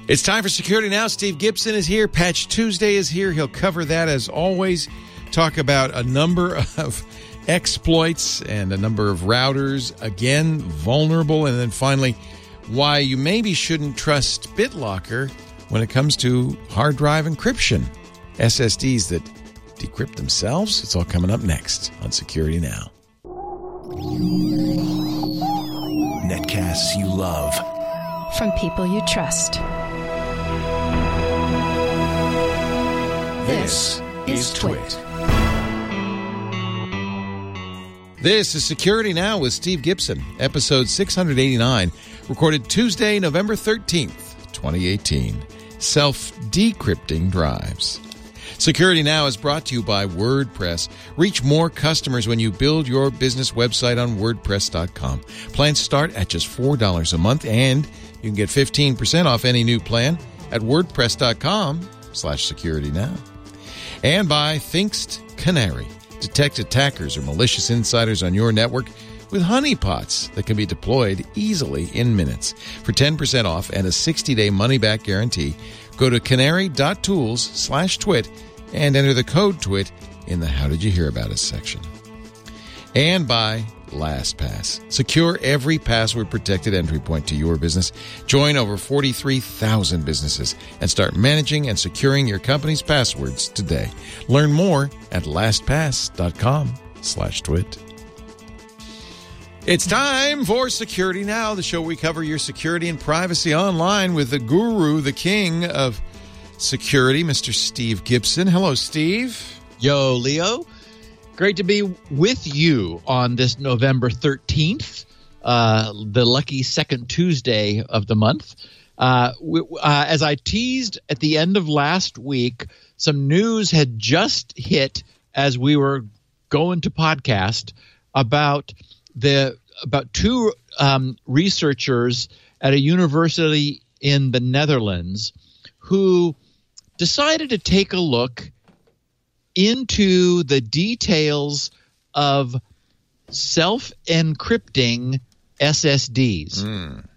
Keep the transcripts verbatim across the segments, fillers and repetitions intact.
It's time for Security Now. Steve Gibson is here. Patch Tuesday is here. He'll cover that as always. Talk about a number of exploits and a number of routers, again, vulnerable. And then finally, why you maybe shouldn't trust BitLocker when it comes to hard drive encryption. S S Ds that decrypt themselves. It's all coming up next on Security Now. Netcasts you love. From people you trust. This is Twit. This is Security Now with Steve Gibson, episode six eighty-nine, recorded Tuesday, November thirteenth, twenty eighteen. Self-decrypting drives. Security Now is brought to you by WordPress. Reach more customers when you build your business website on WordPress dot com. Plans start at just four dollars a month, and you can get fifteen percent off any new plan at WordPress dot com slash Security Now. And by Thinkst Canary. Detect attackers or malicious insiders on your network with honeypots that can be deployed easily in minutes. For ten percent off and a sixty-day money-back guarantee, go to canary.tools slash twit and enter the code TWIT in the How Did You Hear About Us section. And by LastPass. Secure every password-protected entry point to your business. Join over forty-three thousand businesses and start managing and securing your company's passwords today. Learn more at lastpass.com slash twit. It's time for Security Now, the show where we cover your security and privacy online with the guru, the king of security, Mister Steve Gibson. Hello, Steve. Yo, Leo. Great to be with you on this November thirteenth, uh, the lucky second Tuesday of the month. Uh, we, uh, as I teased at the end of last week, some news had just hit as we were going to podcast about the about two um, researchers at a university in the Netherlands who decided to take a look into the details of self-encrypting S S Ds. Mm.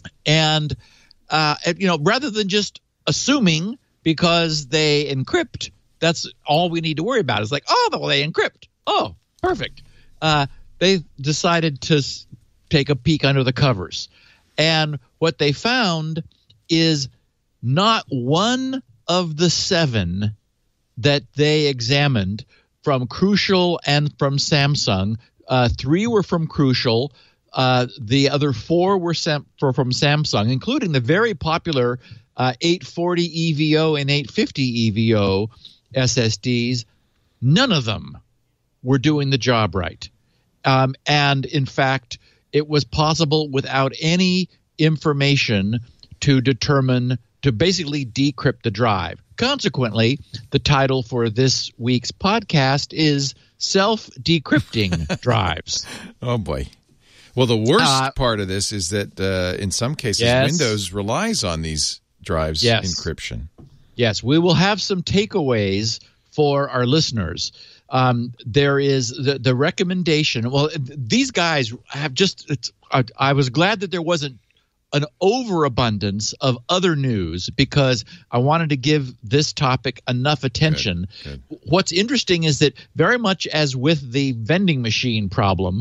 And, uh, you know, rather than just assuming because they encrypt, that's all we need to worry about. It's like, oh, well, they encrypt. Oh, perfect. Uh, they decided to s- take a peek under the covers. And what they found is not one of the seven that they examined from Crucial and from Samsung. Uh, three were from Crucial. Uh, the other four were sam- for, from Samsung, including the very popular uh, eight forty E V O and eight fifty E V O S S Ds. None of them were doing the job right. Um, and, in fact, it was possible without any information to determine to basically decrypt the drive. Consequently, the title for this week's podcast is Self-Decrypting Drives. Oh, boy. Well, the worst uh, part of this is that uh, in some cases, yes. Windows relies on these drives' yes. encryption. Yes, we will have some takeaways for our listeners. Um, there is the, the recommendation. Well, these guys have just it's, I, I was glad that there wasn't an overabundance of other news because I wanted to give this topic enough attention. Good, good. What's interesting is that very much as with the vending machine problem,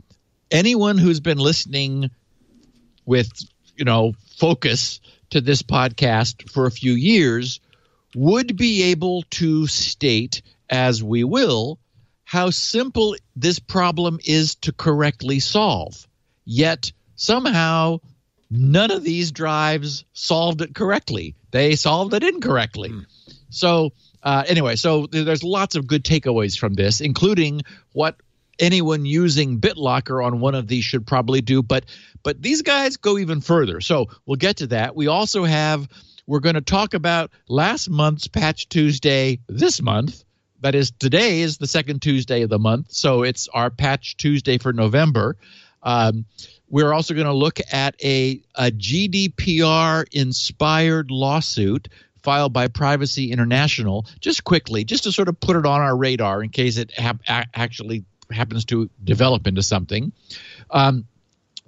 anyone who's been listening with, you know, focus to this podcast for a few years would be able to state, as we will, how simple this problem is to correctly solve. Yet somehow none of these drives solved it correctly. They solved it incorrectly. Mm. So uh, anyway, so there's lots of good takeaways from this, including what anyone using BitLocker on one of these should probably do. But but these guys go even further. So we'll get to that. We also have – we're going to talk about last month's Patch Tuesday this month. That is, today is the second Tuesday of the month, so it's our Patch Tuesday for November. Um We're also going to look at a, a G D P R-inspired lawsuit filed by Privacy International, just quickly, just to sort of put it on our radar in case it ha- actually happens to develop into something. Um,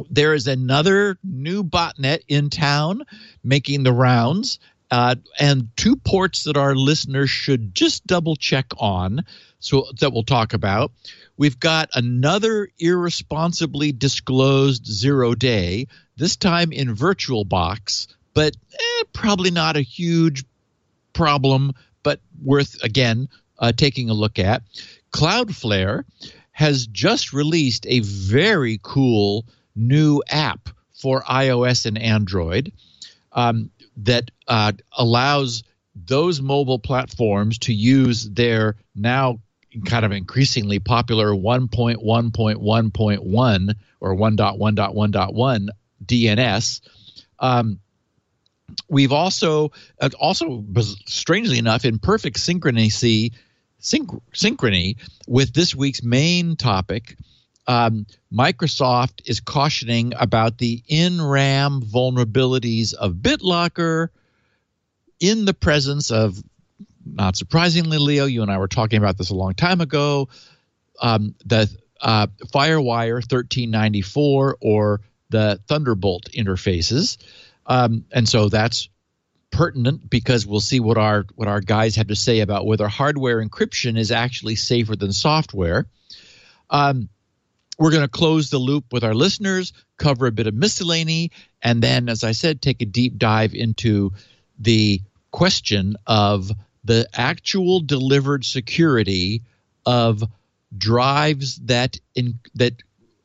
There is another new botnet in town making the rounds, uh, and two ports that our listeners should just double check on, so that we'll talk about. We've got another irresponsibly disclosed zero day, this time in VirtualBox, but eh, probably not a huge problem, but worth, again, uh, taking a look at. Cloudflare has just released a very cool new app for iOS and Android um, that uh, allows those mobile platforms to use their now kind of increasingly popular one point one point one point one or one point one point one point one D N S. Um, we've also, uh, also strangely enough, in perfect synchrony, synch- synchrony with this week's main topic, um, Microsoft is cautioning about the in RAM vulnerabilities of BitLocker in the presence of, not surprisingly, Leo, you and I were talking about this a long time ago, um, the uh, FireWire thirteen ninety-four or the Thunderbolt interfaces. Um, and so that's pertinent because we'll see what our what our guys have to say about whether hardware encryption is actually safer than software. Um, we're going to close the loop with our listeners, cover a bit of miscellany, and then, as I said, take a deep dive into the question of the actual delivered security of drives that in, that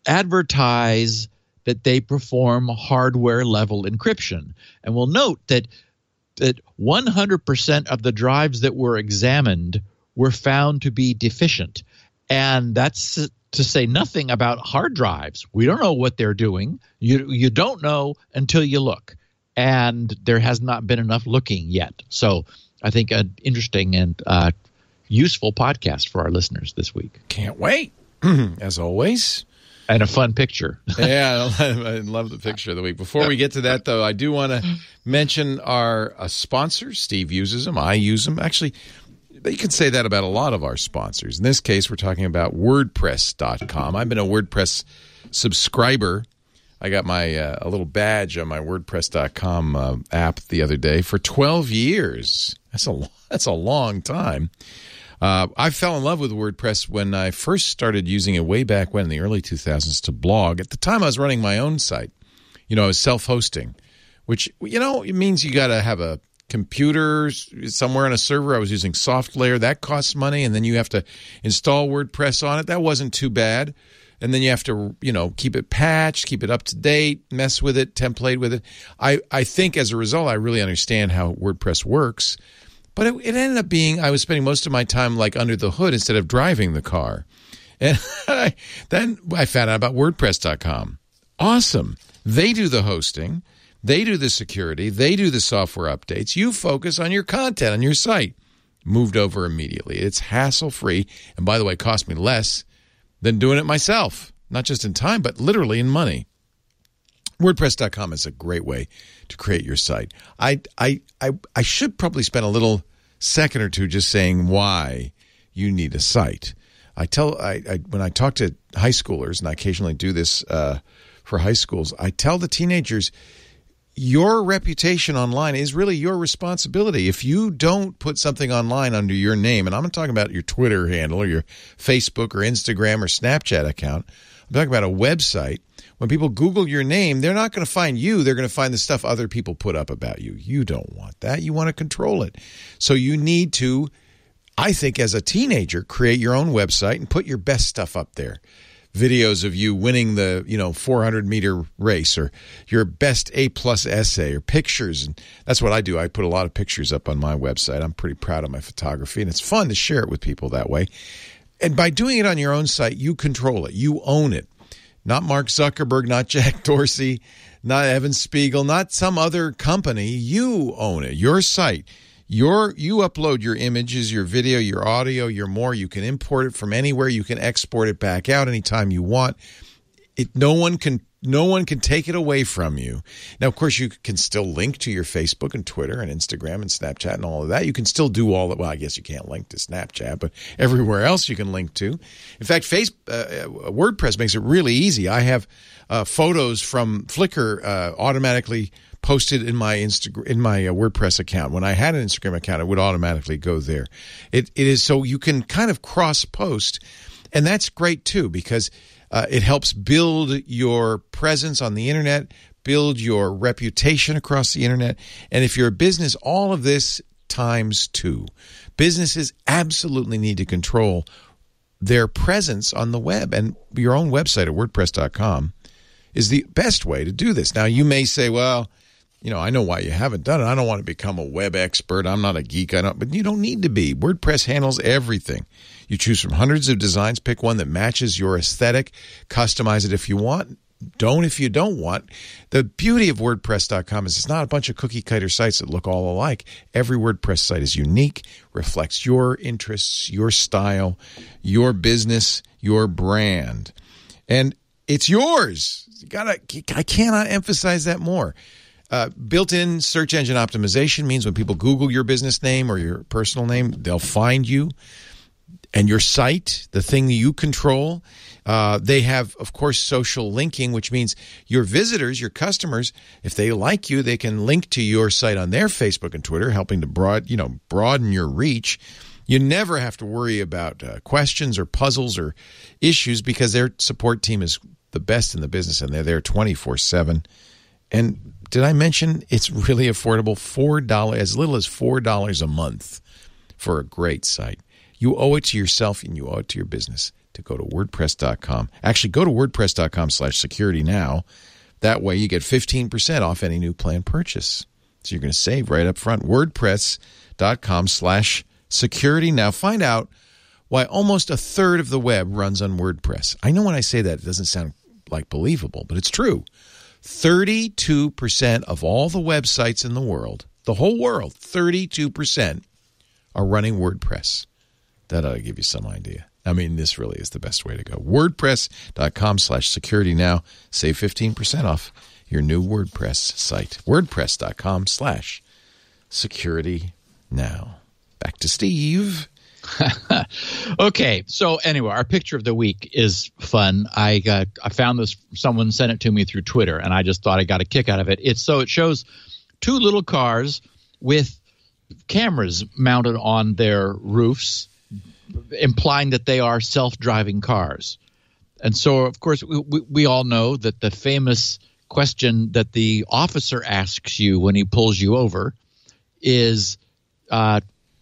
advertise that they perform hardware level encryption. And we'll note that that one hundred percent of the drives that were examined were found to be deficient. And that's to say nothing about hard drives. We don't know what they're doing. You you don't know until you look. And there has not been enough looking yet. So I think an interesting and uh, useful podcast for our listeners this week. Can't wait, as always. And a fun picture. Yeah, I love the picture of the week. Before we get to that, though, I do want to mention our uh, sponsors. Steve uses them. I use them. Actually, you can say that about a lot of our sponsors. In this case, we're talking about WordPress dot com. I've been a WordPress subscriber. I got my uh, a little badge on my WordPress dot com uh, app the other day for twelve years. That's a that's a long time. Uh, I fell in love with WordPress when I first started using it way back when in the early two thousands to blog. At the time, I was running my own site. You know, I was self-hosting, which, you know, it means you got to have a computer somewhere on a server. I was using SoftLayer. That costs money, and then you have to install WordPress on it. That wasn't too bad. And then you have to, you know, keep it patched, keep it up to date, mess with it, template with it. I, I think as a result, I really understand how WordPress works. But it, it ended up being I was spending most of my time like under the hood instead of driving the car. And I, then I found out about WordPress dot com. Awesome. They do the hosting. They do the security. They do the software updates. You focus on your content on your site. Moved over immediately. It's hassle-free. And by the way, it cost me less than doing it myself. Not just in time, but literally in money. WordPress dot com is a great way to create your site. I, I, I, I should probably spend a little second or two just saying why you need a site. I tell I, I when I talk to high schoolers, and I occasionally do this uh, for high schools, I tell the teenagers, your reputation online is really your responsibility. If you don't put something online under your name, and I'm not talking about your Twitter handle or your Facebook or Instagram or Snapchat account, I'm talking about a website. When people Google your name, they're not going to find you. They're going to find the stuff other people put up about you. You don't want that. You want to control it. So you need to, I think, as a teenager, create your own website and put your best stuff up there. Videos of you winning the, you know, four hundred meter race, or your best A-plus essay, or pictures. And that's what I do. I put a lot of pictures up on my website. I'm pretty proud of my photography, and it's fun to share it with people that way. And by doing it on your own site, you control it. You own it. Not Mark Zuckerberg, not Jack Dorsey, not Evan Spiegel, not some other company. You own it. Your site. Your you upload your images, your video, your audio, your more. You can import it from anywhere. You can export it back out anytime you want. It no one can No one can take it away from you. Now, of course, you can still link to your Facebook and Twitter and Instagram and Snapchat and all of that. You can still do all that. Well, I guess you can't link to Snapchat, but everywhere else you can link to. In fact, face, uh, WordPress makes it really easy. I have uh, photos from Flickr uh, automatically posted in my Insta- in my uh, WordPress account. When I had an Instagram account, it would automatically go there. It It is so you can kind of cross-post, and that's great too because Uh, it helps build your presence on the internet, build your reputation across the internet. And if you're a business, all of this times two. Businesses absolutely need to control their presence on the web. And your own website at WordPress dot com is the best way to do this. Now, you may say, well, you know, I know why you haven't done it. I don't want to become a web expert. I'm not a geek. I don't, but you don't need to be. WordPress handles everything. You choose from hundreds of designs. Pick one that matches your aesthetic. Customize it if you want. Don't if you don't want. The beauty of WordPress dot com is it's not a bunch of cookie-cutter sites that look all alike. Every WordPress site is unique, reflects your interests, your style, your business, your brand. And it's yours. You gotta, I cannot emphasize that more. Uh, built-in search engine optimization means when people Google your business name or your personal name, they'll find you. And your site, the thing that you control, uh, they have, of course, social linking, which means your visitors, your customers, if they like you, they can link to your site on their Facebook and Twitter, helping to broad, you know, broaden your reach. You never have to worry about uh, questions or puzzles or issues because their support team is the best in the business, and they're there twenty-four seven. And did I mention it's really affordable? four dollars, as little as four dollars a month for a great site. You owe it to yourself and you owe it to your business to go to WordPress dot com. Actually, go to WordPress dot com slash security now. That way you get fifteen percent off any new plan purchase. So you're going to save right up front. WordPress dot com slash security now. Find out why almost a third of the web runs on WordPress. I know when I say that, it doesn't sound like believable, but it's true. thirty-two percent of all the websites in the world, the whole world, thirty-two percent are running WordPress. That ought to give you some idea. I mean, this really is the best way to go. WordPress dot com slash security now. Save fifteen percent off your new WordPress site. WordPress dot com slash security now. Back to Steve. Okay, so anyway, our picture of the week is fun. I got, I found this, someone sent it to me through Twitter, and I just thought I got a kick out of it. It's so it shows two little cars with cameras mounted on their roofs, implying that they are self-driving cars. And so, of course, we, we, we all know that the famous question that the officer asks you when he pulls you over is, uh,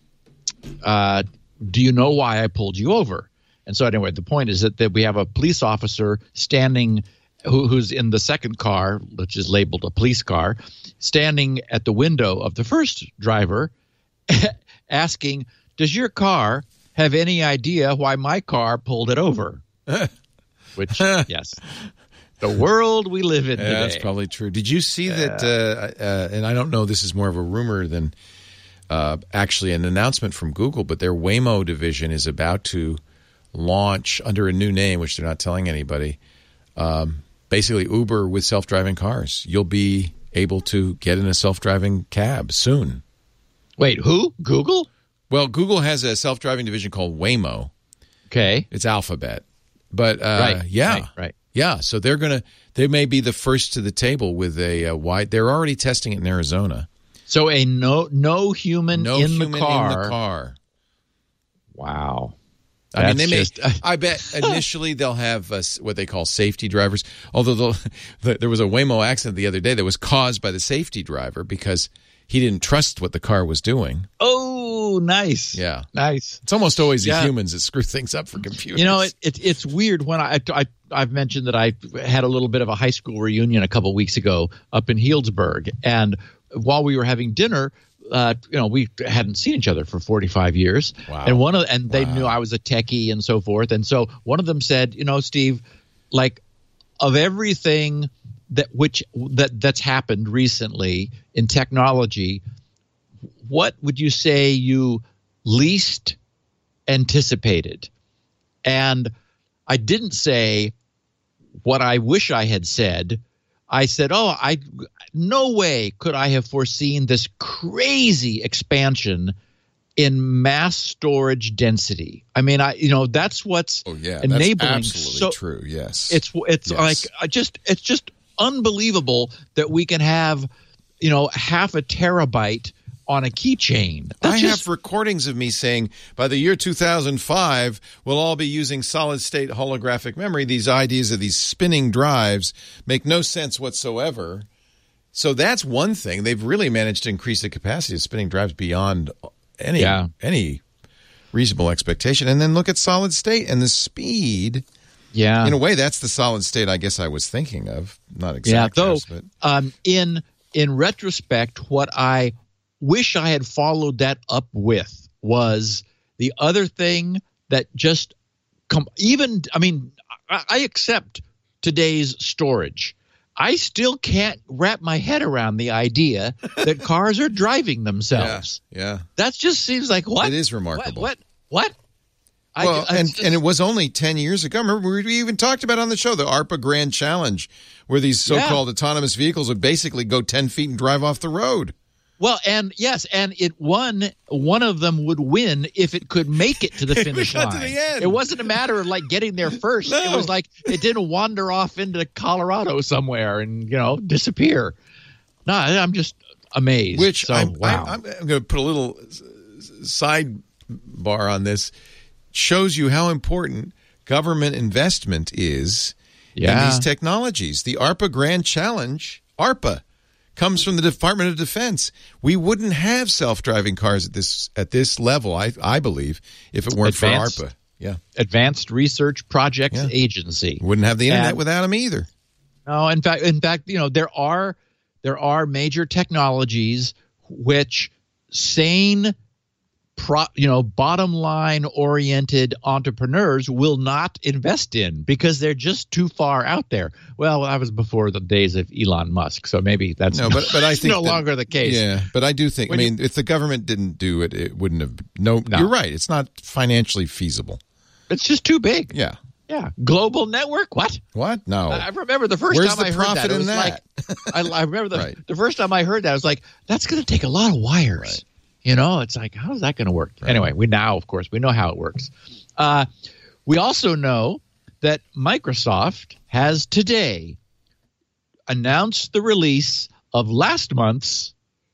uh, do you know why I pulled you over? And so anyway, the point is that, that we have a police officer standing who, who's in the second car, which is labeled a police car, standing at the window of the first driver asking, does your car have any idea why my car pulled it over? Which, yes, the world we live in yeah, today. That's probably true. Did you see yeah. that, uh, uh, and I don't know, this is more of a rumor than uh, actually an announcement from Google, but their Waymo division is about to launch under a new name, which they're not telling anybody, um, basically Uber with self-driving cars. You'll be able to get in a self-driving cab soon. Wait, who? Google? Well, Google has a self-driving division called Waymo. Okay. It's Alphabet. But uh, right. yeah. Right, right. Yeah, so they're going to they may be the first to the table with a, a wide they're already testing it in Arizona. So a no no human no in human the car. in the car. Wow. I That's mean, they just, may. I bet initially they'll have uh, what they call safety drivers. Although the, there was a Waymo accident the other day that was caused by the safety driver because he didn't trust what the car was doing. Oh, nice. Yeah, nice. It's almost always the yeah. humans that screw things up for computers. You know, it, it it's weird when I, I I've mentioned that I had a little bit of a high school reunion a couple weeks ago up in Healdsburg, and while we were having dinner. Uh, you know, we hadn't seen each other for forty-five years, wow. and one of and they wow. knew I was a techie and so forth. And so one of them said, you know, Steve, like of everything that which that that's happened recently in technology, what would you say you least anticipated? And I didn't say what I wish I had said. I said, oh, I no way could I have foreseen this crazy expansion in mass storage density. I mean, I you know that's what's oh yeah, enabling. That's absolutely so, true. Yes, it's it's yes. like I just it's just unbelievable that we can have, you know, half a terabyte on a keychain. That's I just, have recordings of me saying by the year two thousand five, we'll all be using solid-state holographic memory. These ideas of these spinning drives make no sense whatsoever. So that's one thing. They've really managed to increase the capacity of spinning drives beyond any yeah. any reasonable expectation. And then look at solid-state and the speed. Yeah. In a way, that's the solid-state I guess I was thinking of. Not exactly. Yeah, though, but um, in in retrospect, what I wish I had followed that up with was the other thing that just com- even I mean I, I accept today's storage. I still can't wrap my head around the idea that cars are driving themselves. Yeah, yeah. That just seems like what? It is remarkable. What? What? what? Well, I, I and, just, and it was only ten years ago. Remember, we even talked about on the show the ARPA Grand Challenge, where these so-called yeah. autonomous vehicles would basically go ten feet and drive off the road. Well, and yes, and it won. One of them would win if it could make it to the finish got line. to the end. It wasn't a matter of like getting there first. No. It was like it didn't wander off into Colorado somewhere and you know disappear. No, I'm just amazed. Which so, I'm, wow. I'm, I'm going to put a little sidebar on this. Shows you how important government investment is yeah. in these technologies. The ARPA Grand Challenge, ARPA. comes from the Department of Defense. We wouldn't have self-driving cars at this at this level, I I believe, if it weren't Advanced, for ARPA. Yeah, Advanced Research Projects yeah. Agency. Wouldn't have the internet and, without them either. No, in fact, in fact, you know there are there are major technologies which sane, pro, you know, bottom line oriented entrepreneurs will not invest in because they're just too far out there. Well, that was before the days of Elon Musk, so maybe that's no, but but I think no that, longer the case. Yeah, but I do think. When I mean, you, if the government didn't do it, it wouldn't have. No, no, you're right. It's not financially feasible. It's just too big. Yeah. Yeah. Global network. What? What? No. I remember the first Where's time the I heard profit that. It in was that? like I, I remember the Right. the first time I heard that I was like, that's going to take a lot of wires. Right. You know, it's like, how is that going to work? Right. Anyway, we now, of course, we know how it works. Uh, we also know that Microsoft has today announced the release of last month's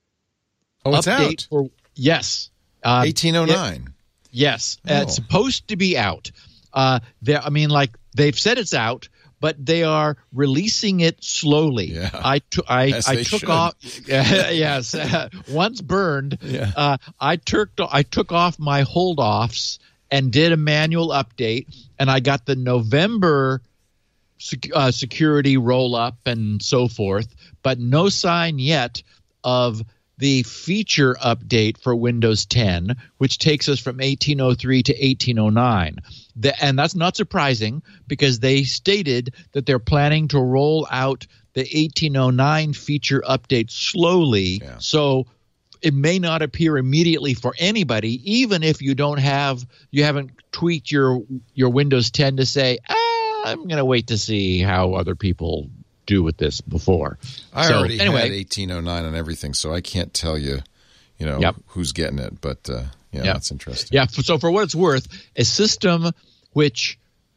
Oh, it's update out. for yes, uh, eighteen oh nine. it- yes, Oh. it's supposed to be out. Uh, there, I mean, like they've said it's out, but they are releasing it slowly. Yeah. I took I, Yes, I they took should. off yes uh, once burned. Yeah. Uh, I took I took off my hold offs and did a manual update, and I got the November sec- uh, security roll up and so forth, but no sign yet of the feature update for Windows ten, which takes us from eighteen oh three to eighteen oh nine. The, and that's not surprising because they stated that they're planning to roll out the eighteen oh nine feature update slowly. Yeah. So it may not appear immediately for anybody, even if you don't have you haven't tweaked your your Windows ten to say, ah, I'm going to wait to see how other people do with this before. I so, already anyway, had eighteen oh nine on everything, so I can't tell you, you know, Yep. who's getting it. But uh, yeah, Yep. that's interesting. Yeah. So for what it's worth, a system which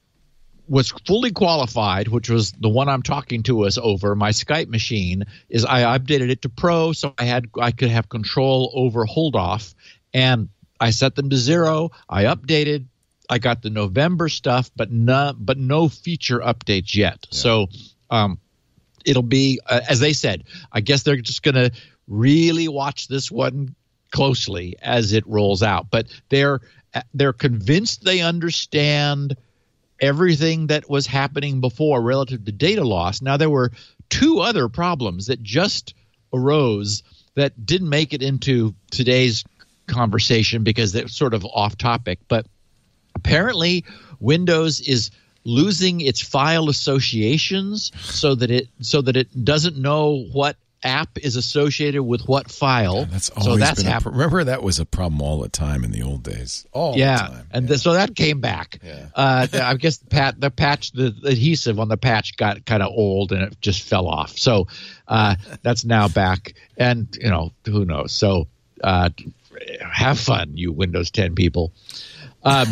was fully qualified, which was the one I'm talking to us over, my Skype machine, is I updated it to Pro, so I had I could have control over hold off, and I set them to zero. I updated. I got the November stuff, but no, but no feature updates yet. Yeah. So um, it'll be uh, as they said. I guess they're just going to really watch this one closely as it rolls out. But they're they're convinced they understand everything that was happening before relative to data loss. Now, there were two other problems that just arose that didn't make it into today's conversation because they're sort of off topic. But apparently, Windows is losing its file associations so that it so that it doesn't know what app is associated with what file. Yeah, that's always so that's been a hap- pro- remember that was a problem all the time in the old days. All yeah, the time. and yeah. th- so that came back. Yeah. Uh, the- I guess the, pat- the patch, the, the adhesive on the patch got kind of old and it just fell off. So uh, that's now back, and you know who knows. So uh, have fun, you Windows ten people. Um,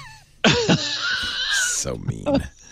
so mean.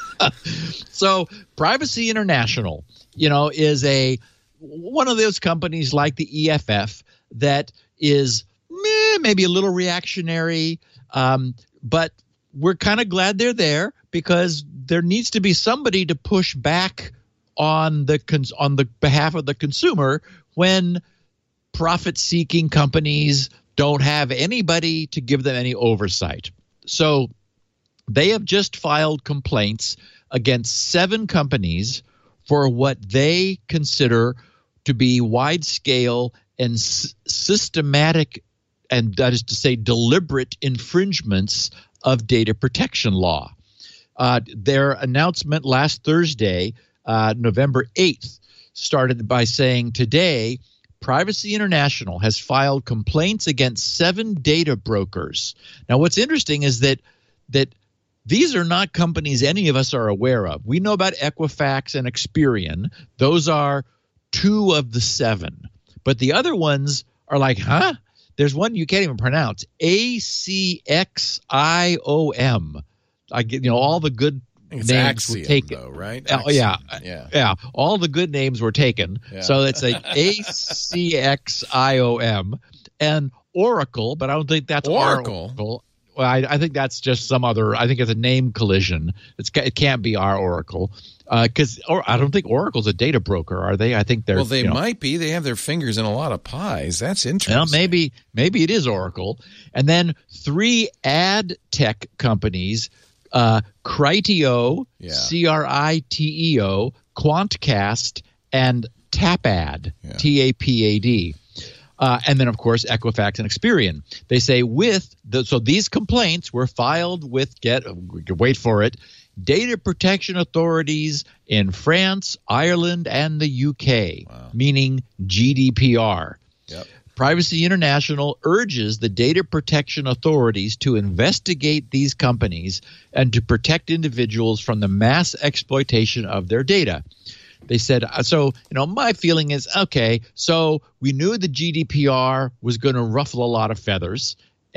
So Privacy International, you know, is a one of those companies like the E F F that is meh, maybe a little reactionary, um, but we're kind of glad they're there because there needs to be somebody to push back on the cons- on the behalf of the consumer when profit-seeking companies don't have anybody to give them any oversight. So they have just filed complaints against seven companies for what they consider to be wide-scale and s- systematic, and that is to say deliberate infringements of data protection law. Uh, their announcement last Thursday, uh, November eighth, started by saying, today, Privacy International has filed complaints against seven data brokers. Now, what's interesting is that that these are not companies any of us are aware of. We know about Equifax and Experian. Those are two of the seven. But the other ones are like, huh? There's one you can't even pronounce. A C X I O M. I get, you know, all the good It's names Axiom, were taken. though, right? Oh, yeah. yeah. Yeah. All the good names were taken. Yeah. So it's a A C X I O M and Oracle, but I don't think that's Oracle. Oracle. Well, I, I think that's just some other. I think it's a name collision. It's it can't be our Oracle because uh, or I don't think Oracle's a data broker, are they? I think they're. Well, they you know, might be. They have their fingers in a lot of pies. That's interesting. well, maybe maybe it is Oracle, and then three ad tech companies: uh, Criteo, Yeah. C R I T E O, Quantcast, and Tapad, Yeah. T A P A D. Uh, and then, of course, Equifax and Experian. They say with the, so these complaints were filed with get wait for it data protection authorities in France, Ireland, and the U K, Wow. meaning G D P R. Yep. Privacy International urges the data protection authorities to investigate these companies and to protect individuals from the mass exploitation of their data. They said, so, you know, my feeling is, okay, so we knew the G D P R was going to ruffle a lot of feathers,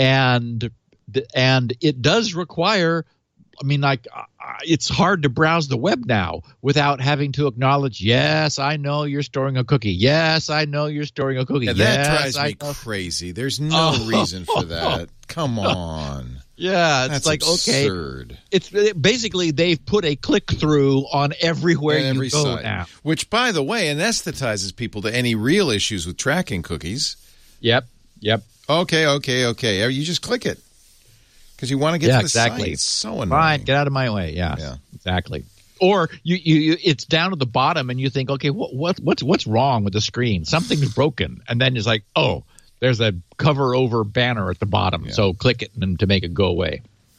and and it does require, I mean, like, uh, it's hard to browse the web now without having to acknowledge, yes, I know you're storing a cookie. Yes, I know you're storing a cookie. Yeah, yes, that drives I me know. crazy. There's no Oh. reason for that. Come on. Yeah, it's That's like, okay, absurd. it's basically they've put a click through on everywhere And you every go site. now. Which, by the way, anesthetizes people to any real issues with tracking cookies. Yep, yep. Okay, okay, okay. You just click it because you want to get Yeah, to the exactly. site. It's so annoying. Fine, get out of my way. Yeah, Yeah. exactly. Or you, you, you, it's down at the bottom, and you think, okay, what, what, what's, what's wrong with the screen? Something's broken, and then it's like, oh, there's a cover over banner at the bottom, Yeah. so click it and to make it go away.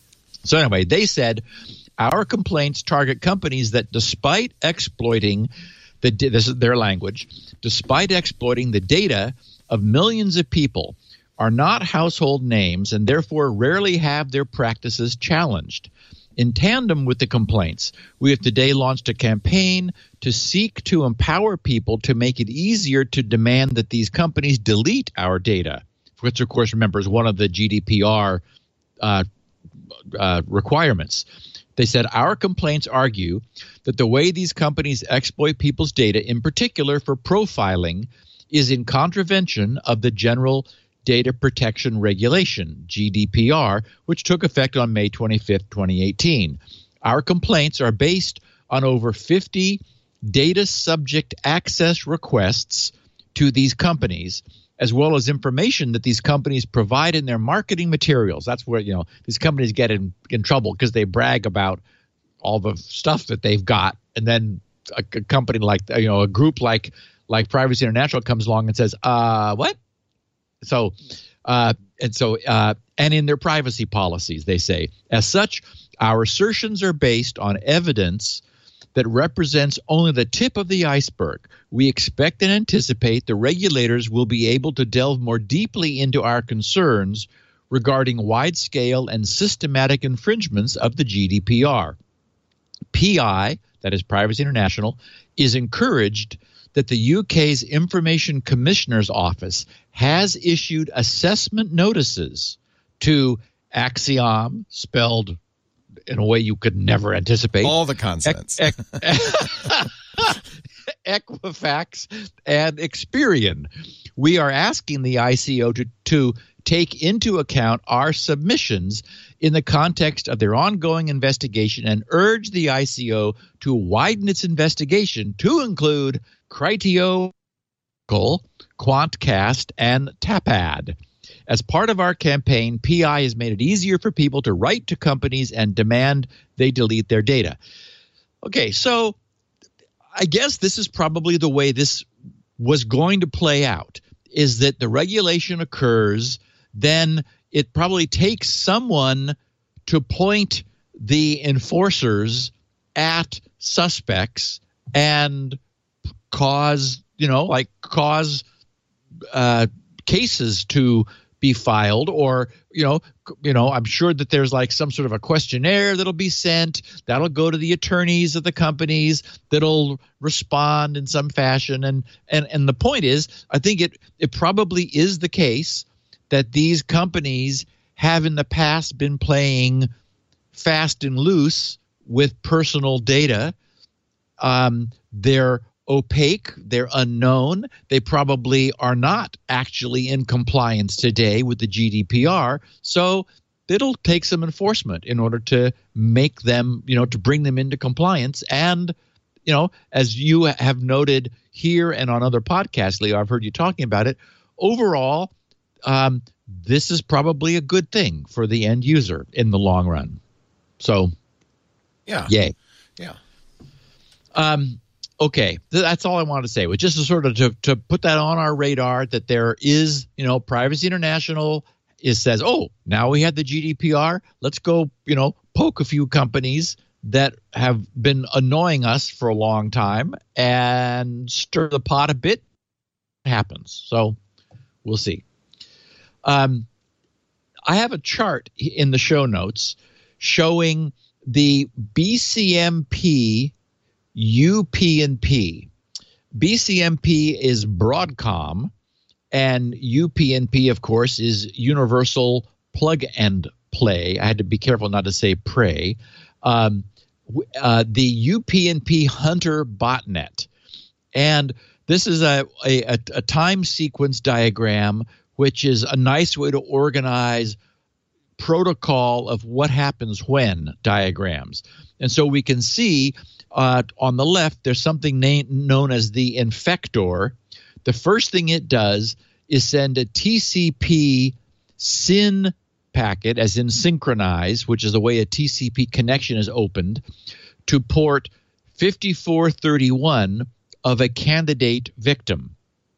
So anyway, they said our complaints target companies that, despite exploiting the this is their language, despite exploiting the data of millions of people, are not household names and therefore rarely have their practices challenged. In tandem with the complaints, we have today launched a campaign to seek to empower people to make it easier to demand that these companies delete our data, which, of course, remember, is one of the G D P R uh, uh, requirements. They said our complaints argue that the way these companies exploit people's data, in particular for profiling, is in contravention of the General Data Protection Regulation, G D P R, which took effect on May twenty-fifth, twenty eighteen. Our complaints are based on over fifty data subject access requests to these companies, as well as information that these companies provide in their marketing materials. That's where, you know, these companies get in, in trouble because they brag about all the stuff that they've got, and then a, a company like, you know, a group like like Privacy International comes along and says, uh, what? So, uh, and so, uh, and in their privacy policies, they say, as such, our assertions are based on evidence that represents only the tip of the iceberg. We expect and anticipate the regulators will be able to delve more deeply into our concerns regarding wide-scale and systematic infringements of the G D P R. P I, that is Privacy International, is encouraged that the U K's Information Commissioner's Office has issued assessment notices to Axiom, spelled in a way you could never anticipate. All the consonants. Ec- ec- Equifax and Experian. We are asking the I C O to, to take into account our submissions in the context of their ongoing investigation and urge the I C O to widen its investigation to include Criteo, Quantcast, and Tapad. As part of our campaign, P I has made it easier for people to write to companies and demand they delete their data. Okay, so I guess this is probably the way this was going to play out, is that the regulation occurs, then it probably takes someone to point the enforcers at suspects and cause, you know, like cause uh, cases to be filed, or, you know, you know, I'm sure that there's like some sort of a questionnaire that'll be sent, that'll go to the attorneys of the companies, that'll respond in some fashion. And and and the point is, I think it it probably is the case that these companies have in the past been playing fast and loose with personal data. Um, they're opaque, they're unknown, they probably are not actually in compliance today with the G D P R, so it'll take some enforcement in order to make them, you know, to bring them into compliance. And, you know, as you have noted here and on other podcasts, Leo, I've heard you talking about it, overall, um, this is probably a good thing for the end user in the long run. So, yeah, yay. Yeah. Um, Okay, that's all I wanted to say, was just to sort of to, to put that on our radar, that there is, you know, Privacy International is says, oh, now we have the G D P R. Let's go, you know, poke a few companies that have been annoying us for a long time and stir the pot a bit. It happens. So we'll see. Um, I have a chart in the show notes showing the B C M P U P n P. B C M P is Broadcom, and U P n P, of course, is Universal Plug and Play. I had to be careful not to say pray. Um, uh, the U P n P Hunter botnet. And this is a, a, a time sequence diagram, which is a nice way to organize protocol of what happens when diagrams. And so we can see uh, on the left, there's something na- known as the infector. The first thing it does is send a T C P SYN packet, as in synchronize, which is the way a T C P connection is opened, to port fifty-four thirty-one of a candidate victim.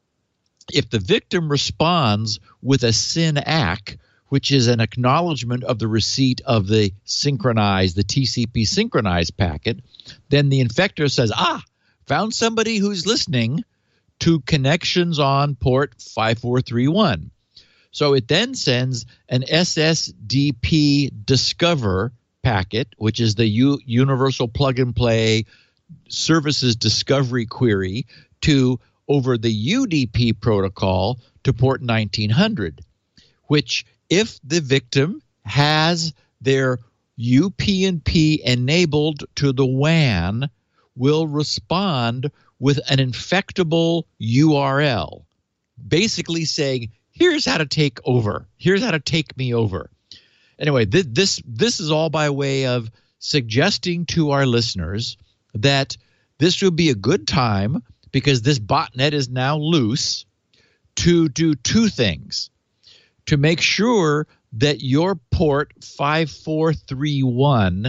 If the victim responds with a SYN A C, which is an acknowledgement of the receipt of the synchronized, the T C P synchronized packet, then the infector says, ah, found somebody who's listening to connections on port five four three one. So it then sends an S S D P discover packet, which is the U- Universal Plug and Play Services Discovery Query, to over the U D P protocol to port nineteen hundred, which, if the victim has their U P n P enabled to the W A N, will respond with an infectable U R L, basically saying, here's how to take over. Here's how to take me over. Anyway, th- this this is all by way of suggesting to our listeners that this would be a good time, because this botnet is now loose, to do two things. To make sure that your port five four three one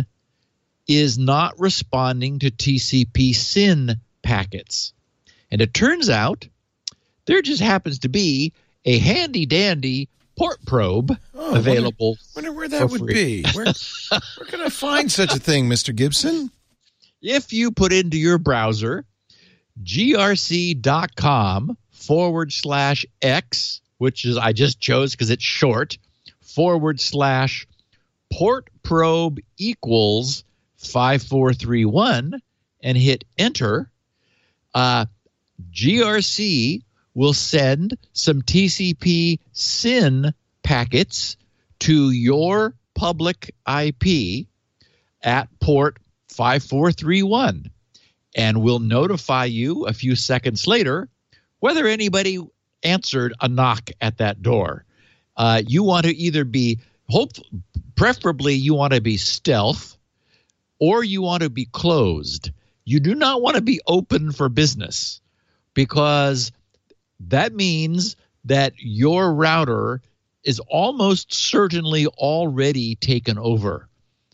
is not responding to T C P SYN packets. And it turns out there just happens to be a handy-dandy port probe oh, available. Wonder, wonder where that would free. be. Where, where can I find such a thing, Mister Gibson? if you put into your browser grc.com forward slash X, which is I just chose because it's short, forward slash port probe equals five four three one and hit enter, uh, G R C will send some T C P S Y N packets to your public I P at port five four three one, and will notify you a few seconds later whether anybody answered a knock at that door. Uh, you want to either be, hope, preferably you want to be stealth, or you want to be closed. You do not want to be open for business, because that means that your router is almost certainly already taken over.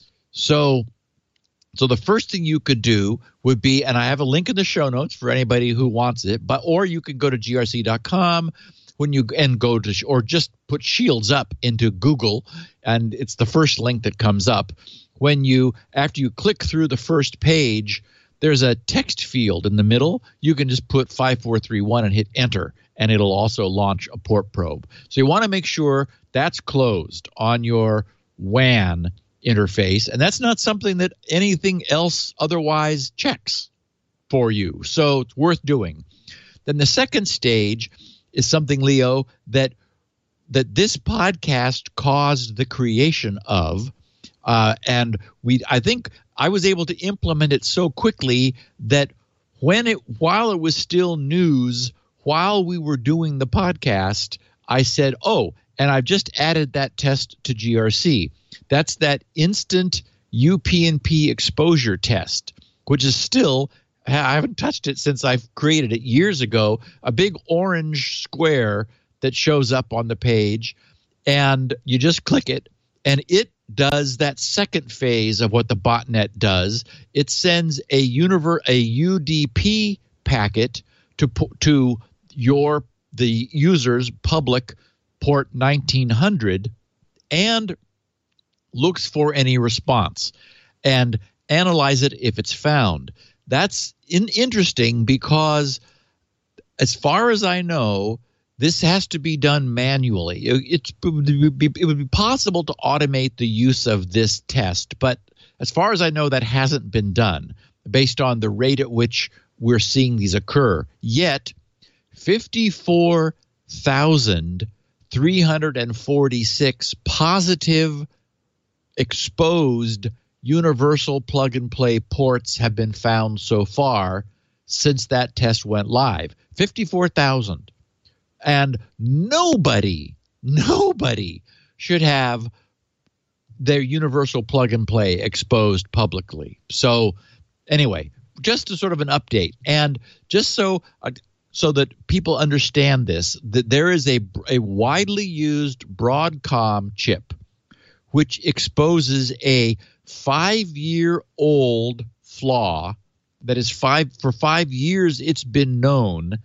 So, so the first thing you could do would be, and I have a link in the show notes for anybody who wants it, but or you can go to G R C dot com when you and go to, or just put Shields Up into Google, and it's the first link that comes up. When you, after you click through the first page, there's a text field in the middle. You can just put five four three one and hit enter, and it'll also launch a port probe. So you want to make sure that's closed on your W A N interface, and that's not something that anything else otherwise checks for you. So it's worth doing. Then the second stage is something, Leo, that that this podcast caused the creation of, uh, and we I think I was able to implement it so quickly that when it while it was still news, while we were doing the podcast, I said, oh, and I've just added that test to G R C. That's that instant U P n P exposure test, which is still, I haven't touched it since I've created it years ago, a big orange square that shows up on the page, and you just click it, and it does that second phase of what the botnet does. It sends a univer- a U D P packet to to your the user's public port nineteen hundred and looks for any response and analyze it if it's found. That's in, interesting because, as far as I know, this has to be done manually. It's, it, would be, it would be possible to automate the use of this test, but as far as I know, that hasn't been done based on the rate at which we're seeing these occur. Yet, fifty-four thousand three hundred forty-six positive exposed universal plug-and-play ports have been found so far since that test went live. fifty-four thousand. And nobody, nobody should have their universal plug-and-play exposed publicly. So anyway, just a sort of an update. And just so uh, so that people understand this, that there is a, a widely used Broadcom chip which exposes a five-year-old flaw that is five for five years it's been known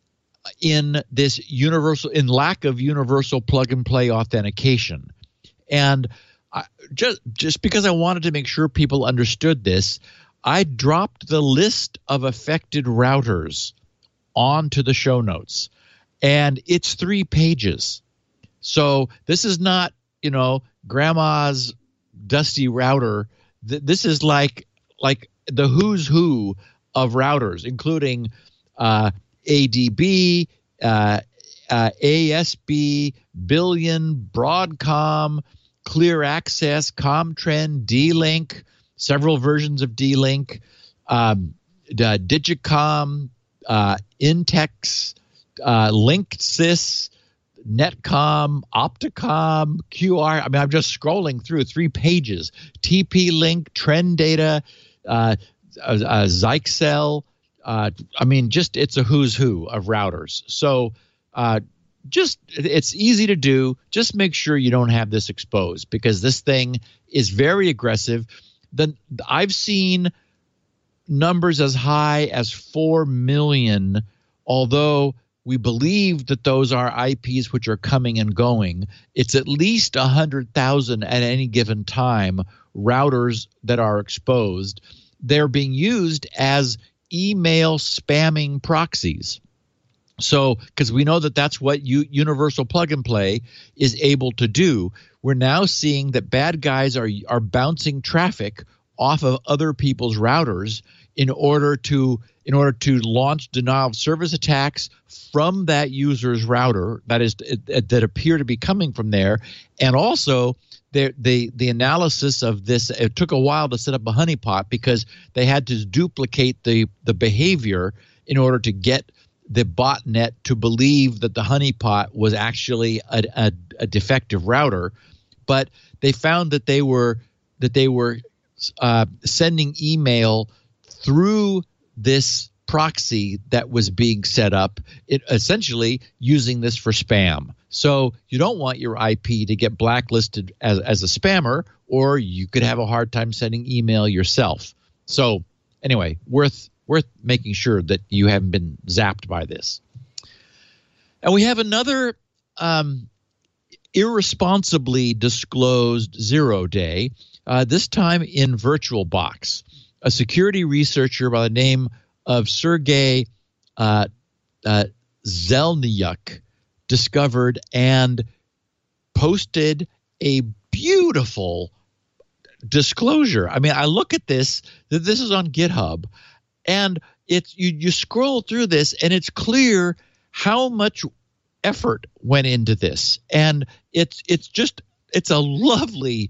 in this universal in lack of universal plug-and-play authentication. And I, just just because I wanted to make sure people understood this, I dropped the list of affected routers onto the show notes, and it's three pages. So this is not, you know, grandma's dusty router. Th- this is like like the who's who of routers, including uh, A D B, uh, uh, A S B, Billion, Broadcom, Clear Access, Comtrend, D-Link, several versions of D-Link, um, uh, Digicom, uh, Intex, uh, Linksys, Netcom, Opticom, Q R. I mean, I'm just scrolling through three pages. T P-Link, Trend Data, uh, uh, uh, Zyxel. Uh, I mean, just it's a who's who of routers. So uh, just it's easy to do. Just make sure you don't have this exposed, because this thing is very aggressive. The, I've seen numbers as high as four million, although we believe that those are I Ps which are coming and going. It's at least one hundred thousand at any given time routers that are exposed. they're being used as email spamming proxies. So, because we know that that's what U- Universal Plug and Play is able to do, we're now seeing that bad guys are are bouncing traffic off of other people's routers in order to in order to launch denial of service attacks from that user's router that is that appear to be coming from there, and also the the the analysis of this. It took a while to set up a honeypot because they had to duplicate the the behavior in order to get the botnet to believe that the honeypot was actually a, a, a defective router, but they found that they were that they were uh, sending email through this proxy that was being set up, it essentially using this for spam. So you don't want your I P to get blacklisted as, as a spammer, or you could have a hard time sending email yourself. So anyway, worth worth making sure that you haven't been zapped by this. And we have another um, irresponsibly disclosed zero day, uh, this time in VirtualBox. A security researcher by the name of Sergey uh, uh, Zelniuk discovered and posted a beautiful disclosure. I mean, I look at this, this is on GitHub, and it's you, you scroll through this, and it's clear how much effort went into this. And it's it's just it's a lovely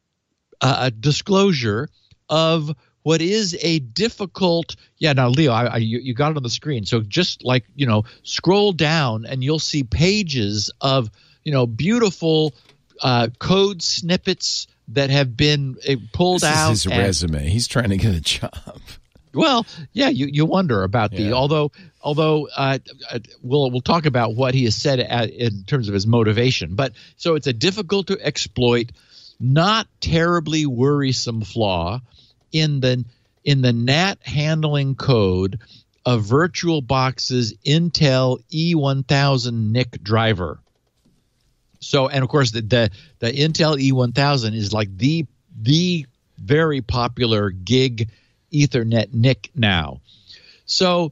uh, disclosure of what is a difficult – yeah, now, Leo, I, I, you, you got it on the screen. So just like, you know, scroll down and you'll see pages of, you know, beautiful uh, code snippets that have been uh, pulled this out. This is his and, resume. He's trying to get a job. Well, yeah, you, you wonder about yeah. the – although although uh, we'll we'll talk about what he has said at, in terms of his motivation. But so it's a difficult to exploit, not terribly worrisome flaw in the in the N A T handling code of VirtualBox's Intel E one thousand N I C driver. So, and of course, the the, the Intel E one thousand is like the the very popular gig Ethernet N I C now. So,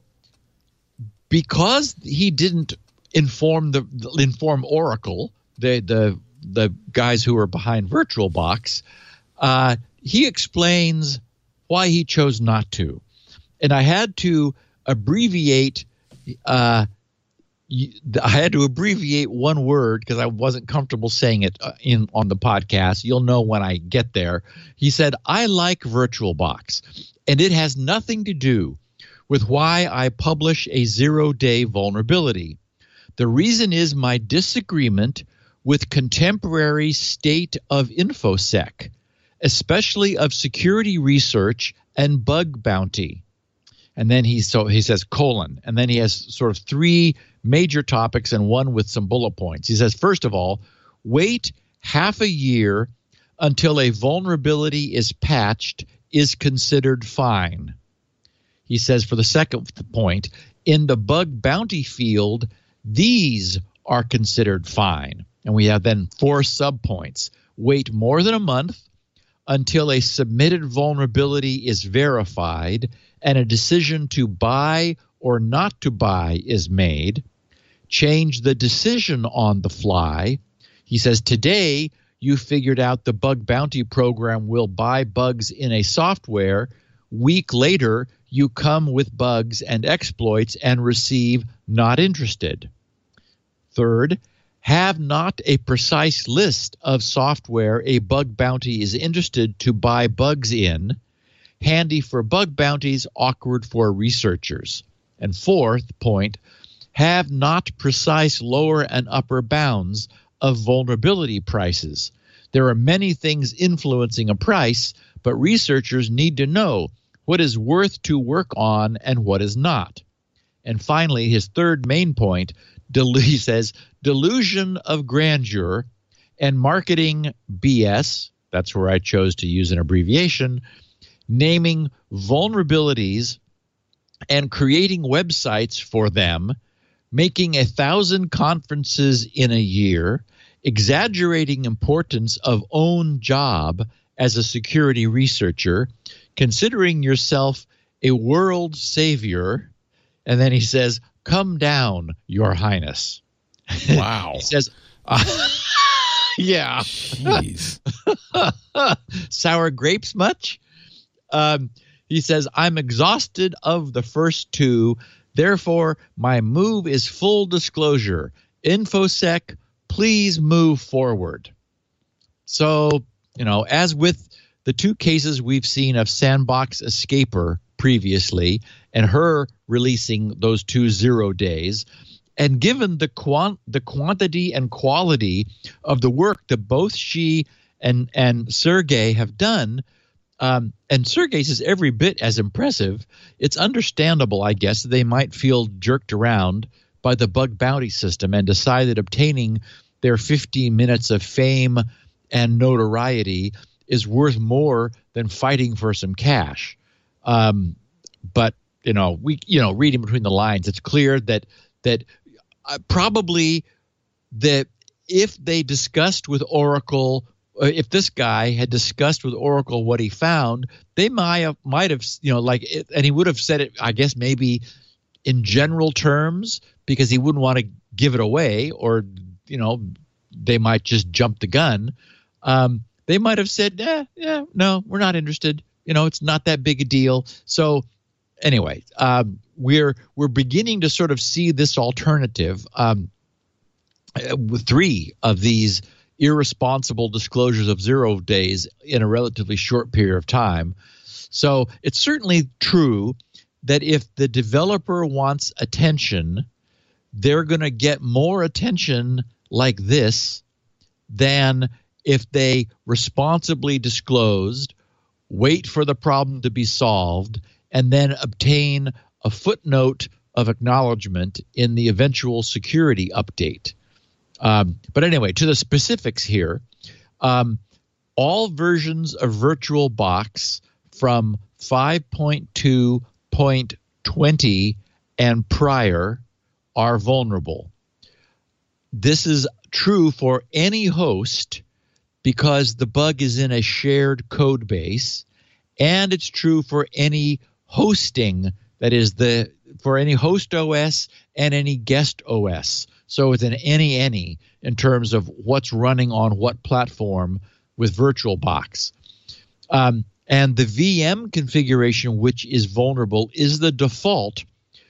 because he didn't inform the inform Oracle, the the the guys who are behind VirtualBox, uh, he explains why he chose not to. And I had to abbreviate uh, I had to abbreviate one word because I wasn't comfortable saying it in on the podcast. You'll know when I get there. He said, I like VirtualBox, and it has nothing to do with why I publish a zero-day vulnerability. The reason is my disagreement with contemporary state of InfoSec, especially of security research and bug bounty. And then he so he says colon, and then he has sort of three major topics and one with some bullet points. He says, first of all, wait half a year until a vulnerability is patched is considered fine. He says for the second point, in the bug bounty field, these are considered fine. And we have then four subpoints. Wait more than a month until a submitted vulnerability is verified and a decision to buy or not to buy is made. Change the decision on the fly. He says, today you figured out the bug bounty program will buy bugs in a software. Week later, you come with bugs and exploits and receive not interested. Third, have not a precise list of software a bug bounty is interested to buy bugs in. Handy for bug bounties, awkward for researchers. And fourth point, have not precise lower and upper bounds of vulnerability prices. There are many things influencing a price, but researchers need to know what is worth to work on and what is not. And finally, his third main point, he says, delusion of grandeur and marketing B S, that's where I chose to use an abbreviation, naming vulnerabilities and creating websites for them, making a thousand conferences in a year, exaggerating importance of own job as a security researcher, considering yourself a world savior. And then he says, come down, Your Highness. Wow. He says, uh, yeah. Jeez. Sour grapes much? Um, he says, I'm exhausted of the first two. Therefore, my move is full disclosure. InfoSec, please move forward. So, you know, as with the two cases we've seen of Sandbox Escaper previously and her releasing those two zero days, and given the quant the quantity and quality of the work that both she and and Sergey have done, um, and Sergey is every bit as impressive, it's understandable, I guess, that they might feel jerked around by the bug bounty system and decide that obtaining their fifteen minutes of fame and notoriety is worth more than fighting for some cash. Um, but you know, we you know, reading between the lines, it's clear that that. Uh, probably that if they discussed with Oracle, uh, if this guy had discussed with Oracle what he found, they might have, might have, you know, like, it, and he would have said it, I guess, maybe in general terms, because he wouldn't want to give it away, or, you know, they might just jump the gun. Um, they might have said, eh, yeah, no, we're not interested. You know, it's not that big a deal. So anyway, um, we're we're beginning to sort of see this alternative um, with three of these irresponsible disclosures of zero days in a relatively short period of time. So it's certainly true that if the developer wants attention, they're going to get more attention like this than if they responsibly disclosed, wait for the problem to be solved, and then obtain a footnote of acknowledgement in the eventual security update. Um, but anyway, to the specifics here, um, all versions of VirtualBox from five point two point twenty and prior are vulnerable. This is true for any host because the bug is in a shared code base, and it's true for any hosting, that is the for any host O S and any guest O S. So it's an any any in terms of what's running on what platform with VirtualBox. Um, and the V M configuration, which is vulnerable, is the default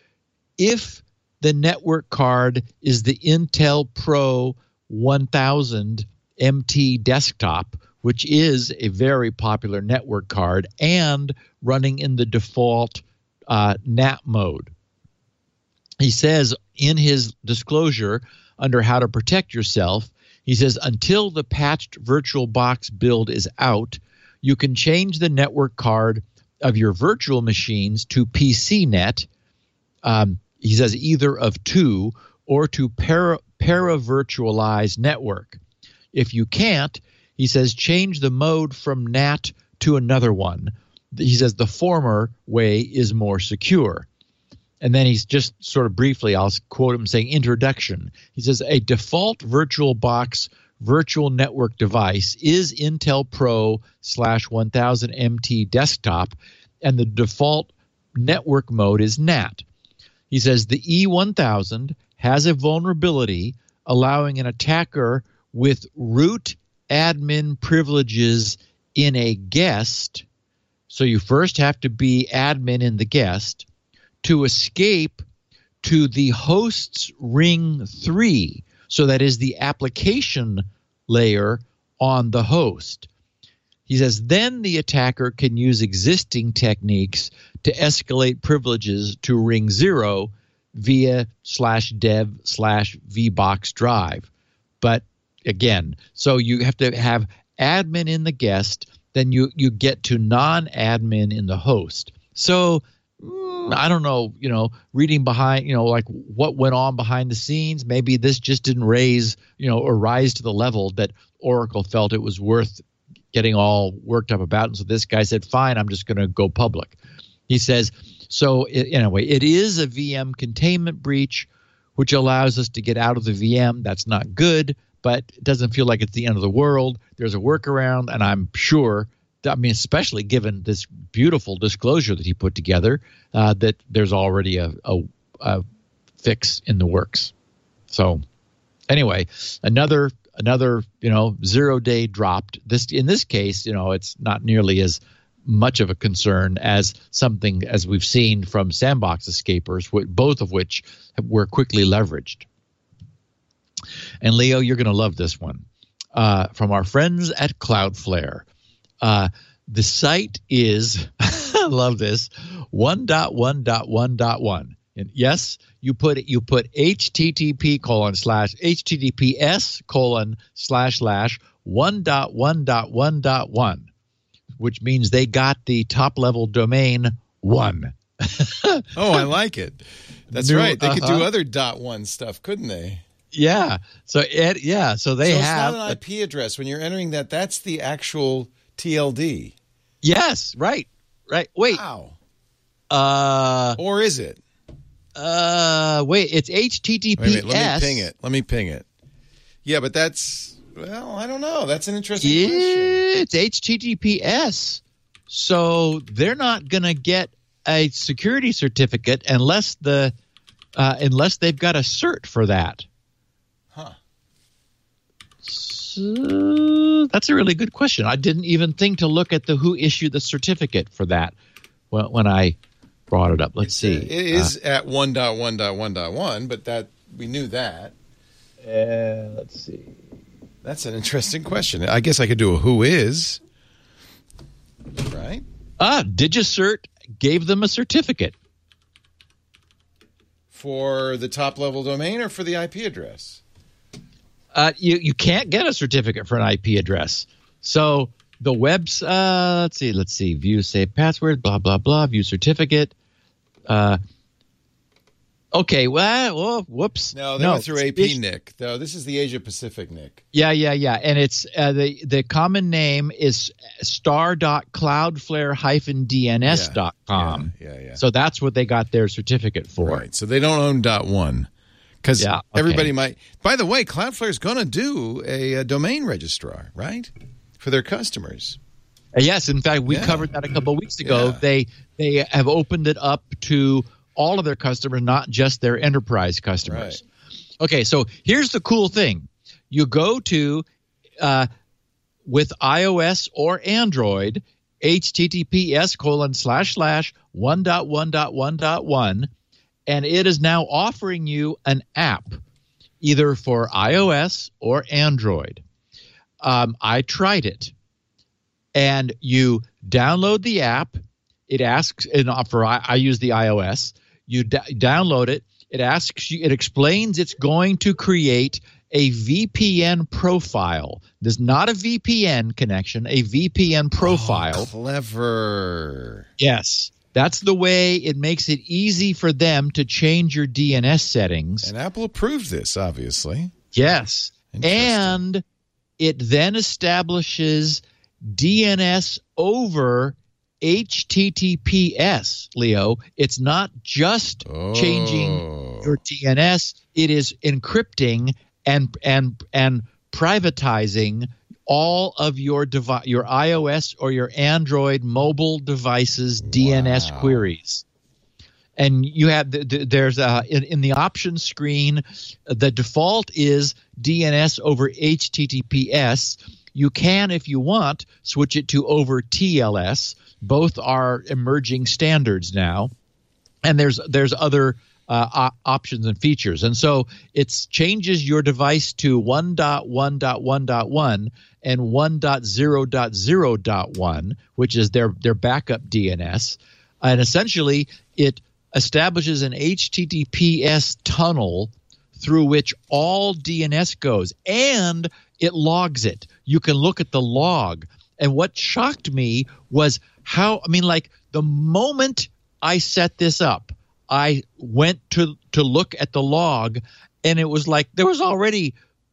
if the network card is the Intel Pro one thousand M T desktop, which is a very popular network card and running in the default uh, N A T mode. He says in his disclosure under how to protect yourself, he says, until the patched VirtualBox build is out, you can change the network card of your virtual machines to P C net. Um, he says either of two or to para, para-virtualized network. If you can't, he says change the mode from N A T to another one. He says the former way is more secure. And then he's just sort of briefly, I'll quote him saying, introduction. He says a default VirtualBox virtual network device is Intel Pro slash one thousand M T desktop, and the default network mode is N A T. He says the E one thousand has a vulnerability allowing an attacker with root admin privileges in a guest, so you first have to be admin in the guest, to escape to the host's ring three. So that is the application layer on the host. He says then the attacker can use existing techniques to escalate privileges to ring zero via slash dev slash vbox drive. But again, so you have to have admin in the guest, then you, you get to non-admin in the host. So mm, I don't know, you know, reading behind, you know, like what went on behind the scenes. Maybe this just didn't raise, you know, or rise to the level that Oracle felt it was worth getting all worked up about. And so this guy said, fine, I'm just going to go public. He says, so it, anyway, it is a V M containment breach, which allows us to get out of the V M. That's not good, but it doesn't feel like it's the end of the world. There's a workaround, and I'm sure I mean, especially given this beautiful disclosure that he put together, uh, that there's already a, a, a fix in the works. So anyway, another another you know zero day dropped. This in this case, you know, it's not nearly as much of a concern as something as we've seen from Sandbox escapers, both of which were quickly leveraged. And Leo, you're going to love this one uh, from our friends at Cloudflare. Uh, the site is, I love this, one dot one dot one dot one. And yes, you put you put http colon slash https colon slash slash one dot one dot one dot one, which means they got the top level domain one. Oh, I like it. That's New, right. They uh-huh. could do other dot one stuff, couldn't they? Yeah. So it, yeah. So they so it's have not an I P address when you're entering that. That's the actual T L D. Yes. Right. Right. Wait. Wow. Uh. Or is it? Uh. Wait. It's H T T P S. Wait a minute, let me ping it. Let me ping it. Yeah, but that's well, I don't know. That's an interesting yeah, question. It's H T T P S. So they're not going to get a security certificate unless the uh, unless they've got a cert for that. Huh. So that's a really good question. I didn't even think to look at the who issued the certificate for that when, when I brought it up. Let's It's, see. uh, it is uh, at one dot one dot one dot one, but that we knew that. Uh, let's see. That's an interesting question. I guess I could do a who is, right? Ah, DigiCert gave them a certificate. For the top level domain or for the I P address? Uh, you, you can't get a certificate for an I P address. So the web's, uh, let's see, let's see, view save password, blah, blah, blah, view certificate. Uh, okay, well, well whoops. No, they no, went through A P N I C, though. This is the Asia Pacific N I C. Yeah, yeah, yeah. And it's uh, the, the common name is star dot cloudflare dash D N S dot com. Yeah, yeah, yeah. So that's what they got their certificate for. Right. So they don't own dot one. Because yeah, okay. everybody might. By the way, Cloudflare is going to do a, a domain registrar, right, for their customers. Uh, yes, in fact, we yeah. covered that a couple of weeks ago. Yeah. They they have opened it up to all of their customers, not just their enterprise customers. Right. Okay, so here's the cool thing: you go to uh, with iOS or Android, https colon slash slash one dot one dot one dot one. And it is now offering you an app, either for iOS or Android. Um, I tried it. And you download the app. It asks, and for I, I use the iOS. You d- download it. It asks you. It explains it's going to create a V P N profile. There's not a V P N connection, a V P N profile. Oh, clever. Yes. That's the way it makes it easy for them to change your D N S settings. And Apple approved this, obviously. Yes. And it then establishes D N S over H T T P S, Leo. It's not just oh. changing your D N S. It is encrypting and and and privatizing all of your devi- your iOS or your Android mobile devices' D N S wow. queries. And you have the, the, there's a, in, in the options screen, the default is D N S over H T T P S. You can, if you want, switch it to over T L S. Both are emerging standards now, and there's there's other uh, op- options and features. And so it changes your device to one dot one dot one dot one and one dot zero dot zero dot one, which is their their backup D N S, and essentially it establishes an H T T P S tunnel through which all D N S goes, and it logs it. You can look at the log. And what shocked me was how, I mean, like the moment I set this up, I went to to look at the log, and it was like there was already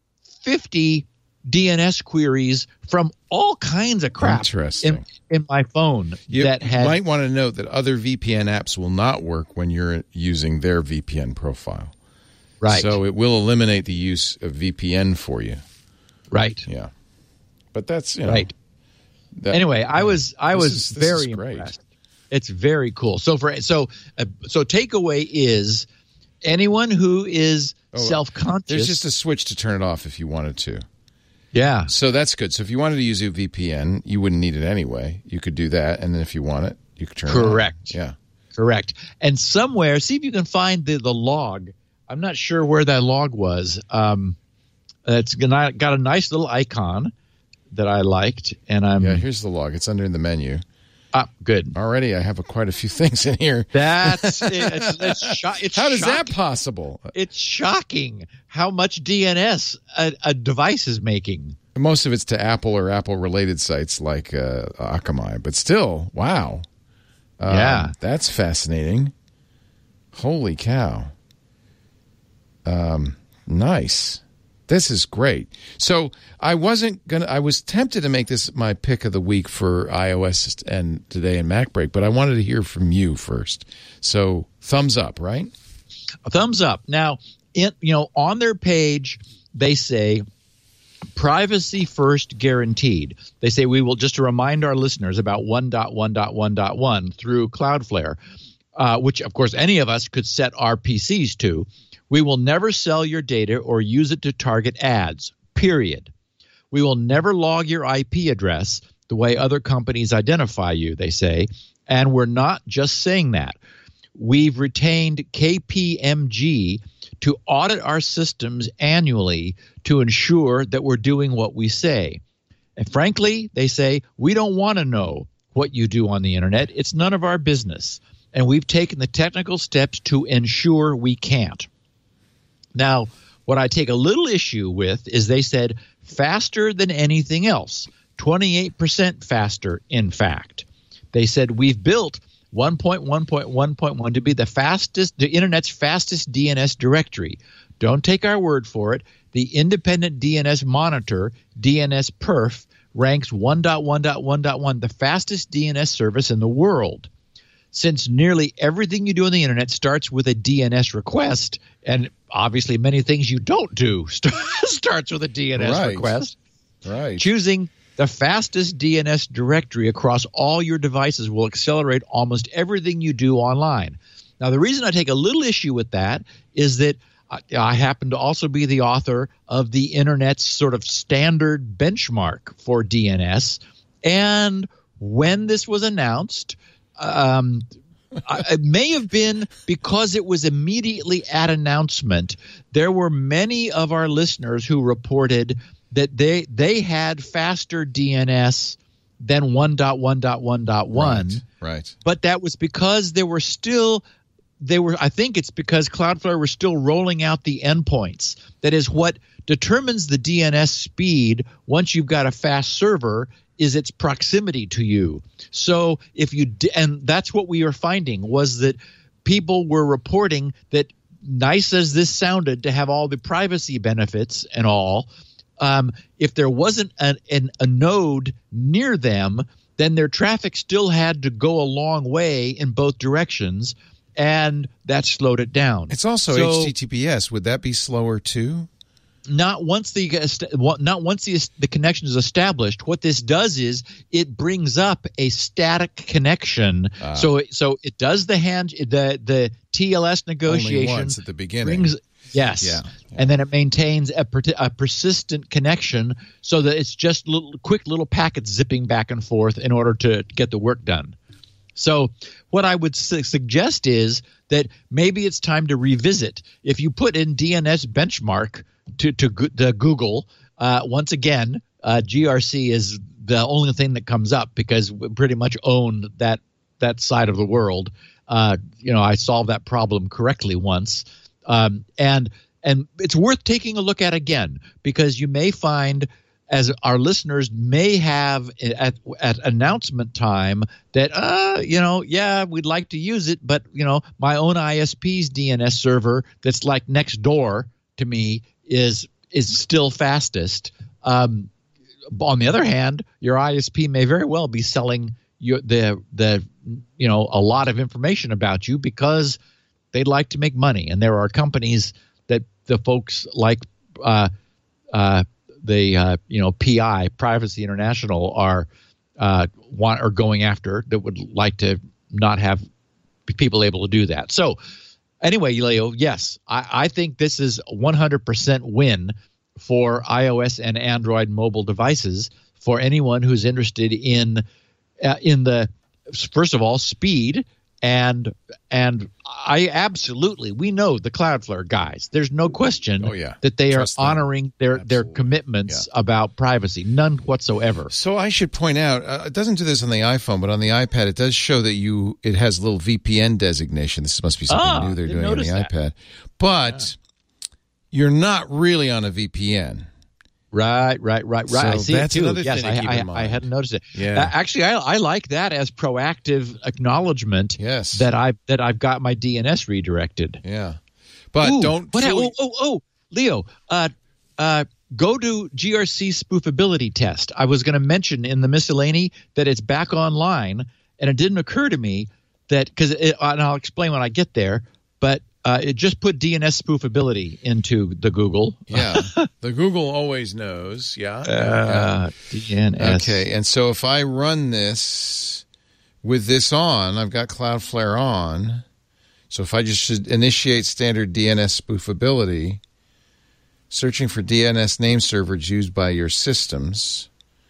fifty D N S queries from all kinds of crap Interesting. in, in my phone. You that had, might want to note that other V P N apps will not work when you're using their V P N profile. Right. So it will eliminate the use of V P N for you. Right. Yeah. But that's, you know, right. That, anyway, I was I this was is, this very is great. impressed. It's very cool. So for so uh, so takeaway is anyone who is Oh, self-conscious. There's just a switch to turn it off if you wanted to. Yeah. So that's good. So if you wanted to use a V P N, you wouldn't need it anyway. You could do that, and then if you want it, you could turn Correct. it on. Yeah. Correct. And somewhere, see if you can find the, the log. I'm not sure where that log was. Um, it's got a nice little icon that I liked, and I'm Yeah, here's the log. It's under the menu. Ah, good. Already, I have a, quite a few things in here. That's it. It's, it's, sho- it's How is shocking. that possible? It's shocking how much D N S a, a device is making. Most of it's to Apple or Apple-related sites like uh, Akamai, but still, wow. Um, Yeah. That's fascinating. Holy cow. Um, nice. This is great. So I wasn't going to, I was tempted to make this my pick of the week for iOS and Today and MacBreak, but I wanted to hear from you first. So thumbs up, right? A thumbs up. Now, in, you know, on their page, they say privacy first guaranteed. They say we will, just to remind our listeners about one point one point one point one through Cloudflare, uh, which, of course, any of us could set our P Cs to. We will never sell your data or use it to target ads, period. We will never log your I P address the way other companies identify you, they say. And we're not just saying that. We've retained K P M G to audit our systems annually to ensure that we're doing what we say. And frankly, they say, we don't want to know what you do on the internet. It's none of our business. And we've taken the technical steps to ensure we can't. Now, what I take a little issue with is they said faster than anything else, twenty-eight percent faster, in fact. They said we've built one point one point one point one to be the fastest, the internet's fastest D N S directory. Don't take our word for it. The independent D N S monitor, D N S Perf, ranks one point one point one point one, the fastest D N S service in the world. Since nearly everything you do on the internet starts with a D N S request, and obviously many things you don't do start, starts with a D N S Right. request, Right. choosing the fastest D N S directory across all your devices will accelerate almost everything you do online. Now, the reason I take a little issue with that is that I, I happen to also be the author of the internet's sort of standard benchmark for D N S. And when this was announced, um, I, it may have been because it was immediately at announcement. There were many of our listeners who reported that they they had faster D N S than one point one point one point one. Right. Right. But that was because there were still they were I think it's because Cloudflare was still rolling out the endpoints. That is what determines the D N S speed once you've got a fast server is its proximity to you. So if you and that's what we were finding was that people were reporting that nice as this sounded to have all the privacy benefits and all, um, if there wasn't an, an, a node near them, then their traffic still had to go a long way in both directions, and that slowed it down. It's also So- H T T P S. Would that be slower too? Not once the not once the the connection is established. What this does is it brings up a static connection. Ah. So it, so it does the hand the the T L S negotiation Only once at the beginning. brings yes, Yeah, yeah. and then it maintains a, per, a persistent connection so that it's just little quick little packets zipping back and forth in order to get the work done. So what I would su- suggest is that maybe it's time to revisit. If you put in D N S benchmark to to, go- to Google, uh, once again, uh, G R C is the only thing that comes up because we pretty much own that that side of the world. Uh, you know, I solved that problem correctly once, um, and and it's worth taking a look at again because you may find, as our listeners may have at, at announcement time, that, uh, you know, yeah, we'd like to use it, but, you know, my own I S P's D N S server that's like next door to me is is still fastest. Um, on the other hand, your I S P may very well be selling you the the you know a lot of information about you because they'd like to make money, and there are companies that the folks like uh, uh, the uh, you know P I Privacy International are uh, want are going after that would like to not have people able to do that. So anyway, Leo, yes, I, I think this is a one hundred percent win for iOS and Android mobile devices for anyone who's interested in uh, in the first of all speed and and I absolutely we know the Cloudflare guys. There's no question oh, yeah. that they Trust are them. honoring their Absolutely. their commitments yeah. about privacy, none whatsoever. So I should point out, uh, it doesn't do this on the iPhone, but on the iPad, it does show that you it has a little V P N designation. This must be something ah, new they're didn't doing on the notice that. iPad. But yeah. you're not really on a V P N. Right, right, right, right. So I see that's it too. another Yes, thing to I, keep I, in mind. I hadn't noticed it. Yeah. Uh, actually, I, I like that as proactive acknowledgement. Yes. that I that I've got my D N S redirected. Yeah, but Ooh, don't. What, fully- oh, oh, oh, Leo, uh, uh, go to G R C spoofability test. I was going to mention in the miscellany that it's back online, and it didn't occur to me that because, and I'll explain when I get there, but. Uh, it just put D N S spoofability into the Google. Yeah, the Google always knows. Yeah. Uh, yeah. D N S. Okay, and so if I run this with this on, I've got Cloudflare on. So if I just should initiate standard D N S spoofability, searching for D N S name servers used by your systems.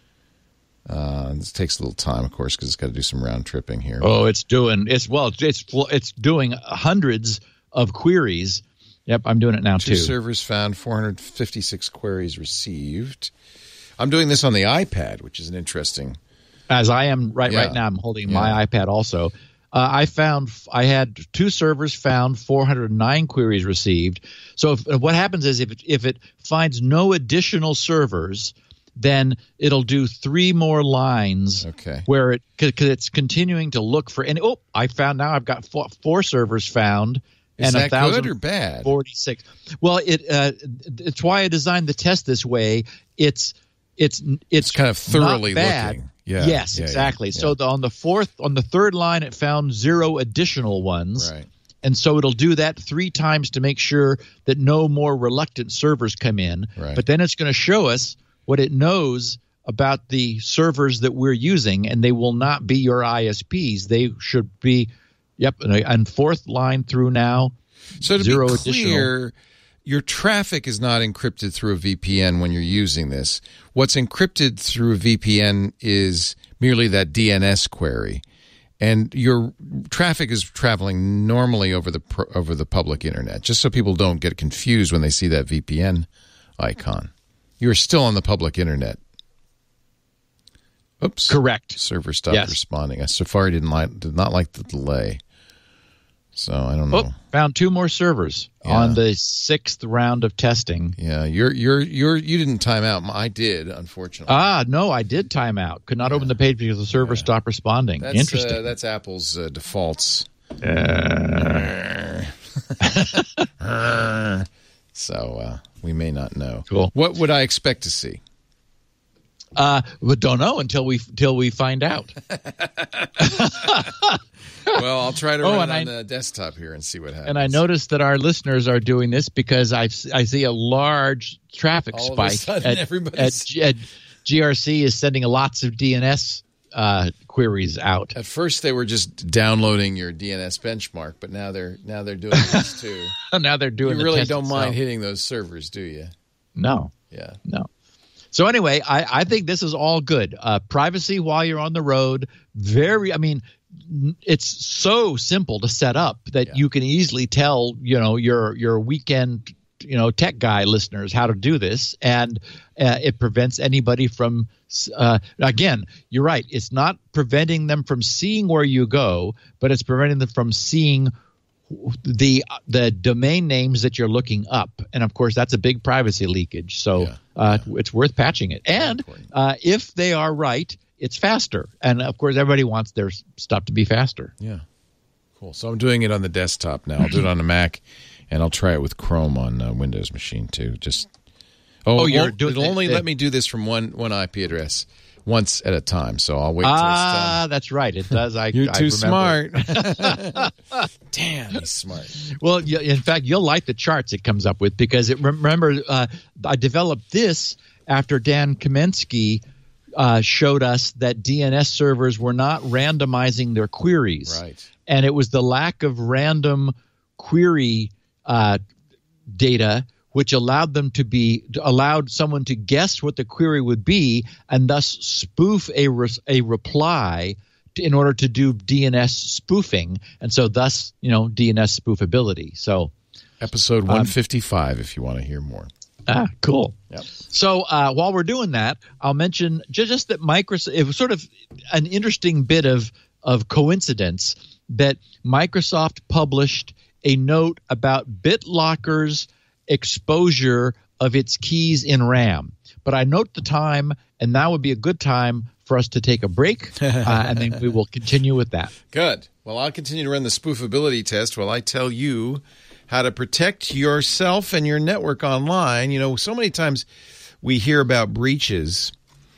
Uh, this takes a little time, of course, because it's got to do some round tripping here. Oh, it's doing it's well, it's it's doing hundreds of queries. Yep, I'm doing it now Two too. servers found, four hundred fifty-six queries received. I'm doing this on the iPad, which is an interesting. As I am right Yeah. right now, I'm holding Yeah. my iPad also. Uh, I found I had two servers found, four hundred nine queries received. So if, what happens is if it, if it finds no additional servers, then it'll do three more lines. Okay. Where it because it's continuing to look for and oh, I found now I've got four, four servers found. Is and that a thousand good or bad? forty-six. Well, it uh, it's why I designed the test this way. It's it's it's, It's kind of thoroughly not bad. looking. Yeah. Yes, yeah, exactly. yeah, So yeah. the, on the fourth, on the third line, it found zero additional ones, Right. and so it'll do that three times to make sure that no more reluctant servers come in. Right. But then it's going to show us what it knows about the servers that we're using, and they will not be your I S Ps. They should be. Yep, and, and fourth line through now. So to zero be additional. clear, your traffic is not encrypted through a V P N when you're using this. What's encrypted through a V P N is merely that D N S query, and your traffic is traveling normally over the pro- over the public internet. Just so people don't get confused when they see that V P N icon, you're still on the public internet. Oops. Correct. Server stopped Yes. responding. Safari didn't like did not like the delay. So I don't know. Oh, found two more servers Yeah. on the sixth round of testing. Yeah, you're you're you're you didn't time out. I did, unfortunately. Ah, no, I did time out. Could not open the page because the server Yeah. stopped responding. That's, Interesting. Uh, that's Apple's uh, defaults. So uh, we may not know. Cool. What would I expect to see? Uh, we don't know until we until we find out. Well, I'll try to Oh, run and it on I- the desktop here and see what happens. And I noticed that our listeners are doing this because I I see a large traffic All of a spike sudden, at, everybody's- at, G- at G R C is sending lots of D N S uh, queries out. At first, they were just downloading your D N S benchmark, but now they're now they're doing this too. Now they're doing. You the really test don't mind itself. hitting those servers, do you? No, Yeah. no. So anyway, I, I think this is all good. Uh, privacy while you're on the road. Very, I mean, n- it's so simple to set up that Yeah. you can easily tell, you know, your your weekend, you know, tech guy listeners how to do this, and uh, it prevents anybody from. Uh, again, you're right. It's not preventing them from seeing where you go, but it's preventing them from seeing the the domain names that you're looking up, and of course that's a big privacy leakage. So Yeah, uh, it's worth patching it. And important. uh, if they are right, it's faster. And of course, everybody wants their stuff to be faster. Yeah. Cool. So I'm doing it on the desktop now. I'll do it on the Mac, and I'll try it with Chrome on uh, Windows machine too. Just oh, Oh, it you're won't- doing it'll the- only the- let me do this from one one I P address once at a time. So I'll wait till it's done. Ah, that's right. It does. I, You're I too remember. smart. Damn, he's smart. Well, y- in fact, you'll like the charts it comes up with because it remember uh, I developed this after Dan Kamensky uh, showed us that D N S servers were not randomizing their queries. Right. And it was the lack of random query uh, data which allowed them to be allowed someone to guess what the query would be and thus spoof a re, a reply to, in order to do D N S spoofing, and so thus you know D N S spoofability. So episode one fifty-five, um, if you want to hear more. Ah, cool. Yep. So uh, while we're doing that, I'll mention just, just that Microsoft. It was sort of an interesting bit of of coincidence that Microsoft published a note about BitLocker's exposure of its keys in RAM. But I note the time, and now would be a good time for us to take a break, uh, and then we will continue with that. Good. Well, I'll continue to run the spoofability test while I tell you how to protect yourself and your network online. You know, so many times we hear about breaches,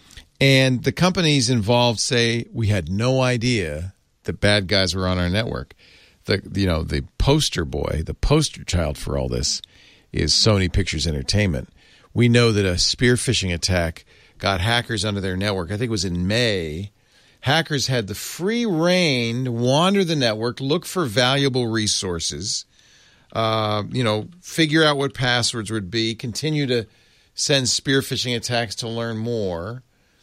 and the companies involved say, we had no idea that bad guys were on our network. The you know, the poster boy, the poster child for all this is Sony Pictures Entertainment. We know that a spear phishing attack got hackers onto their network. I think it was in May. Hackers had the free reign to wander the network, look for valuable resources, uh, you know, figure out what passwords would be, continue to send spear phishing attacks to learn more.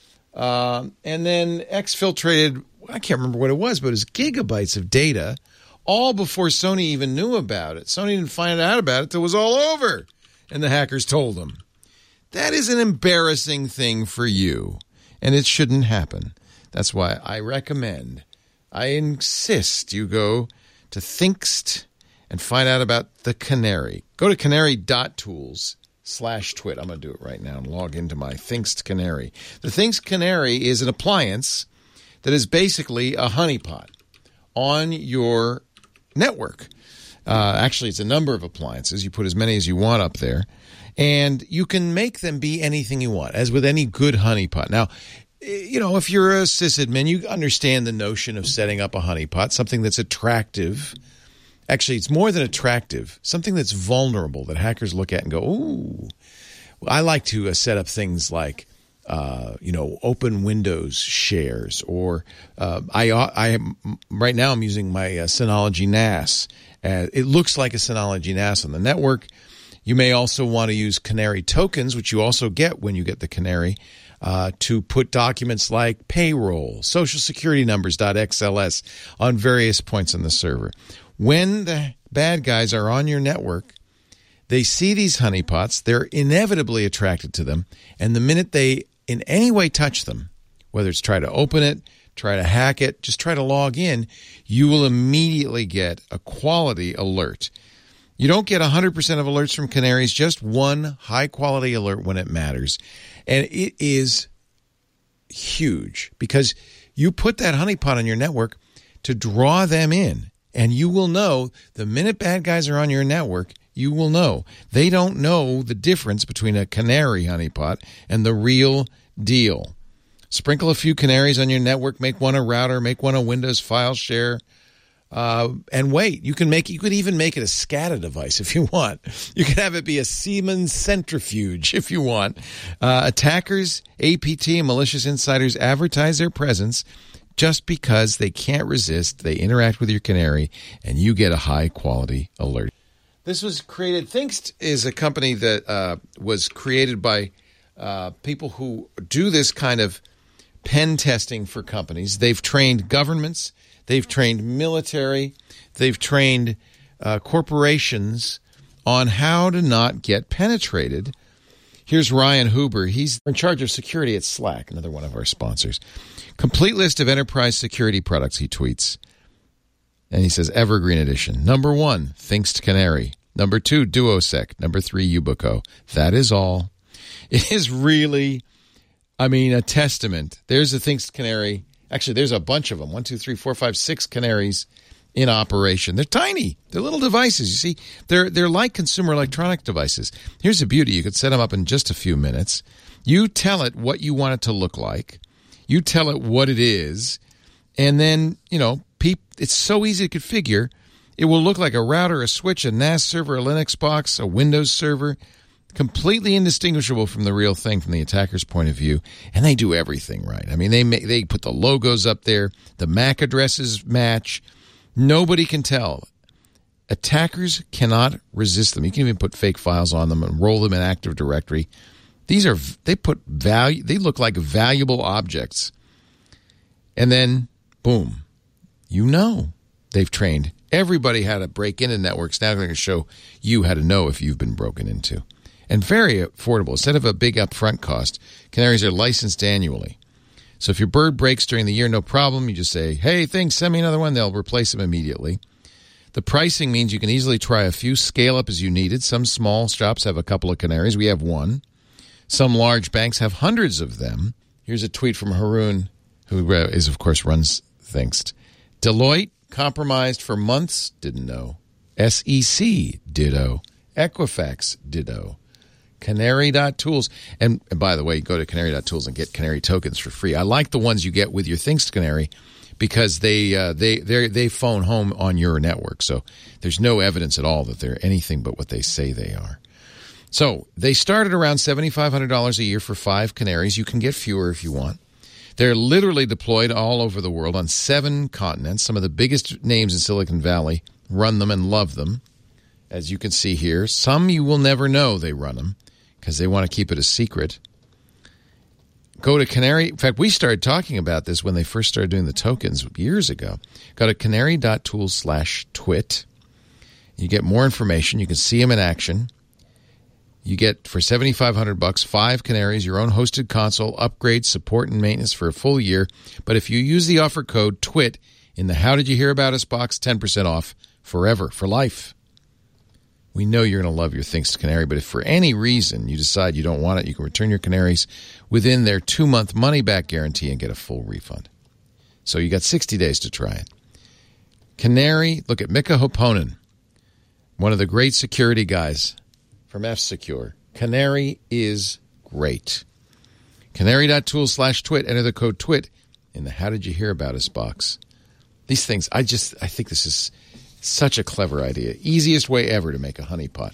Uh, and then exfiltrated, I can't remember what it was, but it was gigabytes of data, all before Sony even knew about it. Sony didn't find out about it till it was all over, and the hackers told them. That is an embarrassing thing for you, and it shouldn't happen. That's why I recommend, I insist you go to Thinkst and find out about the Canary. Go to canary.tools slash twit. I'm going to do it right now and log into my Thinkst Canary. The Thinkst Canary is an appliance that is basically a honeypot on your network. Uh, actually, it's a number of appliances. You put as many as you want up there, and you can make them be anything you want, as with any good honeypot. Now, you know, if you're a sysadmin, you understand the notion of setting up a honeypot, something that's attractive. Actually, it's more than attractive, something that's vulnerable that hackers look at and go, ooh. I like to uh, set up things like Uh, you know, open Windows shares, or uh, I, I, right now I'm using my uh, Synology N A S. Uh, it looks like a Synology N A S on the network. You may also want to use Canary tokens, which you also get when you get the Canary, uh, to put documents like payroll, social security numbers.xls on various points on the server. When the bad guys are on your network, they see these honeypots, they're inevitably attracted to them, and the minute they in any way touch them, whether it's try to open it, try to hack it, just try to log in, you will immediately get a quality alert. You don't get one hundred percent of alerts from Canaries, just one high-quality alert when it matters. And it is huge because you put that honeypot on your network to draw them in, and you will know the minute bad guys are on your network, you will know. They don't know the difference between a canary honeypot and the real deal. Sprinkle a few canaries on your network, make one a router, make one a Windows file share, uh, and wait. You can make you could even make it a SCADA device if you want. You can have it be a Siemens centrifuge if you want. Uh, attackers, A P T, and malicious insiders advertise their presence just because they can't resist. They interact with your canary, and you get a high-quality alert. This was created, Thinkst is a company that uh, was created by uh, people who do this kind of pen testing for companies. They've trained governments, they've trained military, they've trained uh, corporations on how to not get penetrated. Here's Ryan Huber. He's in charge of security at Slack, another one of our sponsors. Complete list of enterprise security products, he tweets. And he says, Evergreen Edition. Number one, Thinkst Canary. Number two, DuoSec. Number three, Yubico. That is all. It is really, I mean, a testament. There's a Thinkst Canary. Actually, there's a bunch of them. One, two, three, four, five, six canaries in operation. They're tiny. They're little devices. You see, they're they're like consumer electronic devices. Here's the beauty. You could set them up in just a few minutes. You tell it what you want it to look like. You tell it what it is. And then, you know, it's so easy to configure. It will look like a router, a switch, a N A S server, a Linux box, a Windows server. completely indistinguishable from the real thing from the attacker's point of view, and they do everything right. I mean, they make, they put the logos up there, the M A C addresses match. Nobody can tell. Attackers cannot resist them. You can even put fake files on them and roll them in Active Directory. These are they put value. They look like valuable objects, and then boom, you know they've trained everybody how to break into networks. Now they're going to show you how to know if you've been broken into, and very affordable. Instead of a big upfront cost, canaries are licensed annually. So if your bird breaks during the year, no problem. You just say, "Hey, things, send me another one." They'll replace them immediately. The pricing means you can easily try a few, scale up as you needed. Some small shops have a couple of canaries. We have one. Some large banks have hundreds of them. Here's a tweet from Haroon, who is, of course, runs Thinkst. Deloitte, compromised for months, didn't know. S E C, ditto. Equifax, ditto. Canary dot tools. And, and by the way, go to Canary dot tools and get Canary tokens for free. I like the ones you get with your Thinkst Canary, because they uh, they they they phone home on your network. So there's no evidence at all that they're anything but what they say they are. So they start at around seven thousand five hundred dollars a year for five canaries. You can get fewer if you want. They're literally deployed all over the world on seven continents. Some of the biggest names in Silicon Valley run them and love them, as you can see here. Some you will never know they run them because they want to keep it a secret. Go to Canary. In fact, we started talking about this when they first started doing the tokens years ago. Go to canary dot tools slash twit. You get more information. You can see them in action. You get, for seven thousand five hundred bucks, five canaries, your own hosted console, upgrade, support, and maintenance for a full year. But if you use the offer code TWIT in the How Did You Hear About Us box, ten percent off forever, for life. We know you're going to love your Thinkst Canary, but if for any reason you decide you don't want it, you can return your canaries within their two-month money-back guarantee and get a full refund. So you got sixty days to try it. Canary, look at Mika Hopponen, one of the great security guys from F-Secure. Canary is great. Canary dot tools slash twit. Enter the code TWIT in the How Did You Hear About Us box. These things, I just, I think this is such a clever idea. Easiest way ever to make a honeypot.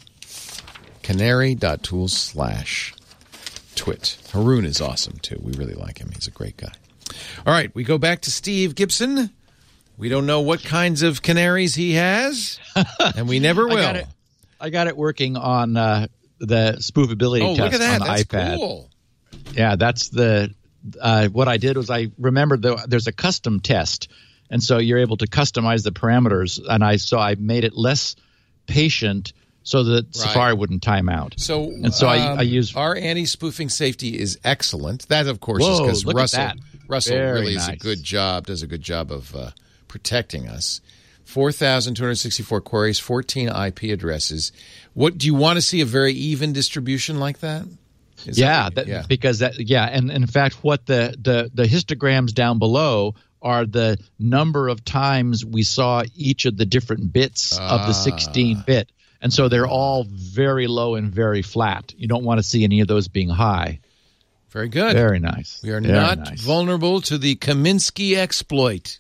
Canary dot tools slash twit. Haroon is awesome, too. We really like him. He's a great guy. All right, we go back to Steve Gibson. We don't know what kinds of canaries he has, and we never will. I got it, I got it working on uh, the spoofability oh, test look at that. on the That's iPad. Cool. Yeah, that's the uh, what I did was I remembered the, there's a custom test. And so you're able to customize the parameters, and I so I made it less patient so that right. Safari wouldn't time out. So, and so um, I, I use our anti-spoofing safety is excellent. That, of course, Whoa, is because Russell Russell Very really nice. is a good job, does a good job of uh, protecting us. four thousand two hundred sixty-four queries, fourteen I P addresses. What do you want to see a very even distribution like that? Is yeah, that, that, yeah, because that yeah, and, and in fact, what the the the histograms down below are the number of times we saw each of the different bits ah. of the sixteen bit. And so they're all very low and very flat. You don't want to see any of those being high. Very good. Very nice. We are very not nice. vulnerable to the Kaminsky exploit.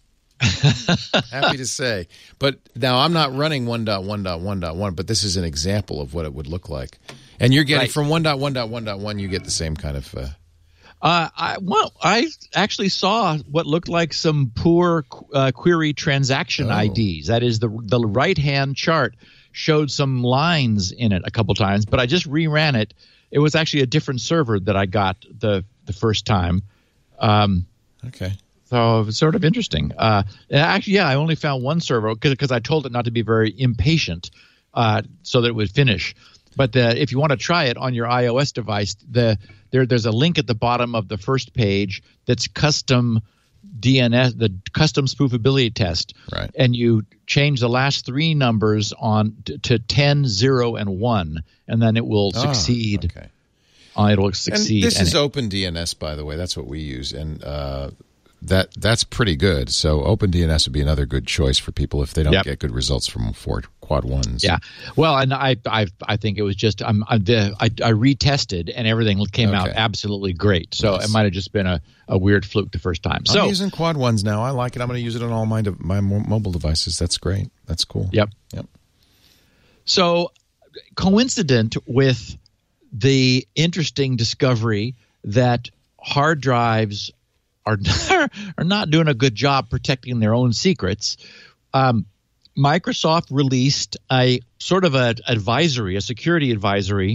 Happy to say. But now I'm not running one point one point one point one, but this is an example of what it would look like. And you're getting, right. from one point one point one point one, you get the same kind of... Uh, Uh, I well, I actually saw what looked like some poor uh, query transaction oh. I Ds. That is, the the right hand chart showed some lines in it a couple times, but I just reran it. It was actually a different server that I got the the first time. Um, okay. So it was sort of interesting. Uh, actually, yeah, I only found one server because I told it not to be very impatient, uh, so that it would finish. But the, if you want to try it on your iOS device, the there there's a link at the bottom of the first page that's custom D N S, the custom spoofability test. Right. And you change the last three numbers on to, to ten, zero, and one, and then it will oh, succeed. Okay. Uh, it'll succeed. And this and is it, OpenDNS, by the way. That's what we use, and uh, that that's pretty good. So OpenDNS would be another good choice for people if they don't yep. get good results from four quad ones. Yeah, well, and I I I think it was just I'm I, the, I, I retested and everything came okay. out absolutely great. So nice. It might have just been a, a weird fluke the first time. So I'm using quad ones now. I like it. I'm going to use it on all my my mobile devices. That's great. That's cool. Yep. Yep. So coincident with the interesting discovery that hard drives are are not doing a good job protecting their own secrets. Um, Microsoft released a sort of an advisory, a security advisory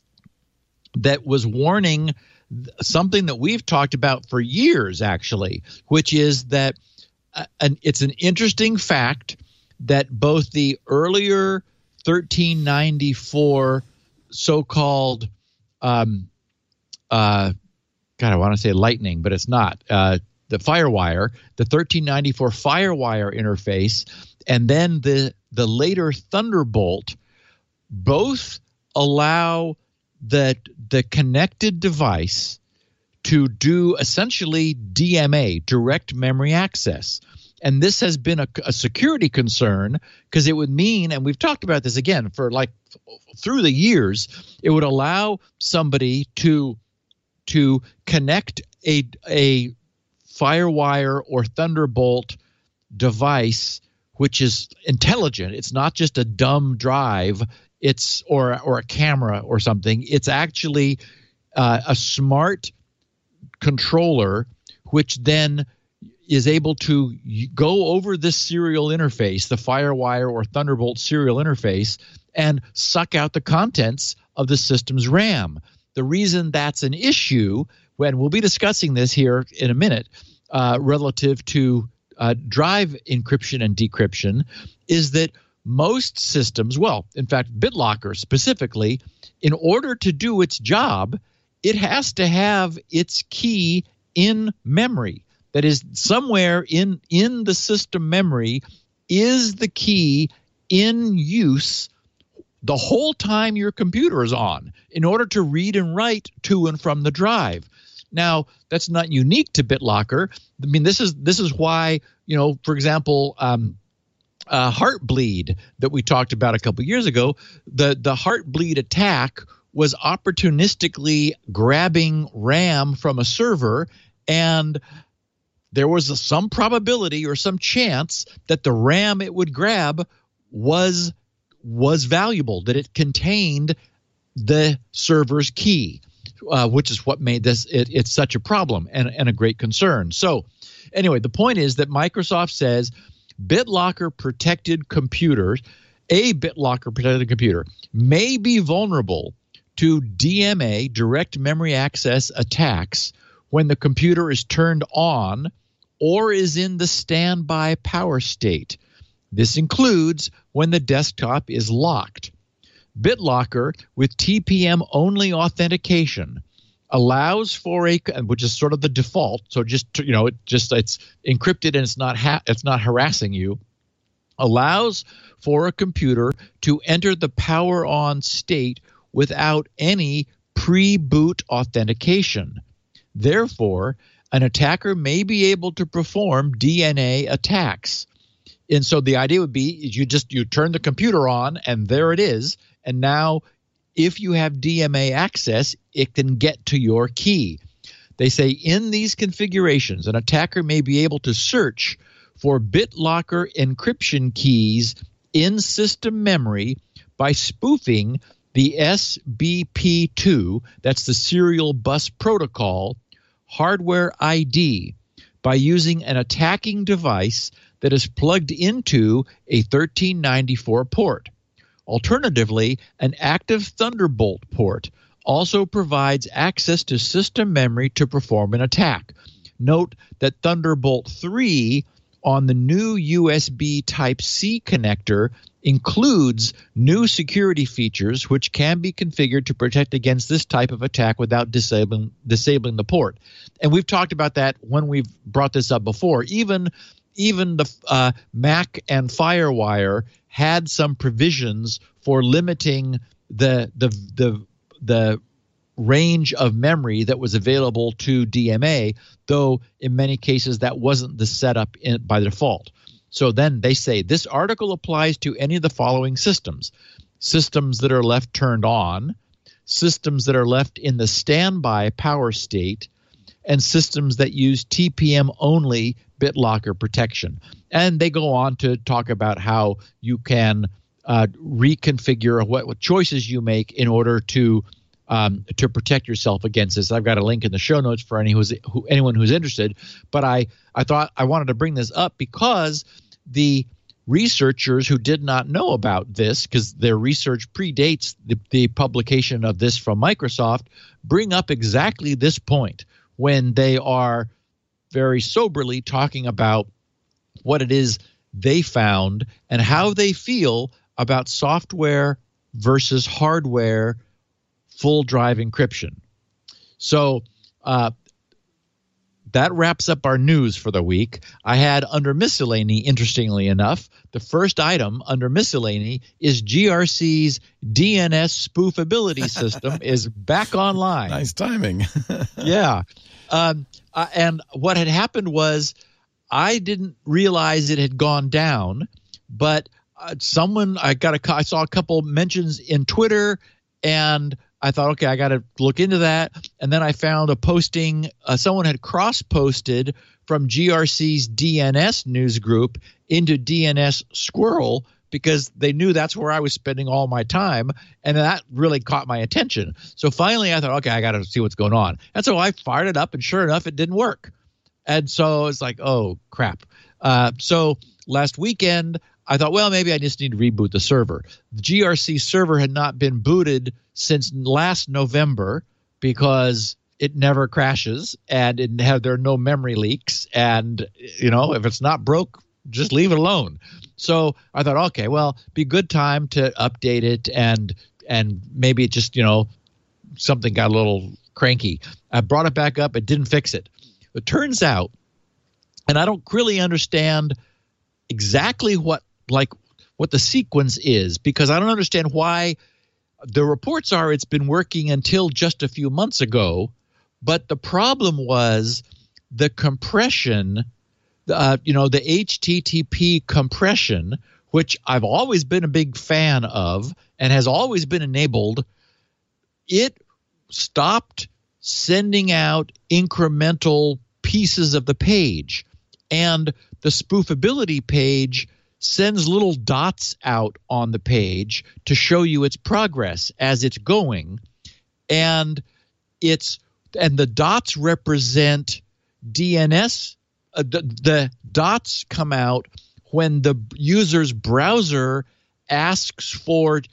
that was warning something that we've talked about for years, actually, which is that uh, an, it's an interesting fact that both the earlier thirteen ninety-four so-called um, uh, God, I want to say lightning, but it's not. Uh, the FireWire, the thirteen ninety-four FireWire interface, and then the the later Thunderbolt, both allow the the connected device to do essentially D M A, direct memory access. And this has been a, a security concern because it would mean, and we've talked about this again for like through the years, it would allow somebody to to connect a a FireWire or Thunderbolt device which is intelligent. It's not just a dumb drive, it's or or a camera or something. It's actually uh, a smart controller which then is able to go over this serial interface, the FireWire or Thunderbolt serial interface, and suck out the contents of the system's RAM. The reason that's an issue, when we'll be discussing this here in a minute, uh, relative to uh, drive encryption and decryption, is that most systems, well, in fact, BitLocker specifically, in order to do its job, it has to have its key in memory. That is, somewhere in, in the system memory is the key in use the whole time your computer is on in order to read and write to and from the drive. Now, that's not unique to BitLocker. I mean, this is this is why, you know, for example, um, uh, Heartbleed that we talked about a couple years ago, the, the Heartbleed attack was opportunistically grabbing RAM from a server, and there was a, some probability or some chance that the RAM it would grab was was valuable, that it contained the server's key, uh, which is what made this it, it's such a problem and, and a great concern. So anyway, the point is that Microsoft says BitLocker protected computers, a BitLocker protected computer may be vulnerable to D M A, direct memory access attacks, when the computer is turned on or is in the standby power state. This includes when the desktop is locked. BitLocker, with T P M-only authentication, allows for a, which is sort of the default, so just, you know, it just it's encrypted and it's not ha- it's not harassing you, allows for a computer to enter the power on state without any pre-boot authentication. Therefore, an attacker may be able to perform D N A attacks. And so the idea would be you just you turn the computer on and there it is. And now if you have D M A access, it can get to your key. They say in these configurations, an attacker may be able to search for BitLocker encryption keys in system memory by spoofing the S B P two, that's the Serial Bus Protocol, hardware I D, by using an attacking device that is plugged into a thirteen ninety-four port. Alternatively, an active Thunderbolt port also provides access to system memory to perform an attack. Note that Thunderbolt three on the new U S B Type-C connector includes new security features which can be configured to protect against this type of attack without disabling disabling the port. And we've talked about that when we've brought this up before. Even even the uh, Mac and FireWire had some provisions for limiting the the the the range of memory that was available to D M A, though in many cases that wasn't the setup in, by default. So then they say this article applies to any of the following systems: systems that are left turned on, systems that are left in the standby power state, and systems that use T P M-only BitLocker protection. And they go on to talk about how you can uh, reconfigure what, what choices you make in order to um, to protect yourself against this. I've got a link in the show notes for any who's, who, anyone who's interested. But I, I thought I wanted to bring this up because the researchers who did not know about this, because their research predates the, the publication of this from Microsoft, bring up exactly this point when they are very soberly talking about what it is they found and how they feel about software versus hardware full drive encryption. So uh, that wraps up our news for the week. I had under miscellany, interestingly enough, the first item under miscellany is G R C's D N S spoofability system is back online. Nice timing. Yeah. Um, uh, and what had happened was I didn't realize it had gone down, but uh, someone I got a I saw a couple mentions in Twitter, and I thought, okay, I got to look into that. And then I found a posting uh, someone had cross posted from G R C's D N S news group into D N S Squirrel, because they knew that's where I was spending all my time, and that really caught my attention. So finally I thought, okay, I got to see what's going on. And so I fired it up, and sure enough, it didn't work. And so it's like, oh, crap. Uh, so last weekend, I thought, well, maybe I just need to reboot the server. The G R C server had not been booted since last November because it never crashes, and it have, there are no memory leaks. And, you know, if it's not broke, just leave it alone. So I thought, okay, well, be a good time to update it, and and maybe it just, you know, something got a little cranky. I brought it back up. It didn't fix it. It turns out, and I don't really understand exactly what like what the sequence is, because I don't understand why the reports are it's been working until just a few months ago, but the problem was the compression. Uh, you know, the H T T P compression, which I've always been a big fan of and has always been enabled, it stopped sending out incremental pieces of the page. And the spoofability page sends little dots out on the page to show you its progress as it's going. And it's and the dots represent D N S. Uh, the, the dots come out when the user's browser asks for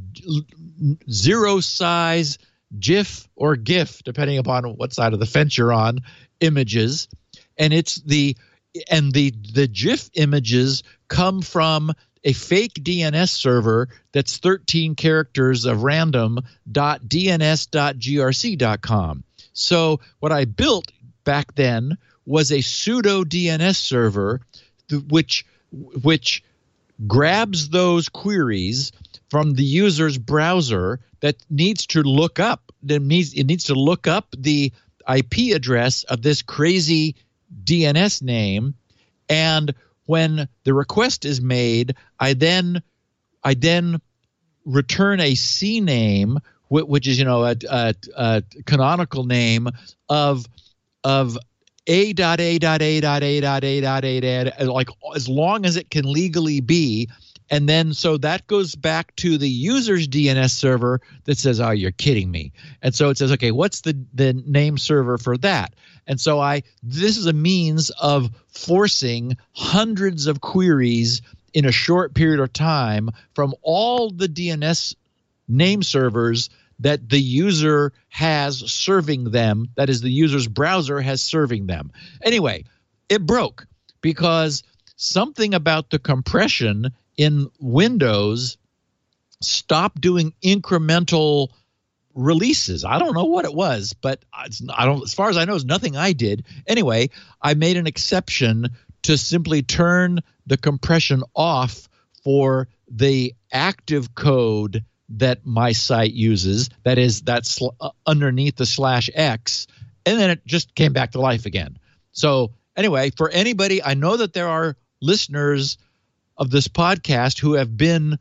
zero size GIF or GIF, depending upon what side of the fence you're on, images, and it's the and the the GIF images come from a fake D N S server that's thirteen characters of random dot D N S dot G R C dot com. So what I built back then was a pseudo D N S server th- which which grabs those queries from the user's browser that needs to look up that needs it needs to look up the I P address of this crazy D N S name, and when the request is made, I then I then return a C name, wh- which is you know a, a, a canonical name of of A dot A dot A dot A dot A dot A dot like as long as it can legally be. And then so that goes back to the user's D N S server that says, oh, you're kidding me. And so it says, okay, what's the, the name server for that? And so I this is a means of forcing hundreds of queries in a short period of time from all the D N S name servers that the user has serving them, that is the user's browser has serving them. Anyway, it broke because something about the compression in Windows stopped doing incremental releases. I don't know what it was, but I don't, as far as I know, it's nothing I did. Anyway, I made an exception to simply turn the compression off for the active code that my site uses, that is that's sl- underneath the slash X, and then it just came back to life again. So anyway, for anybody, I know that there are listeners of this podcast who have been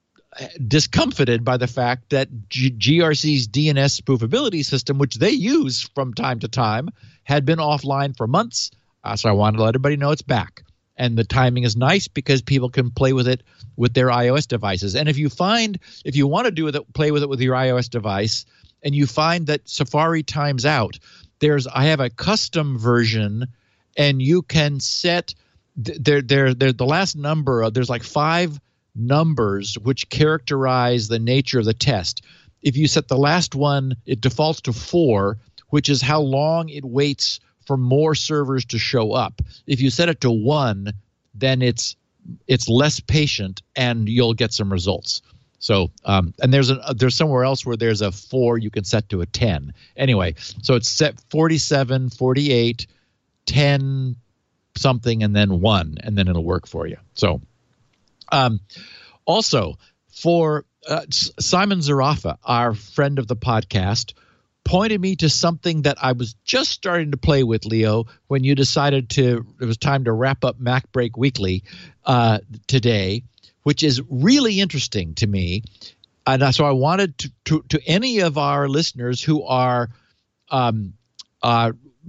discomfited by the fact that G- GRC's D N S spoofability system, which they use from time to time, had been offline for months. Uh, so I wanted to let everybody know it's back. And the timing is nice because people can play with it with their iOS devices. And if you find, if you want to do with it, play with it with your iOS device, and you find that Safari times out, there's I have a custom version, and you can set there there there the last number of, there's like five numbers which characterize the nature of the test. If you set the last one, it defaults to four, which is how long it waits for more servers to show up. If you set it to one, then it's it's less patient, and you'll get some results. So, um, and there's a there's somewhere else where there's a four you can set to a ten. Anyway, so it's set forty-seven, forty-eight, ten something, and then one, and then it'll work for you. So, um, also for uh, Simon Zarafa, our friend of the podcast, pointed me to something that I was just starting to play with, Leo, when you decided to it was time to wrap up Mac Break Weekly uh, today, which is really interesting to me. And so I wanted to, to, to any of our listeners who are um, uh,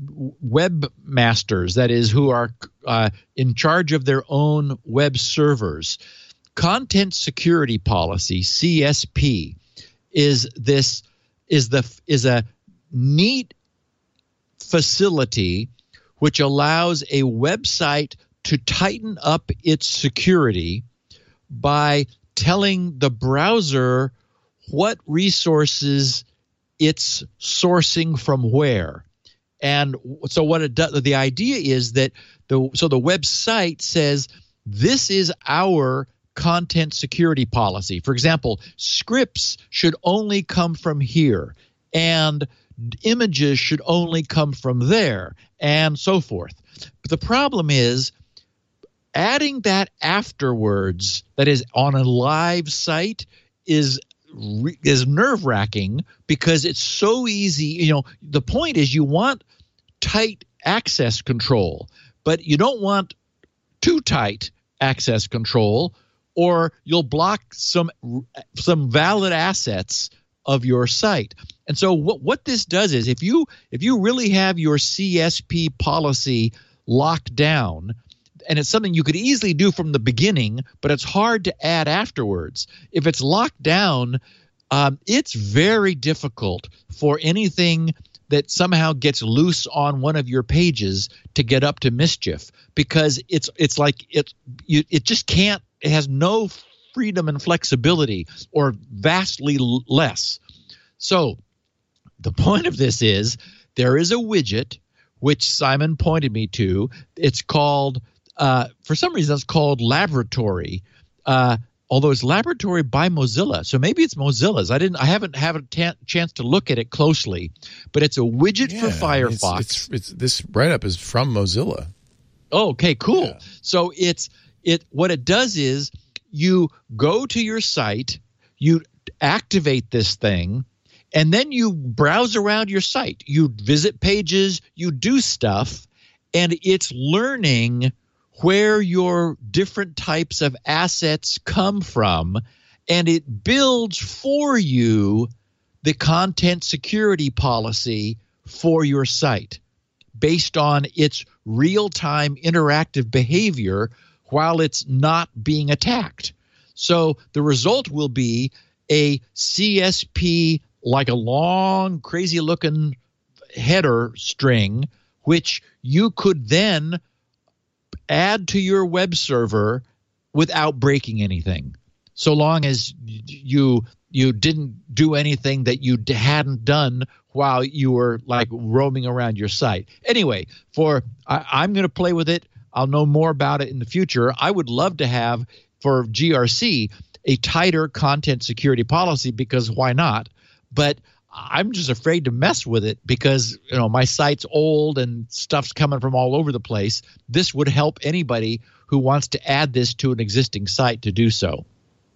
webmasters, that is, who are uh, in charge of their own web servers, Content Security Policy, C S P, is this is the is a neat facility which allows a website to tighten up its security by telling the browser what resources it's sourcing from where. And so what it does, the idea is that the so the website says this is our content security policy. For example, scripts should only come from here, and images should only come from there, and so forth. But the problem is adding that afterwards, that is on a live site, is is nerve-wracking because it's so easy. You know, the point is you want tight access control, but you don't want too tight access control, or you'll block some some valid assets of your site. And so what what this does is if you if you really have your C S P policy locked down, and it's something you could easily do from the beginning, but it's hard to add afterwards. If it's locked down, um, it's very difficult for anything that somehow gets loose on one of your pages to get up to mischief, because it's it's like it you, it just can't. It has no freedom and flexibility, or vastly l- less. So the point of this is there is a widget which Simon pointed me to. It's called uh, for some reason it's called Laboratory, uh, although it's Laboratory by Mozilla. So maybe it's Mozilla's. I didn't. I haven't had a ta- chance to look at it closely, but it's a widget yeah, for Firefox. It's, it's, it's, this write-up is from Mozilla. Oh, okay, cool. Yeah. So it's it. What it does is you go to your site, you activate this thing, and then you browse around your site. You visit pages, you do stuff, and it's learning where your different types of assets come from, and it builds for you the content security policy for your site based on its real-time interactive behavior while it's not being attacked. So the result will be a C S P, like a long, crazy-looking header string, which you could then add to your web server without breaking anything, so long as you you didn't do anything that you hadn't done while you were like roaming around your site. Anyway, for I, I'm going to play with it. I'll know more about it in the future. I would love to have for G R C a tighter content security policy, because why not? But I'm just afraid to mess with it because, you know, my site's old and stuff's coming from all over the place. This would help anybody who wants to add this to an existing site to do so.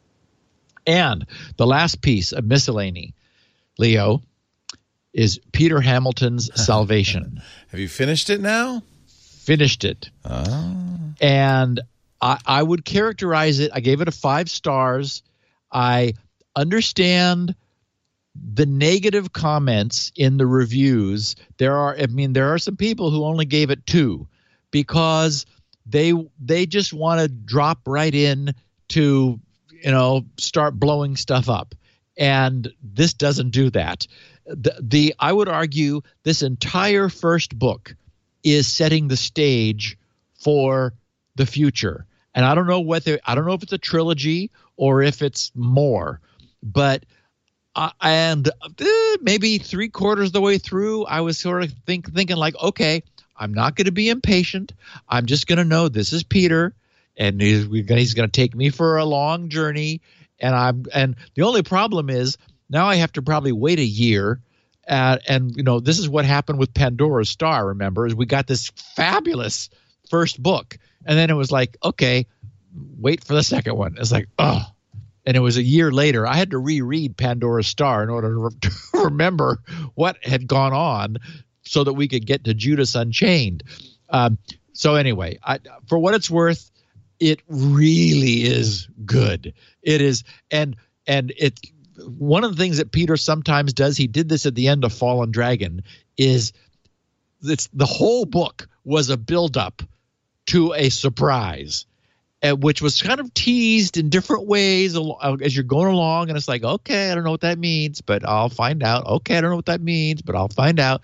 And the last piece of miscellany, Leo, is Peter Hamilton's Salvation. Have you finished it now? Finished it. Oh. And I, I would characterize it, I gave it a five stars. I understand the negative comments in the reviews. There are, I mean, there are some people who only gave it two because they they just want to drop right in to, you know, start blowing stuff up. And this doesn't do that. the, the I would argue this entire first book is setting the stage for the future. And I don't know whether I don't know if it's a trilogy or if it's more, but uh, and uh, maybe three quarters of the way through, I was sort of think, thinking like, okay, I'm not going to be impatient. I'm just going to know this is Peter, and he's, he's going to take me for a long journey. And I'm and the only problem is now I have to probably wait a year. Uh, and you know, this is what happened with Pandora's Star. Remember, is we got this fabulous first book, and then it was like, okay, wait for the second one. It's like, oh. And it was a year later. I had to reread Pandora's Star in order to, re- to remember what had gone on so that we could get to Judas Unchained. Um, so anyway, I, for what it's worth, it really is good. It is. And and it one of the things that Peter sometimes does, he did this at the end of Fallen Dragon, is it's the whole book was a buildup to a surprise. Uh, which was kind of teased in different ways as you're going along. And it's like, okay, I don't know what that means, but I'll find out. Okay, I don't know what that means, but I'll find out.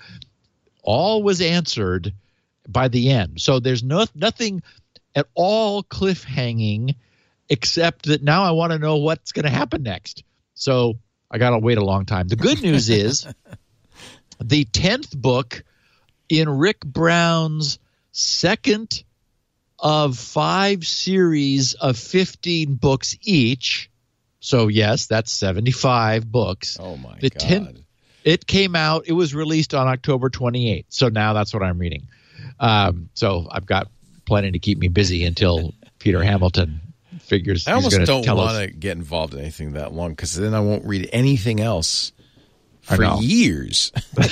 All was answered by the end. So there's no nothing at all cliffhanging except that now I want to know what's going to happen next. So I got to wait a long time. The good news is the tenth book in Rick Brown's second of five series of fifteen books each. So yes, that's seventy-five books. Oh my the God. tenth, it came out, it was released on October twenty-eighth. So now that's what I'm reading. Um, so I've got plenty to keep me busy until Peter Hamilton figures I almost he's don't tell want us. to get involved in anything that long because then I won't read anything else I for know. years.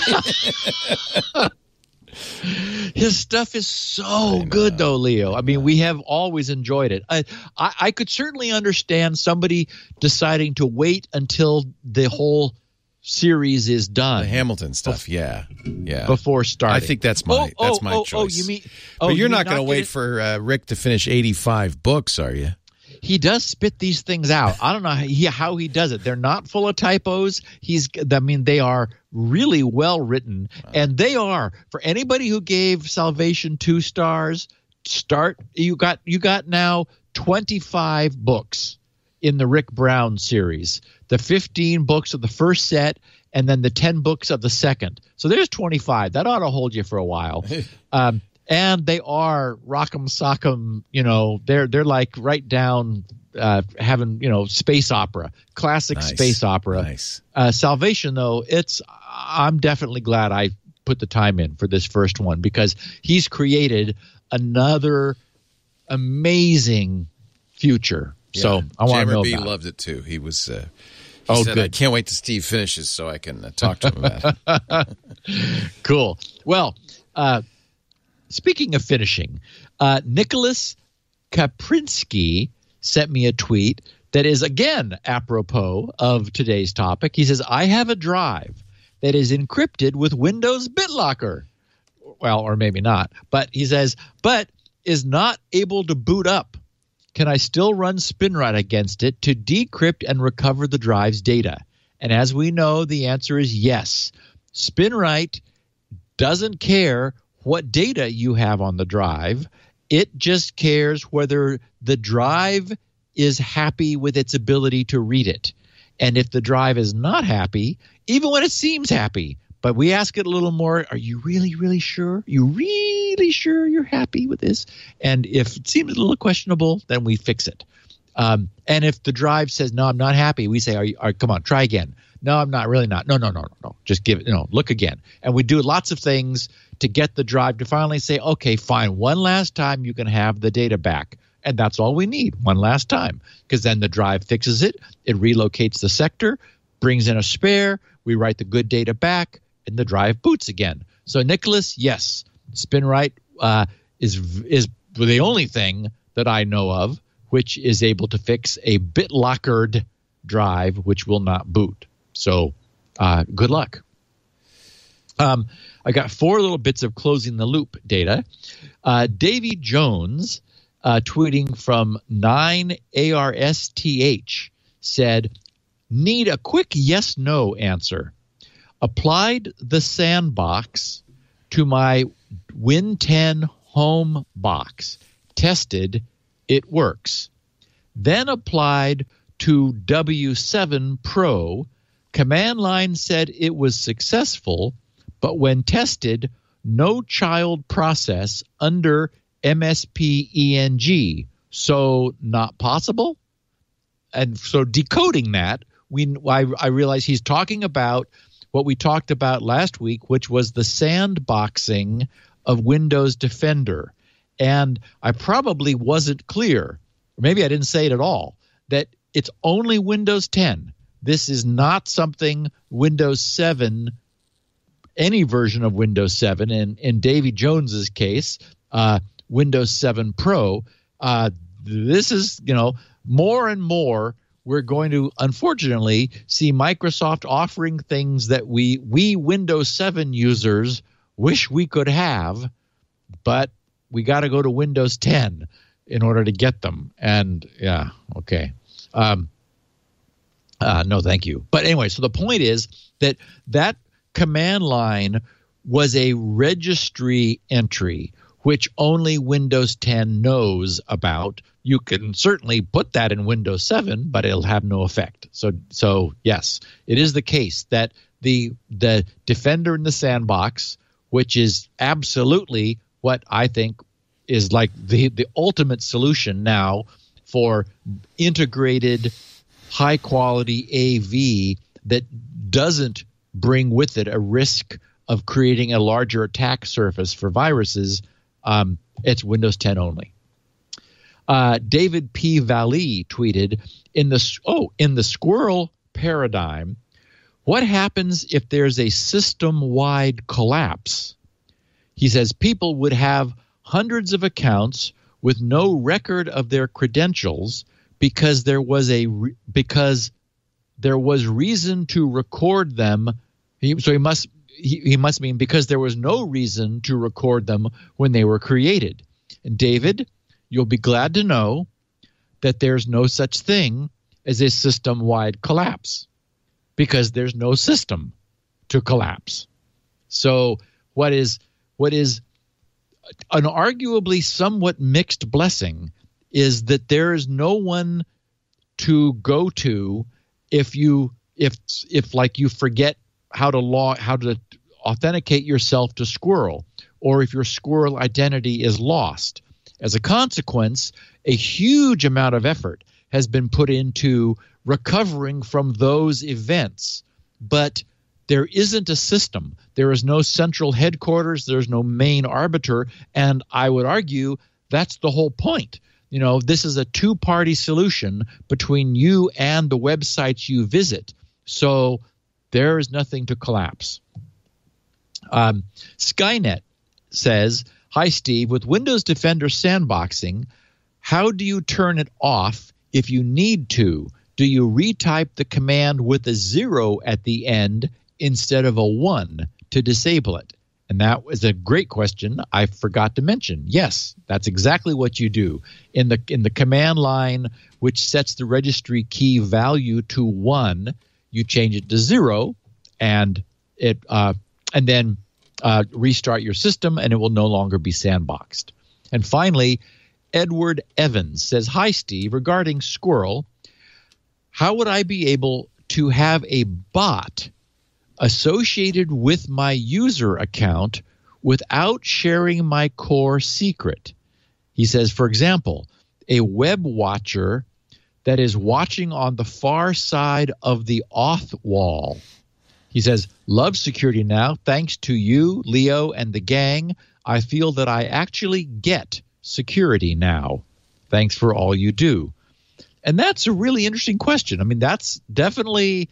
His stuff is so good, though, Leo. I mean, we have always enjoyed it. I, I, I could certainly understand somebody deciding to wait until the whole series is done. The Hamilton stuff, yeah, yeah. Before starting, I think that's my oh, that's oh, my oh, choice. Oh, you mean? Oh, but you're you not mean going to wait get it? for uh, Rick to finish eighty-five books, are you? He does spit these things out. I don't know how he, how he does it. They're not full of typos. He's, I mean, they are really well written, and they are for anybody who gave Salvation two stars. Start you got you got now twenty-five books in the Rick Brown series. The fifteen books of the first set, and then the ten books of the second. So there's twenty-five. That ought to hold you for a while. Um, And they are rock'em sock'em, you know, they're they're like right down uh, having, you know, space opera, classic Nice. space opera. Nice. Uh, Salvation, though, it's I'm definitely glad I put the time in for this first one because he's created another amazing future. So Yeah. I want to Jammer know B about it. loved it too. He was. Uh, he Oh, said, good. I can't wait till Steve finishes so I can uh, talk to him about it. Cool. Well, uh, speaking of finishing, uh, Nicholas Kaprinsky sent me a tweet that is, again, apropos of today's topic. He says, I have a drive that is encrypted with Windows BitLocker. Well, or maybe not. But he says, but is not able to boot up. Can I still run SpinRite against it to decrypt and recover the drive's data? And as we know, the answer is yes. SpinRite doesn't care what data you have on the drive. It just cares whether the drive is happy with its ability to read it. And if the drive is not happy, even when it seems happy, but we ask it a little more, are you really, really sure? You really sure you're happy with this? And if it seems a little questionable, then we fix it. Um, and if the drive says, no, I'm not happy, we say, are you, are, come on, try again. No, I'm not really not. No, no, no, no, no. Just give it, you know, look again. And we do lots of things to get the drive to finally say, okay, fine, one last time you can have the data back. And that's all we need, one last time. Because then the drive fixes it, it relocates the sector, brings in a spare, we write the good data back, and the drive boots again. So, Nicholas, yes, SpinRite uh, is is the only thing that I know of which is able to fix a BitLockered drive which will not boot. So, uh, good luck. Um, I got four little bits of closing the loop data. Uh, Davy Jones, uh, tweeting from nine A R S T H, said, need a quick yes-no answer. applied the sandbox to my Win ten home box, tested, it works. Then applied to W seven Pro, command line said it was successful, but when tested, no child process under M S P E N G, so not possible. And so decoding that, we I, I realize he's talking about what we talked about last week, which was the sandboxing of Windows Defender. And I probably wasn't clear, or maybe I didn't say it at all, that it's only Windows ten. This is not something Windows seven, any version of Windows seven, and in Davy Jones's case, uh, Windows seven Pro. Uh, this is, you know, more and more we're going to, unfortunately, see Microsoft offering things that we we Windows seven users wish we could have, but we got to go to Windows ten in order to get them. And yeah, okay. Um, uh, no, thank you. But anyway, so the point is that that command line was a registry entry, which only Windows ten knows about. You can certainly put that in Windows seven, but it'll have no effect. So, so yes, it is the case that the the Defender in the sandbox, which is absolutely what I think is like the, the ultimate solution now for integrated, high-quality A V that doesn't bring with it a risk of creating a larger attack surface for viruses, um, it's Windows ten only. Uh, David P. Valley tweeted, in the oh in the squirrel paradigm, what happens if there's a system-wide collapse? He says people would have hundreds of accounts with no record of their credentials because there was a re- because there was reason to record them. He, so he must he, he must mean because there was no reason to record them when they were created. And David, you'll be glad to know that there's no such thing as a system-wide collapse because there's no system to collapse. So what is what is an arguably somewhat mixed blessing is that there is no one to go to if you if if like you forget how to log how to authenticate yourself to Squirrel, or if your Squirrel identity is lost. As a consequence, a huge amount of effort has been put into recovering from those events, but there isn't a system. There is no central headquarters. There's no main arbiter, and I would argue that's the whole point. You know, this is a two-party solution between you and the websites you visit, so there is nothing to collapse. Um, Skynet says, hi, Steve. With Windows Defender sandboxing, how do you turn it off if you need to? Do you retype the command with a zero at the end instead of a one to disable it? And that was a great question I forgot to mention. Yes, that's exactly what you do. In the in the command line, which sets the registry key value to one, you change it to zero, and it uh, and then uh, restart your system, and it will no longer be sandboxed. And finally, Edward Evans says, hi, Steve. Regarding Squirrel, how would I be able to have a bot associated with my user account without sharing my core secret? He says, for example, a web watcher that is watching on the far side of the auth wall. He says, love Security Now. Thanks to you, Leo, and the gang, I feel that I actually get security now. Thanks for all you do. And that's a really interesting question. I mean, that's definitely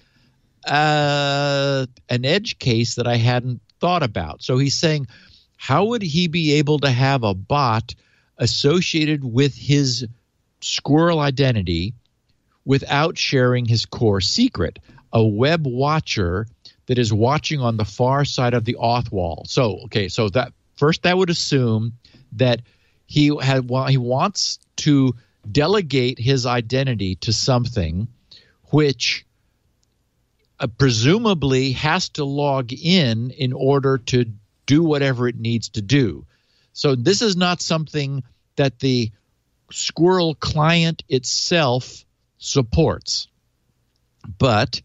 uh, an edge case that I hadn't thought about. So he's saying, how would he be able to have a bot associated with his Squirrel identity without sharing his core secret? A web watcher that is watching on the far side of the auth wall. So, okay, so that first that would assume that he had well, he wants to delegate his identity to something which uh, presumably has to log in in order to do whatever it needs to do. So this is not something that the Squirrel client itself supports, but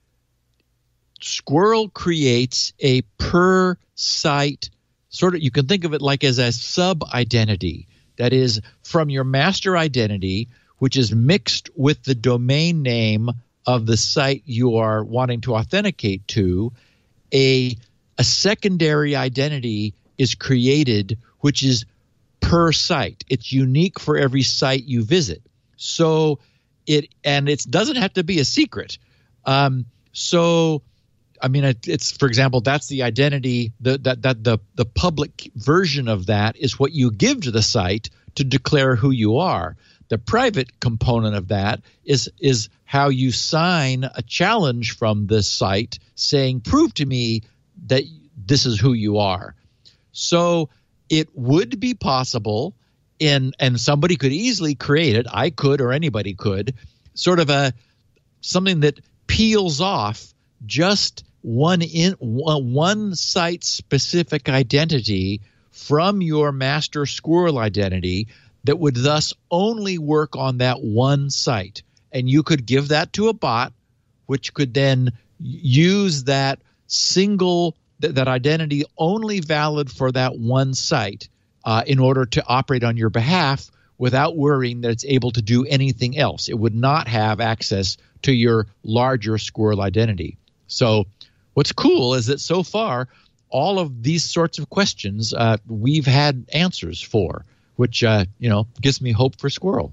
Squirrel creates a per site sort of, you can think of it like as a sub identity that is from your master identity, which is mixed with the domain name of the site you are wanting to authenticate to. A, a secondary identity is created, which is per site. It's unique for every site you visit. So it, and it doesn't have to be a secret. Um, so, I mean, it, it's, for example, that's the identity, the, that, that the, the public version of that is what you give to the site to declare who you are. The private component of that is, is how you sign a challenge from this site saying, prove to me that this is who you are. So it would be possible, in, and somebody could easily create it, I could or anybody could, sort of a something that peels off just one in one site specific identity from your master Squirrel identity that would thus only work on that one site. And you could give that to a bot, which could then use that single th- that identity only valid for that one site uh, in order to operate on your behalf without worrying that it's able to do anything else. It would not have access to your larger Squirrel identity. So what's cool is that so far, all of these sorts of questions uh, we've had answers for, which uh, you know gives me hope for Squirrel.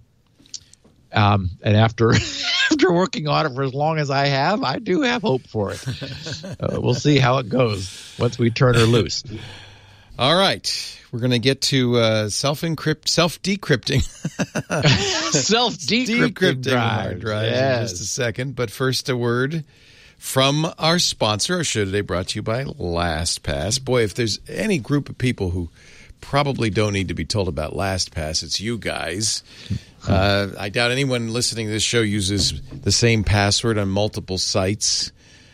Um, and after after working on it for as long as I have, I do have hope for it. Uh, we'll see how it goes once we turn her loose. All right. We're going to get to uh, self-encrypt, self-decrypting. Self-decrypting Decrypting drives. hard drives Yes. in just a second. But first, a word from our sponsor. Our show today brought to you by LastPass. Boy, if there's any group of people who probably don't need to be told about LastPass, it's you guys. Uh, I doubt anyone listening to this show uses the same password on multiple sites,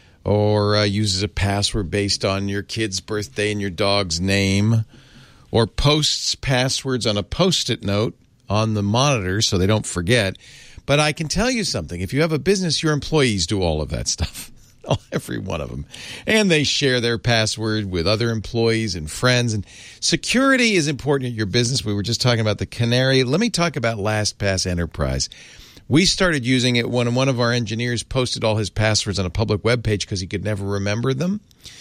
or uh, uses a password based on your kid's birthday and your dog's name, or posts passwords on a Post-it note on the monitor so they don't forget. But I can tell you something. If you have a business, your employees do all of that stuff. Every one of them. And they share their password with other employees and friends. And security is important at your business. We were just talking about the Canary. Let me talk about LastPass Enterprise. We started using it when one of our engineers posted all his passwords on a public web page because he could never remember them.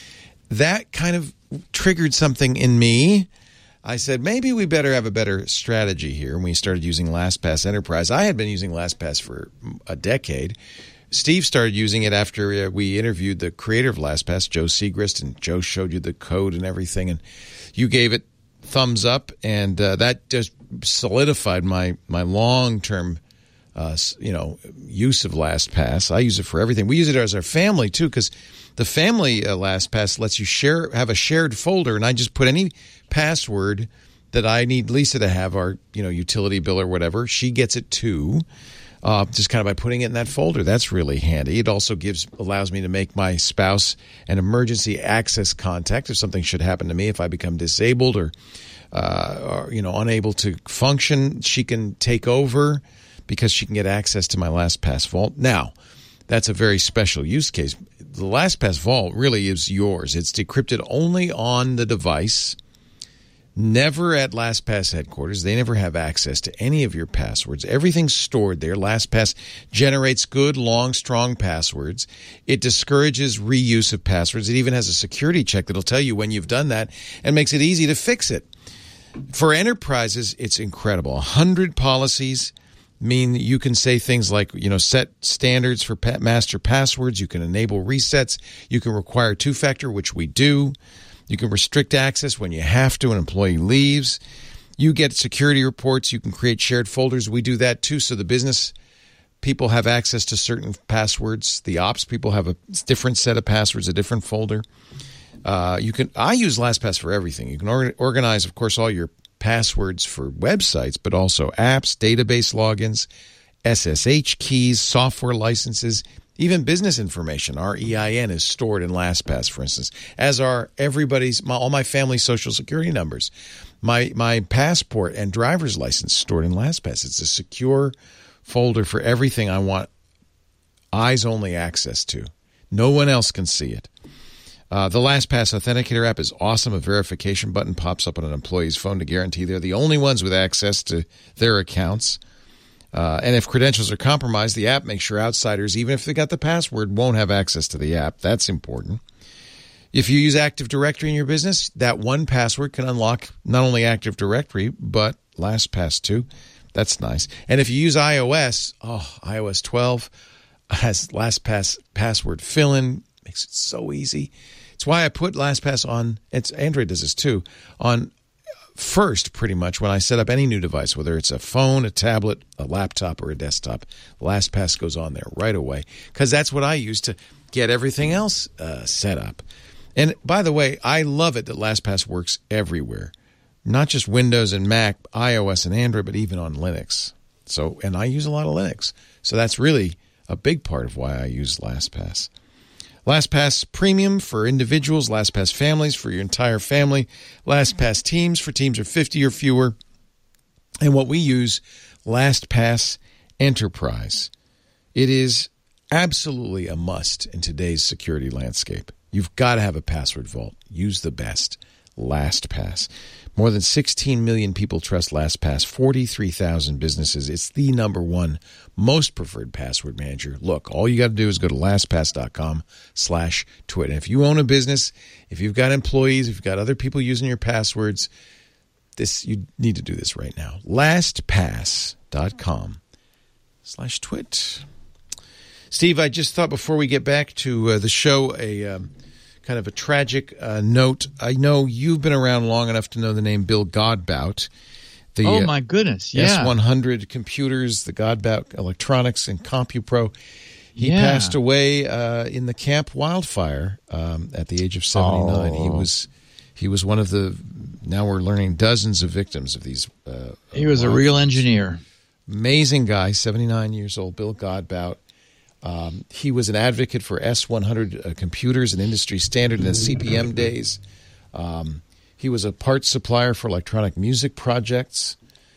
That kind of triggered something in me. I said, maybe we better have a better strategy here. And we started using LastPass Enterprise. I had been using LastPass for a decade. Steve started using it after we interviewed the creator of LastPass, Joe Segrist, and Joe showed you the code and everything. And you gave it thumbs up, and uh, that just solidified my, my long-term Uh, you know, use of LastPass. I use it for everything. We use it as our family too, because the family uh, LastPass lets you share, have a shared folder, and I just put any password that I need Lisa to have, our you know utility bill or whatever. She gets it too, uh, just kind of by putting it in that folder. That's really handy. It also gives allows me to make my spouse an emergency access contact if something should happen to me. If I become disabled or, uh, or you know unable to function, she can take over, because she can get access to my LastPass Vault. Now, that's a very special use case. The LastPass Vault really is yours. It's decrypted only on the device, never at LastPass headquarters. They never have access to any of your passwords. Everything's stored there. LastPass generates good, long, strong passwords. It discourages reuse of passwords. It even has a security check that'll tell you when you've done that and makes it easy to fix it. For enterprises, it's incredible. one hundred policies mean you can say things like, you know, set standards for pa- master passwords. You can enable resets. You can require two-factor, which we do. You can restrict access when you have to, an employee leaves. You get security reports. You can create shared folders. We do that too, so the business people have access to certain passwords. The ops people have a different set of passwords, a different folder. Uh, you can. I use LastPass for everything. You can or- organize, of course, all your passwords for websites, but also apps, database logins, S S H keys, software licenses, Even business information, our E I N is stored in LastPass, for instance, as are everybody's, my, all my family's social security numbers. My my passport and driver's license stored in LastPass. It's a secure folder for everything I want eyes-only access to. No one else can see it. Uh, the LastPass Authenticator app is awesome. A verification button pops up on an employee's phone to guarantee they're the only ones with access to their accounts. Uh, and if credentials are compromised, the app makes sure outsiders, even if they got the password, won't have access to the app. That's important. If you use Active Directory in your business, that one password can unlock not only Active Directory, but LastPass too. That's nice. And if you use iOS, oh, iOS twelve has LastPass password fill-in. Makes it so easy. It's why I put LastPass on, it's Android does this too, on first, pretty much, when I set up any new device, whether it's a phone, a tablet, a laptop, or a desktop. LastPass goes on there right away because that's what I use to get everything else uh, set up. And by the way, I love it that LastPass works everywhere, not just Windows and Mac, iOS and Android, but even on Linux. So, and I use a lot of Linux. So that's really a big part of why I use LastPass. LastPass Premium for individuals, LastPass Families for your entire family, LastPass Teams for teams of fifty or fewer, and what we use, LastPass Enterprise. It is absolutely a must in today's security landscape. You've got to have a password vault. Use the best, LastPass. More than sixteen million people trust LastPass, forty-three thousand businesses. It's the number one most preferred password manager. Look, all you got to do is go to LastPass.com slash twit. And if you own a business, if you've got employees, if you've got other people using your passwords, this you need to do this right now. LastPass.com slash twit. Steve, I just thought before we get back to uh, the show, a... Um, kind of a tragic uh, note. I know you've been around long enough to know the name Bill Godbout. The, oh, my goodness, yeah. S one hundred computers, the Godbout Electronics and CompuPro. He yeah. passed away uh, in the Camp Wildfire um, at the age of seventy-nine. Oh. He was he was one of the, now we're learning, dozens of victims of these. Uh, he was a real engineer. Amazing guy, seventy-nine years old, Bill Godbout. Um, he was an advocate for S one hundred uh, computers, an industry standard in the C P M days. Um, he was a parts supplier for electronic music projects.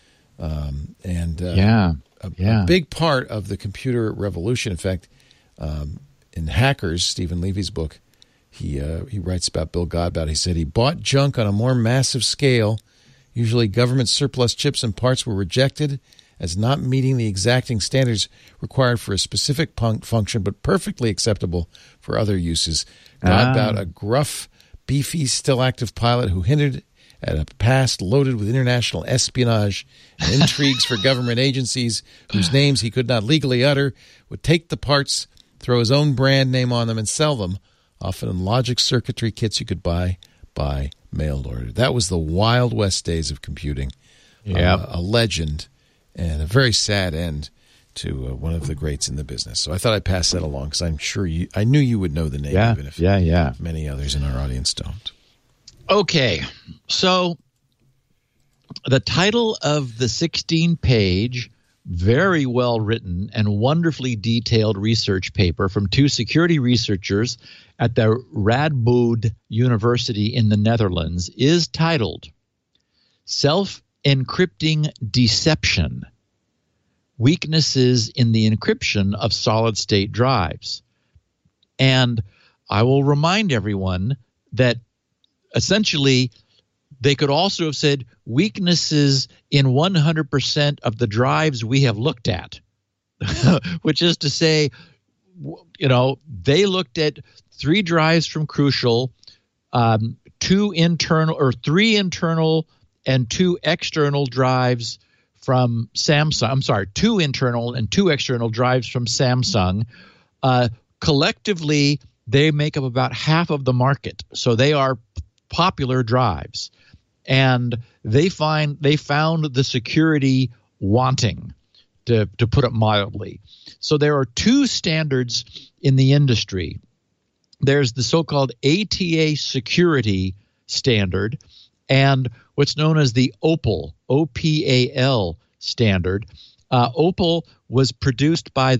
Um, and uh, yeah. A, yeah. a big part of the computer revolution. In fact, um, in Hackers, Stephen Levy's book, he, uh, he writes about Bill Godbout. He said he bought junk on a more massive scale. Usually government surplus chips and parts were rejected as not meeting the exacting standards required for a specific pun- function, but perfectly acceptable for other uses. Godbout, ah. a gruff, beefy, still active pilot who hinted at a past loaded with international espionage and intrigues for government agencies whose names he could not legally utter, would take the parts, throw his own brand name on them, and sell them, often in logic circuitry kits you could buy by mail order. That was the Wild West days of computing. Yeah, uh, a legend. And a very sad end to uh, one of the greats in the business. So I thought I'd pass that along because I'm sure you, I knew you would know the name, yeah, even if yeah, yeah. many others in our audience don't. Okay, so the title of the sixteen-page, very well-written and wonderfully detailed research paper from two security researchers at the Radboud University in the Netherlands is titled Self Encrypting Deception, Weaknesses in the Encryption of Solid-State Drives. And I will remind everyone that essentially they could also have said weaknesses in one hundred percent of the drives we have looked at, which is to say, you know, they looked at three drives from Crucial, um, two internal or three internal and two external drives from Samsung. I'm sorry, two internal and two external drives from Samsung. Uh, collectively, they make up about half of the market. So they are popular drives. And they find they found the security wanting, to, to put it mildly. So there are two standards in the industry. There's the so-called A T A security standard and what's known as the OPAL, O P A L standard. Uh, OPAL was produced by the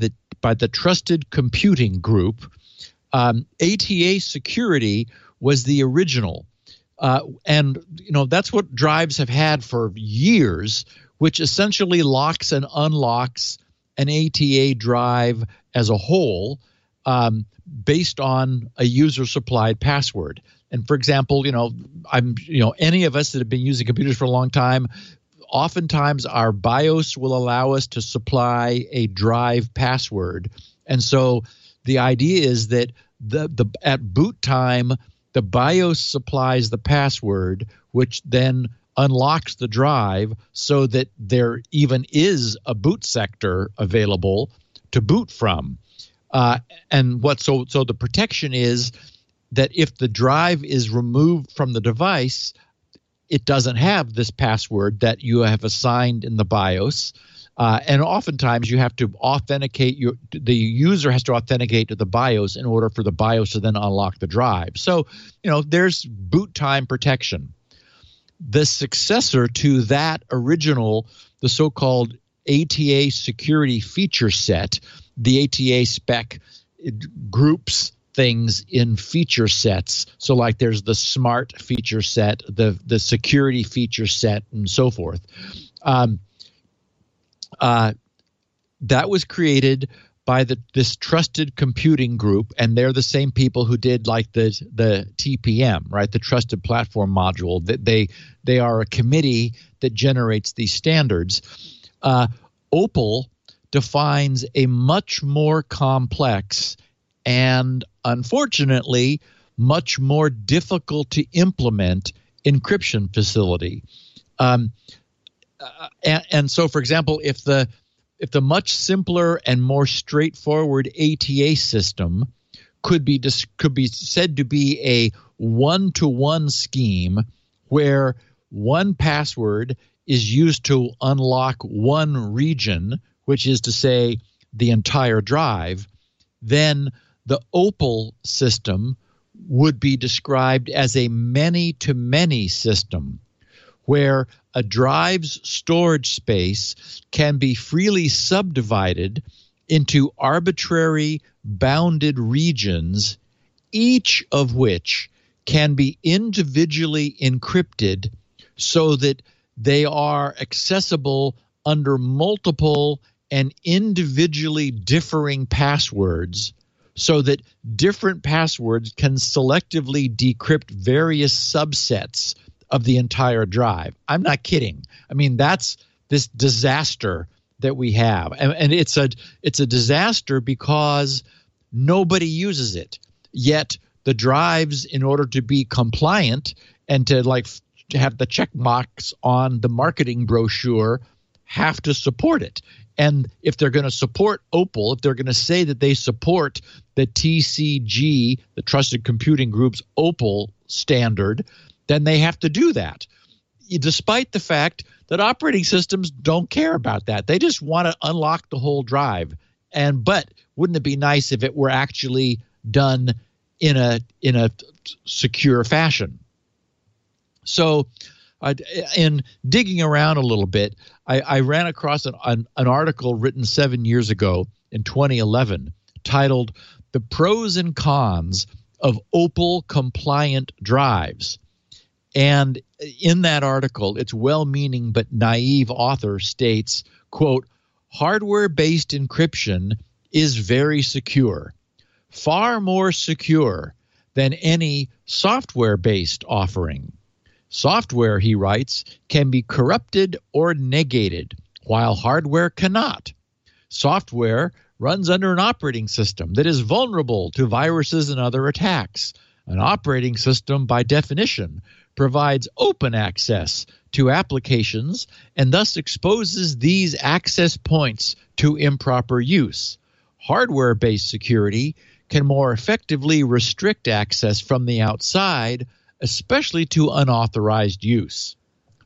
by the Trusted Computing Group. Um, A T A security was the original. Uh, and, you know, that's what drives have had for years, which essentially locks and unlocks an A T A drive as a whole um, based on a user-supplied password. And for example, you know, I'm, you know, any of us that have been using computers for a long time, oftentimes our BIOS will allow us to supply a drive password. And so the idea is that the the at boot time, the BIOS supplies the password, which then unlocks the drive so that there even is a boot sector available to boot from. Uh, and what so so the protection is that if the drive is removed from the device, it doesn't have this password that you have assigned in the BIOS. Uh, and oftentimes you have to authenticate, your, the user has to authenticate to the BIOS in order for the BIOS to then unlock the drive. So, you know, there's boot time protection. The successor to that original, the so-called A T A security feature set, the A T A spec groups things in feature sets. So like there's the smart feature set, the, the security feature set, and so forth. Um, uh, that was created by the this Trusted Computing Group, and they're the same people who did like the the T P M, right? The Trusted Platform Module. That they they are a committee that generates these standards. Uh, Opal defines a much more complex and unfortunately much more difficult to implement encryption facility. Um, uh, and, and so, for example, if the if the much simpler and more straightforward A T A system could be dis- could be said to be a one-to-one scheme where one password is used to unlock one region, which is to say the entire drive, then the Opal system would be described as a many-to-many system, where a drive's storage space can be freely subdivided into arbitrary bounded regions, each of which can be individually encrypted so that they are accessible under multiple and individually differing passwords, so that different passwords can selectively decrypt various subsets of the entire drive. I'm not kidding. I mean, that's this disaster that we have. And, and it's a it's a disaster because nobody uses it. Yet the drives, in order to be compliant and to like to have the check marks on the marketing brochure, have to support it. And if they're going to support Opal, if they're going to say that they support the T C G, the Trusted Computing Group's Opal standard, then they have to do that, despite the fact that operating systems don't care about that. They just want to unlock the whole drive. And but wouldn't it be nice if it were actually done in a in a secure fashion? So uh, in digging around a little bit, I, I ran across an, an, an article written seven years ago in twenty eleven titled "The Pros and Cons of Opal Compliant Drives." And in that article, its well-meaning but naive author states, quote, "Hardware-based encryption is very secure, far more secure than any software-based offering. Software," he writes, "can be corrupted or negated, while hardware cannot. Software runs under an operating system that is vulnerable to viruses and other attacks. An operating system, by definition, provides open access to applications and thus exposes these access points to improper use. Hardware-based security can more effectively restrict access from the outside, especially to unauthorized use."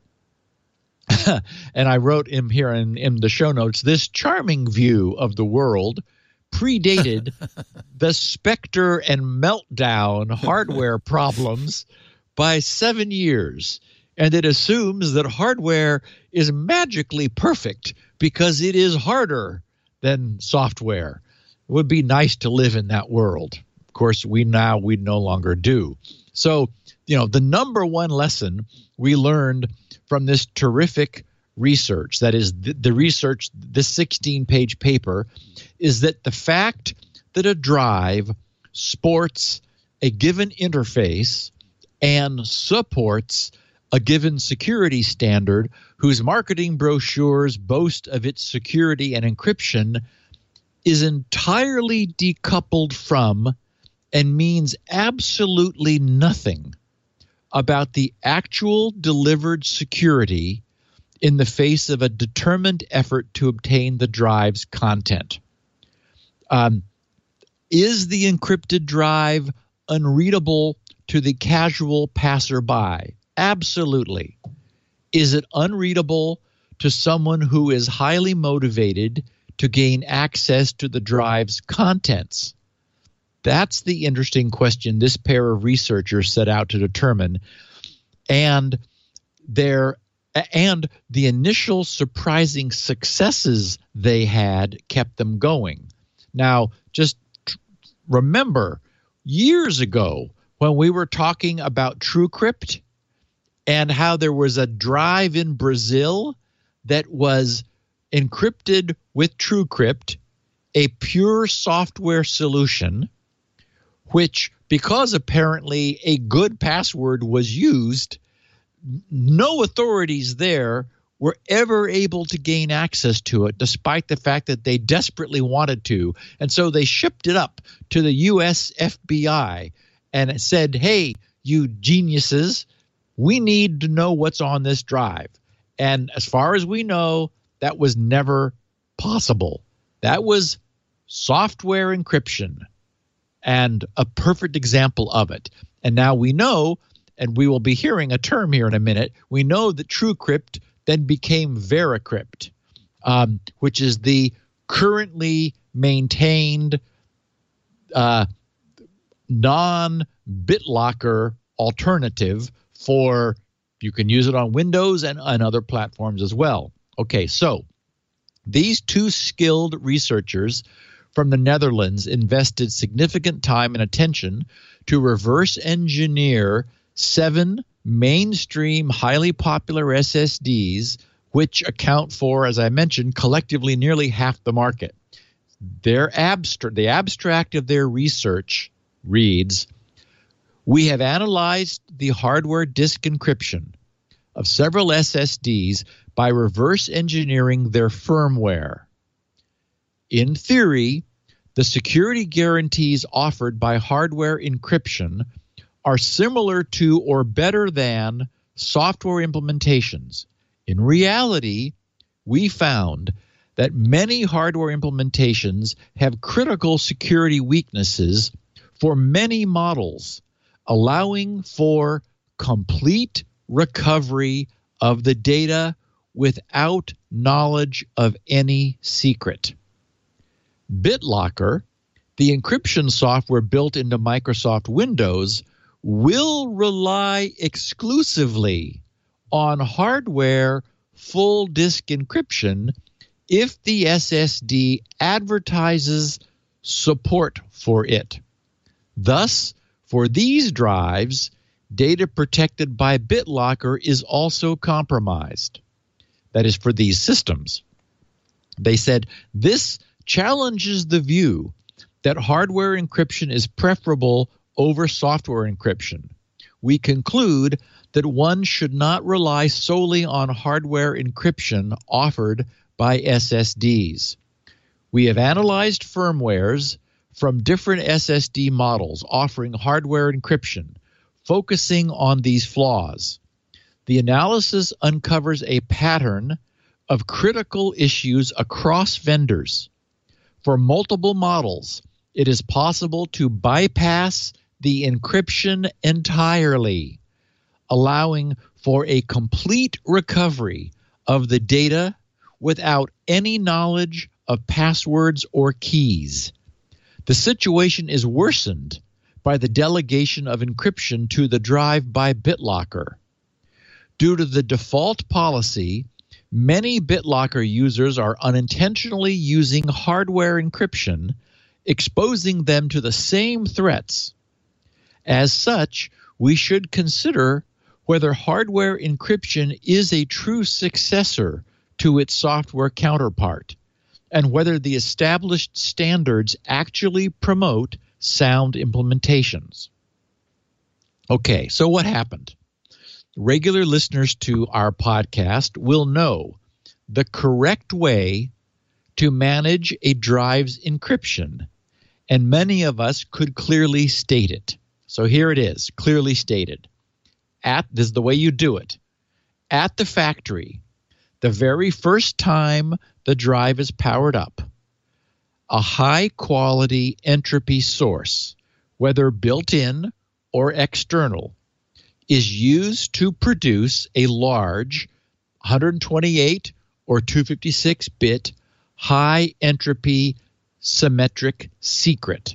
And I wrote him here in, in the show notes, "This charming view of the world predated the Spectre and Meltdown hardware problems by seven years, and it assumes that hardware is magically perfect because it is harder than software. would be nice to live in that world. Of course, we now we no longer do. So, you know, the number one lesson we learned from this terrific research, that is the, the research, this sixteen-page paper, is that the fact that a drive sports a given interface and supports a given security standard whose marketing brochures boast of its security and encryption is entirely decoupled from and means absolutely nothing about the actual delivered security in the face of a determined effort to obtain the drive's content. Um, is the encrypted drive unreadable to the casual passerby? Absolutely. Is it unreadable to someone who is highly motivated to gain access to the drive's contents? That's the interesting question this pair of researchers set out to determine. And their and the initial surprising successes they had kept them going. Now, just remember, years ago when we were talking about TrueCrypt and how there was a drive in Brazil that was encrypted with TrueCrypt, a pure software solution, which, because apparently a good password was used, no authorities there were ever able to gain access to it, despite the fact that they desperately wanted to. And so they shipped it up to the U S F B I and it said, hey, you geniuses, we need to know what's on this drive. And as far as we know, that was never possible. That was software encryption and a perfect example of it. And now we know, and we will be hearing a term here in a minute, we know that TrueCrypt then became VeraCrypt, um, which is the currently maintained uh, non-BitLocker alternative for, you can use it on Windows and on other platforms as well. Okay, so these two skilled researchers from the Netherlands invested significant time and attention to reverse engineer seven mainstream, highly popular S S Ds, which account for, as I mentioned, collectively nearly half the market. Their abstract, the abstract of their research reads, we have analyzed the hardware disk encryption of several S S Ds by reverse engineering their firmware. In theory, the security guarantees offered by hardware encryption are similar to or better than software implementations. In reality, we found that many hardware implementations have critical security weaknesses for many models, allowing for complete recovery of the data without knowledge of any secret. BitLocker, the encryption software built into Microsoft Windows, will rely exclusively on hardware full disk encryption if the S S D advertises support for it. Thus, for these drives, data protected by BitLocker is also compromised. That is, for these systems. They said this challenges the view that hardware encryption is preferable over software encryption. We conclude that one should not rely solely on hardware encryption offered by S S Ds. We have analyzed firmwares from different S S D models offering hardware encryption, focusing on these flaws. The analysis uncovers a pattern of critical issues across vendors. For multiple models, it is possible to bypass the encryption entirely, allowing for a complete recovery of the data without any knowledge of passwords or keys. The situation is worsened by the delegation of encryption to the drive by BitLocker. Due to the default policy, many BitLocker users are unintentionally using hardware encryption exposing them to the same threats. As such, we should consider whether hardware encryption is a true successor to its software counterpart, and whether the established standards actually promote sound implementations. Okay, so what happened? Regular listeners to our podcast will know the correct way to manage a drive's encryption, and many of us could clearly state it. So here it is, clearly stated. At this is the way you do it. At the factory, the very first time the drive is powered up, a high-quality entropy source, whether built-in or external, is used to produce a large one twenty-eight or two fifty-six bit high-entropy symmetric secret.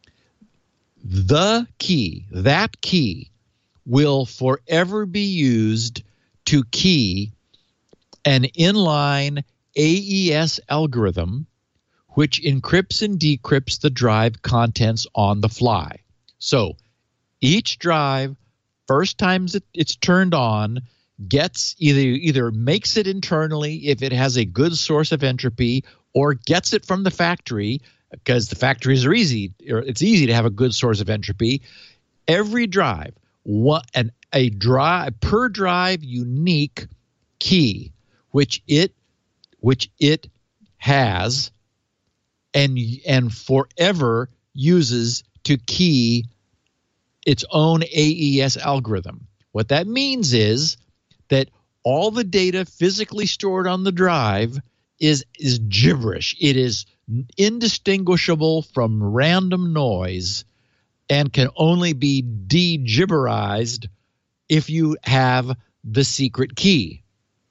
The key, that key, will forever be used to key an inline A E S algorithm which encrypts and decrypts the drive contents on the fly. So each drive, first time it's turned on, gets either either makes it internally if it has a good source of entropy, or gets it from the factory, because the factories are easy, or it's easy to have a good source of entropy. Every drive, what an a drive per drive unique key, which it which it has and and forever uses to key its own A E S algorithm. What that means is that all the data physically stored on the drive is is gibberish. It is indistinguishable from random noise and can only be de-gibberized if you have the secret key.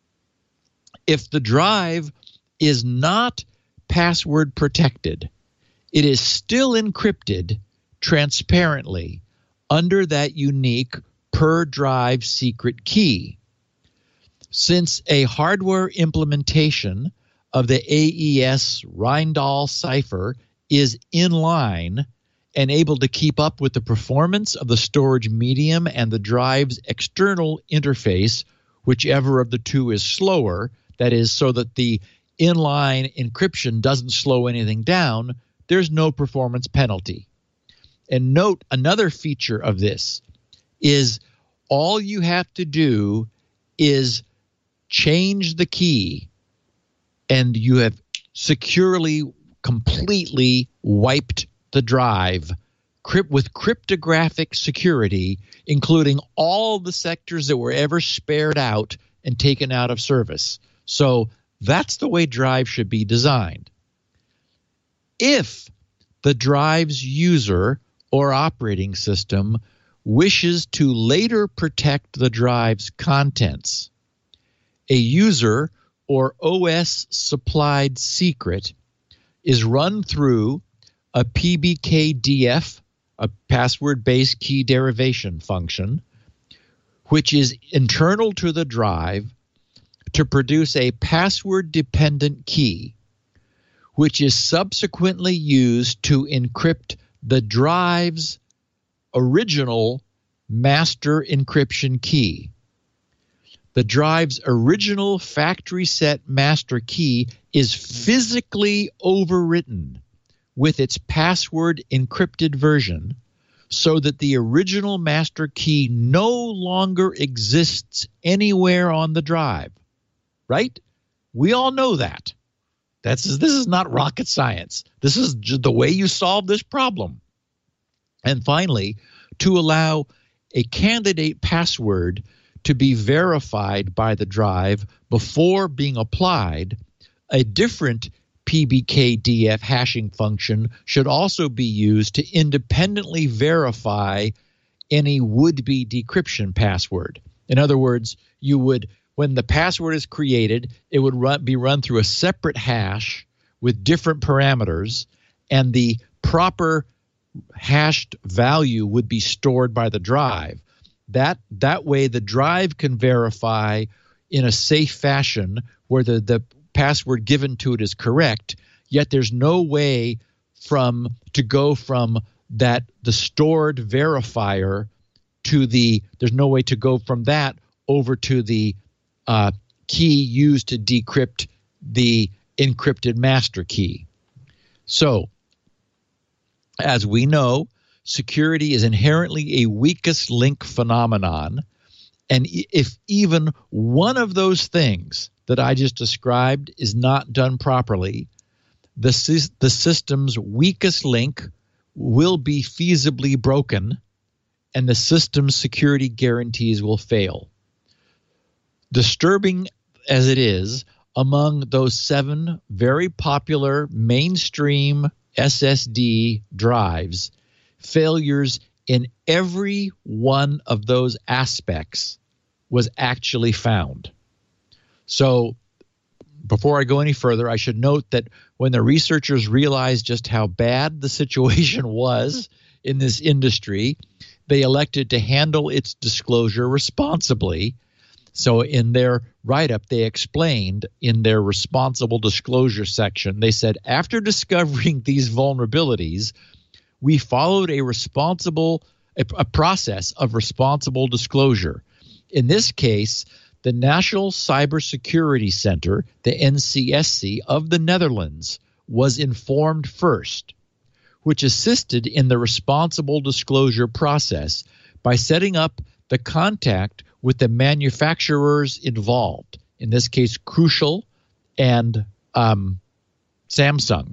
If the drive is not password protected, it is still encrypted transparently under that unique per drive secret key. Since a hardware implementation of the A E S Rijndael cipher is inline and able to keep up with the performance of the storage medium and the drive's external interface, whichever of the two is slower, that is, so that the inline encryption doesn't slow anything down, there's no performance penalty. And note, another feature of this is all you have to do is change the key and you have securely, completely wiped the drive crypt with cryptographic security, including all the sectors that were ever spared out and taken out of service. So that's the way drives should be designed. If the drive's user or operating system wishes to later protect the drive's contents, a user or O S supplied secret is run through a P B K D F, a password-based key derivation function, which is internal to the drive to produce a password-dependent key, which is subsequently used to encrypt the drive's original master encryption key. The drive's original factory set master key is physically overwritten with its password encrypted version so that the original master key no longer exists anywhere on the drive. Right? We all know that. That's, this is not rocket science. This is just the way you solve this problem. And finally, to allow a candidate password to be verified by the drive before being applied, a different P B K D F hashing function should also be used to independently verify any would-be decryption password. In other words, you would, when the password is created, it would run, be run through a separate hash with different parameters, and the proper hashed value would be stored by the drive. That that way the drive can verify in a safe fashion where the, the password given to it is correct, yet there's no way from to go from that the stored verifier to the there's no way to go from that over to the uh, key used to decrypt the encrypted master key. So, as we know, security is inherently a weakest link phenomenon. And if even one of those things that I just described is not done properly, the, the system's weakest link will be feasibly broken, and the system's security guarantees will fail. Disturbing as it is, among those seven very popular mainstream S S D drives, failures in every one of those aspects was actually found. So before I go any further, I should note that when the researchers realized just how bad the situation was in this industry, they elected to handle its disclosure responsibly. So in their write-up, they explained in their responsible disclosure section, they said, after discovering these vulnerabilities, we followed a responsible a, a process of responsible disclosure. In this case, the National Cybersecurity Center, the N C S C of the Netherlands, was informed first, which assisted in the responsible disclosure process by setting up the contact with the manufacturers involved, in this case, Crucial and um, Samsung.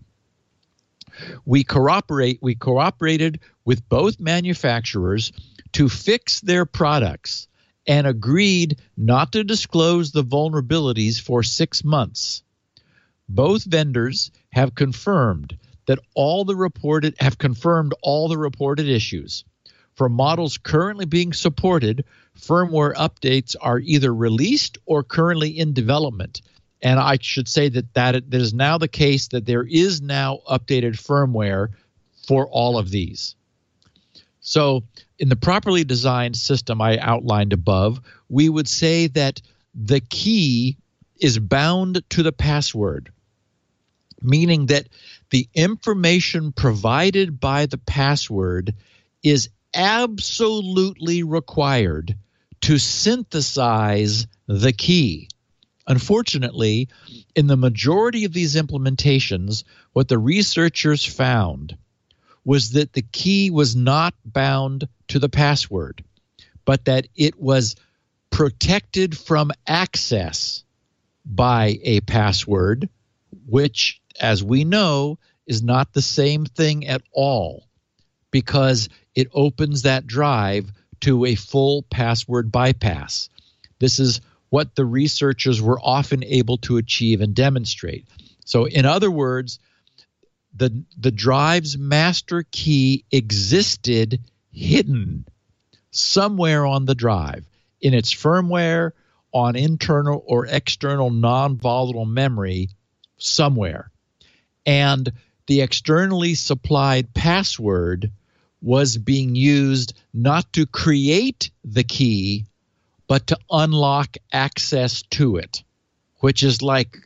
We cooperate. We cooperated with both manufacturers to fix their products and agreed not to disclose the vulnerabilities for six months. Both vendors have confirmed that all the reported have confirmed all the reported issues. For models currently being supported, firmware updates are either released or currently in development. And I should say that that, that is now the case, that there is now updated firmware for all of these. So in the properly designed system I outlined above, we would say that the key is bound to the password, meaning that the information provided by the password is absolutely required to synthesize the key. Unfortunately, in the majority of these implementations, what the researchers found was that the key was not bound to the password, but that it was protected from access by a password, which, as we know, is not the same thing at all, because it opens that drive to a full password bypass. This is what the researchers were often able to achieve and demonstrate. So in other words, the, the drive's master key existed hidden somewhere on the drive, in its firmware, on internal or external non-volatile memory, somewhere. And the externally supplied password was being used not to create the key, but to unlock access to it, which is like,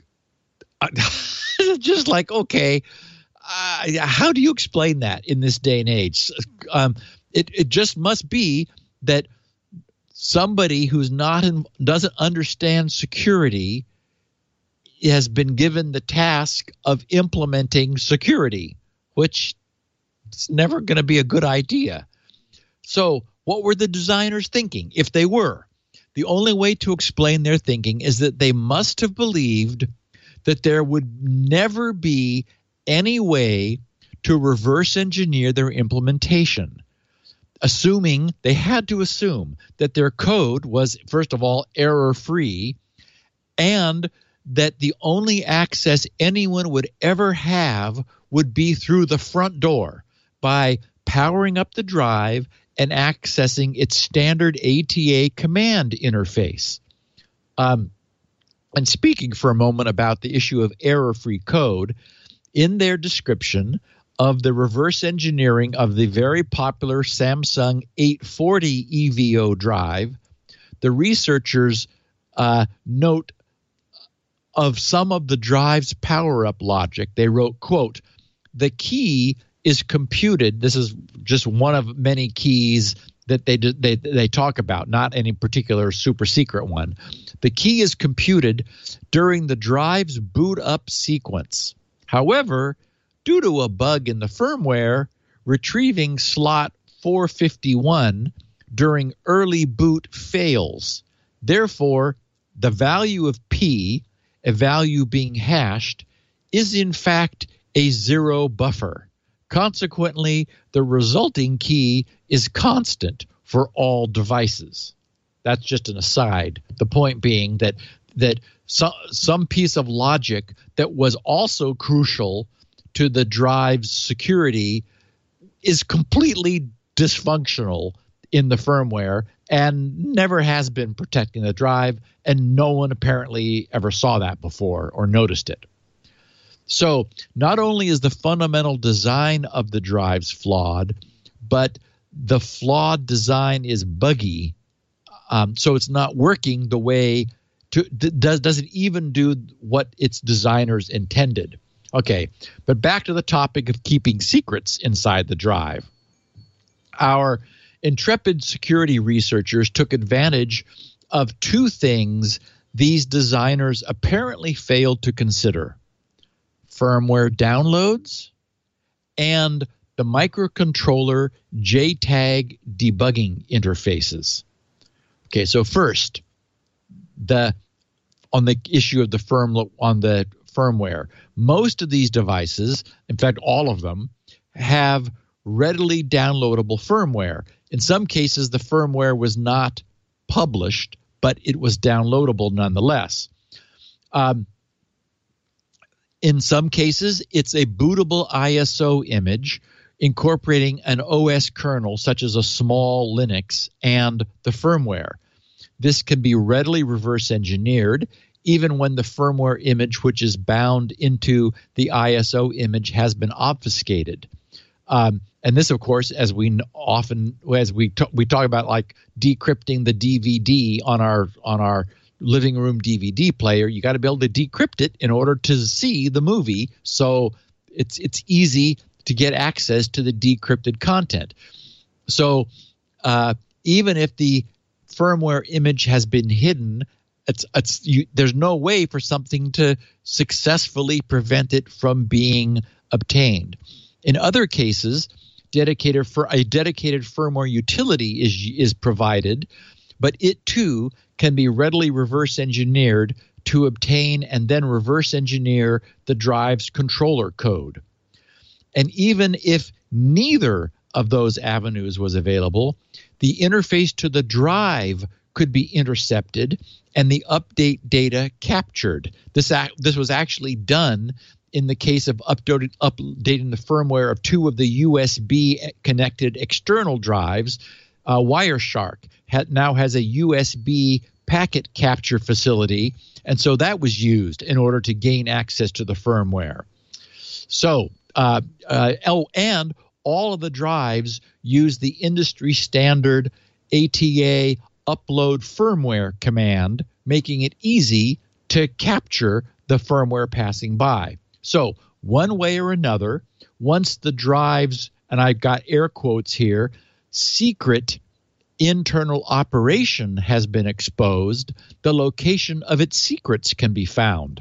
just like, okay, uh, how do you explain that in this day and age? Um, it, it just must be that somebody who's not in, doesn't understand security has been given the task of implementing security, which is never going to be a good idea. So what were the designers thinking, if they were? The only way to explain their thinking is that they must have believed that there would never be any way to reverse engineer their implementation, assuming they had to assume that their code was, first of all, error-free, and that the only access anyone would ever have would be through the front door by powering up the drive and accessing its standard A T A command interface. Um, and speaking for a moment about the issue of error-free code, in their description of the reverse engineering of the very popular Samsung eight forty E V O drive, the researchers uh, note of some of the drive's power-up logic. They wrote, quote, the key is computed. This is just one of many keys that they they they talk about, not any particular super secret one. The key is computed during the drive's boot up sequence. However, due to a bug in the firmware, retrieving slot four fifty-one during early boot fails. Therefore, the value of P, a value being hashed, is in fact a zero buffer. Consequently, the resulting key is constant for all devices. That's just an aside. The point being that that some, some piece of logic that was also crucial to the drive's security is completely dysfunctional in the firmware and never has been protecting the drive, and no one apparently ever saw that before or noticed it. So not only is the fundamental design of the drives flawed, but the flawed design is buggy. Um, so it's not working the way to d- does doesn't even do what its designers intended. Okay, but back to the topic of keeping secrets inside the drive. Our intrepid security researchers took advantage of two things these designers apparently failed to consider: firmware downloads and the microcontroller J TAG debugging interfaces. Okay, so first, the on the issue of the firm on the firmware, most of these devices, in fact, all of them, have readily downloadable firmware. In some cases, the firmware was not published, but it was downloadable nonetheless. Um, in some cases, it's a bootable I S O image incorporating an O S kernel, such as a small Linux, and the firmware. This can be readily reverse engineered, even when the firmware image which is bound into the I S O image has been obfuscated. Um, and this, of course, as we often, as we t- we talk about, like decrypting the D V D on our on our living room D V D player, you got to be able to decrypt it in order to see the movie. So it's it's easy to get access to the decrypted content. So uh, even if the firmware image has been hidden, it's it's you, there's no way for something to successfully prevent it from being obtained. In other cases, dedicated for a dedicated firmware utility is is provided, but it too can be readily reverse engineered to obtain and then reverse engineer the drive's controller code. And even if neither of those avenues was available, the interface to the drive could be intercepted and the update data captured. This act, this was actually done in the case of updating, updating the firmware of two of the U S B-connected external drives. Uh, Wireshark ha- now has a U S B packet capture facility, and so that was used in order to gain access to the firmware. So, uh, uh, oh, and all of the drives use the industry standard A T A upload firmware command, making it easy to capture the firmware passing by. So one way or another, once the drives, and I've got air quotes here, secret internal operation has been exposed, the location of its secrets can be found.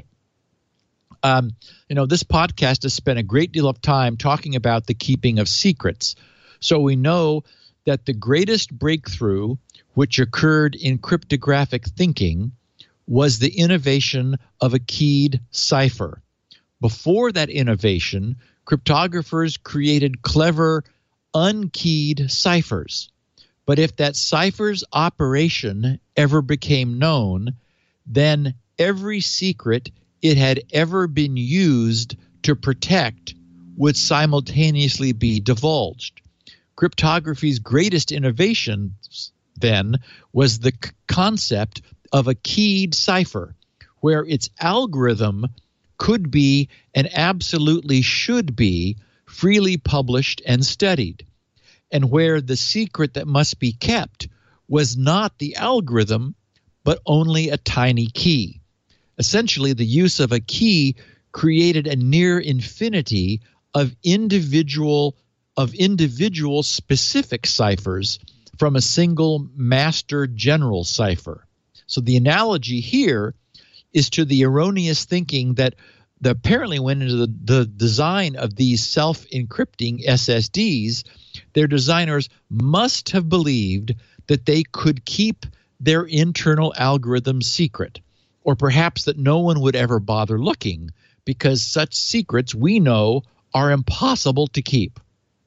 Um, you know, this podcast has spent a great deal of time talking about the keeping of secrets. So we know that the greatest breakthrough which occurred in cryptographic thinking was the innovation of a keyed cipher. Before that innovation, cryptographers created clever, unkeyed ciphers. But if that cipher's operation ever became known, then every secret it had ever been used to protect would simultaneously be divulged. Cryptography's greatest innovation, then, was the c- concept of a keyed cipher, where its algorithm could be and absolutely should be freely published and studied, and where the secret that must be kept was not the algorithm, but only a tiny key. Essentially, the use of a key created a near infinity of individual of individual specific ciphers from a single master general cipher. So the analogy here is to the erroneous thinking that that apparently went into the, the design of these self-encrypting S S Ds. Their designers must have believed that they could keep their internal algorithms secret, or perhaps that no one would ever bother looking, because such secrets, we know, are impossible to keep.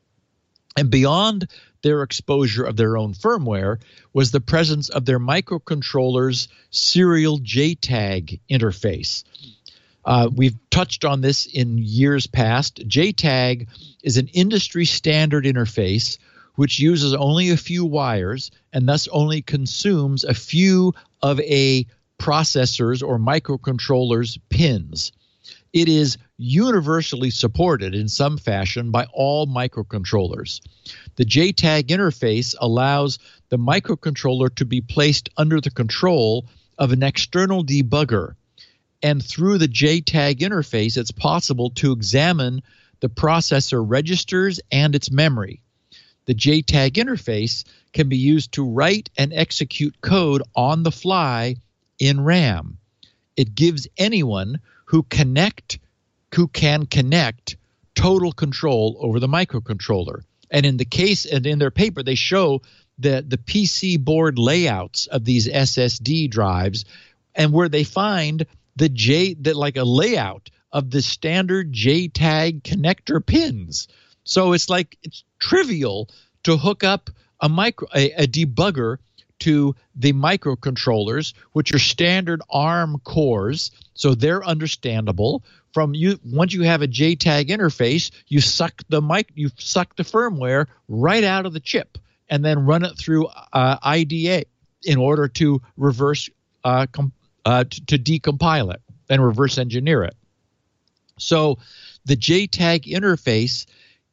And beyond their exposure of their own firmware was the presence of their microcontroller's serial J TAG interface. Uh, we've touched on this in years past. J TAG is an industry standard interface which uses only a few wires and thus only consumes a few of a processor's or microcontroller's pins. It is universally supported in some fashion by all microcontrollers. The J TAG interface allows the microcontroller to be placed under the control of an external debugger. And through the J TAG interface, it's possible to examine the processor registers and its memory. The J TAG interface can be used to write and execute code on the fly in RAM. It gives anyone who connect, who can connect total control over the microcontroller. And in the case, and in their paper, they show the, the P C board layouts of these S S D drives, and where they find the J, that like a layout of the standard J TAG connector pins. So it's like it's trivial to hook up a micro a, a debugger to the microcontrollers, which are standard ARM cores, so they're understandable. From you, once you have a J TAG interface, you suck the mic, you suck the firmware right out of the chip, and then run it through uh, I D A in order to reverse uh, com- uh, to, to decompile it and reverse engineer it. So the J TAG interface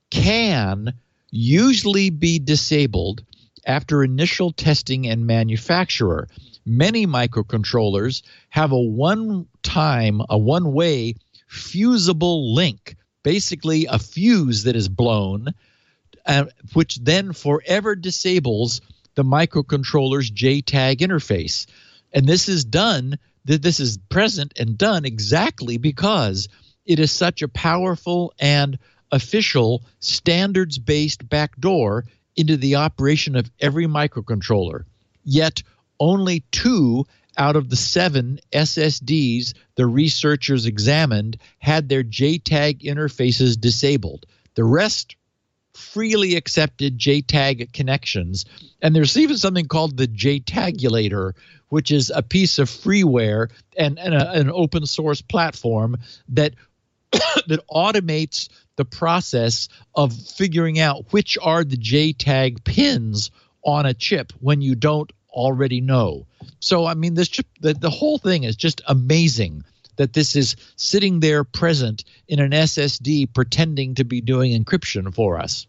can usually be disabled after initial testing and manufacturer. Many microcontrollers have a one-time, a one-way fusible link, basically a fuse that is blown, uh, which then forever disables the microcontroller's J TAG interface. And this is done, that this is present and done exactly because it is such a powerful and official standards-based backdoor into the operation of every microcontroller. Yet only two out of the seven S S Ds the researchers examined had their J TAG interfaces disabled. The rest freely accepted J TAG connections. And there's even something called the J TAGulator, which is a piece of freeware and, and a, an open source platform that that automates the process of figuring out which are the J TAG pins on a chip when you don't already know. So, I mean, this chip, the, the whole thing is just amazing that this is sitting there present in an S S D pretending to be doing encryption for us.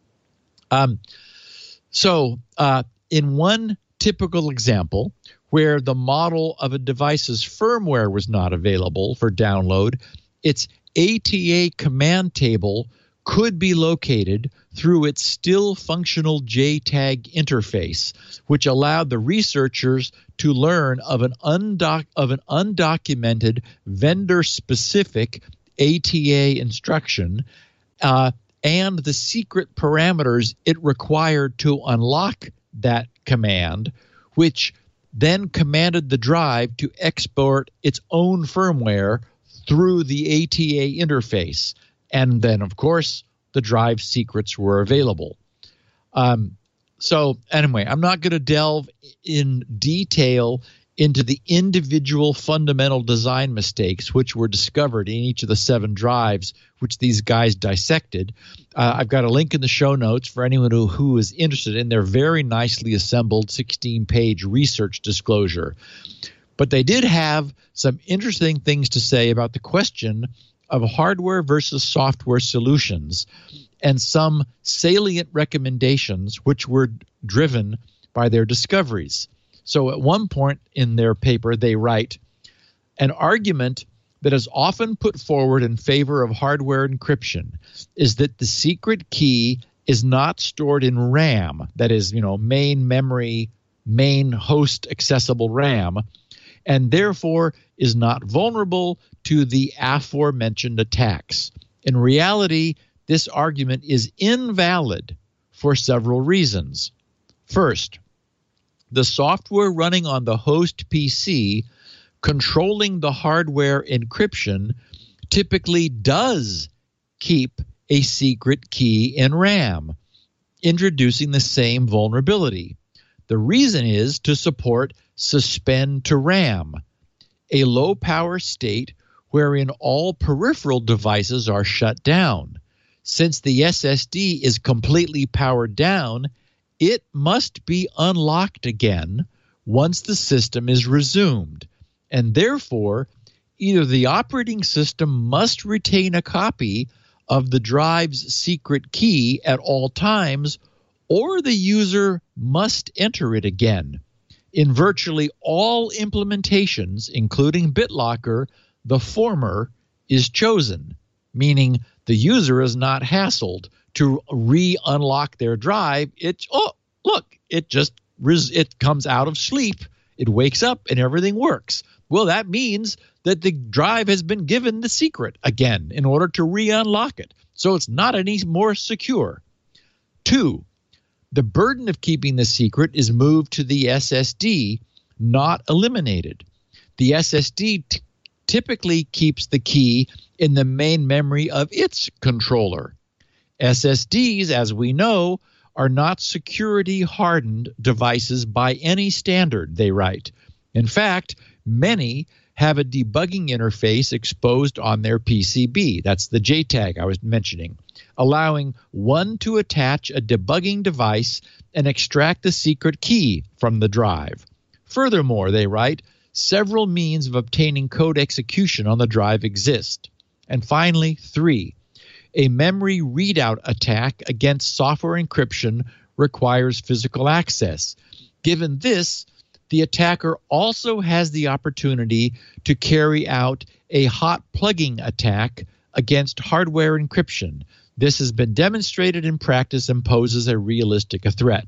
Um, so, uh, in one typical example where the model of a device's firmware was not available for download, its A T A command table could be located through its still functional J TAG interface, which allowed the researchers to learn of an, undoc- of an undocumented vendor-specific A T A instruction uh, and the secret parameters it required to unlock that command, which then commanded the drive to export its own firmware through the A T A interface. And then, of course, the drive secrets were available. Um, so anyway, I'm not going to delve in detail into the individual fundamental design mistakes which were discovered in each of the seven drives which these guys dissected. Uh, I've got a link in the show notes for anyone who, who is interested in their very nicely assembled sixteen-page research disclosure. But they did have some interesting things to say about the question of hardware versus software solutions and some salient recommendations which were driven by their discoveries. So at one point in their paper, they write, an argument that is often put forward in favor of hardware encryption is that the secret key is not stored in RAM, that is, you know, main memory, main host accessible RAM, and therefore is not vulnerable to the aforementioned attacks. In reality, this argument is invalid for several reasons. First, the software running on the host P C controlling the hardware encryption typically does keep a secret key in RAM, introducing the same vulnerability. The reason is to support suspend to RAM, a low power state wherein all peripheral devices are shut down. Since the S S D is completely powered down, it must be unlocked again once the system is resumed, and therefore either the operating system must retain a copy of the drive's secret key at all times, or the user must enter it again. In virtually all implementations, including BitLocker, the former is chosen, meaning the user is not hassled to re-unlock their drive. It, oh, look, it just it comes out of sleep, it wakes up, and everything works. Well, that means that the drive has been given the secret again in order to re-unlock it. So it's not any more secure. Two, the burden of keeping the secret is moved to the S S D, not eliminated. The S S D t- typically keeps the key in the main memory of its controller. S S Ds, as we know, are not security-hardened devices by any standard, they write. In fact, many have a debugging interface exposed on their P C B. That's the J TAG I was mentioning, allowing one to attach a debugging device and extract the secret key from the drive. Furthermore, they write, several means of obtaining code execution on the drive exist. And finally, three, a memory readout attack against software encryption requires physical access. Given this, the attacker also has the opportunity to carry out a hot plugging attack against hardware encryption. This has been demonstrated in practice and poses a realistic threat.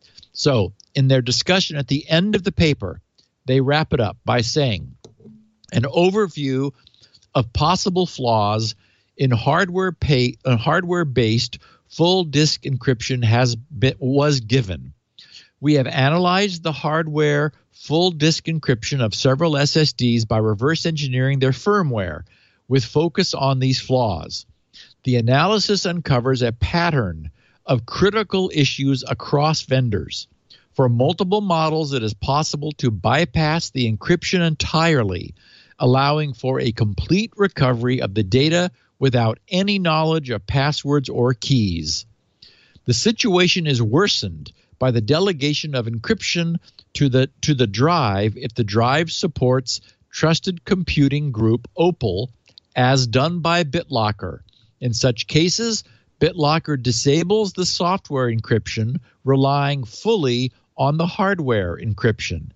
So, in their discussion at the end of the paper, they wrap it up by saying, an overview of possible flaws in hardware pay, uh, hardware-based full disk encryption has been, was given. We have analyzed the hardware full disk encryption of several S S Ds by reverse engineering their firmware with focus on these flaws. The analysis uncovers a pattern of critical issues across vendors. For multiple models, it is possible to bypass the encryption entirely, allowing for a complete recovery of the data without any knowledge of passwords or keys. The situation is worsened by the delegation of encryption to the to the drive if the drive supports Trusted Computing Group Opal, as done by BitLocker. In such cases, BitLocker disables the software encryption, relying fully on the hardware encryption.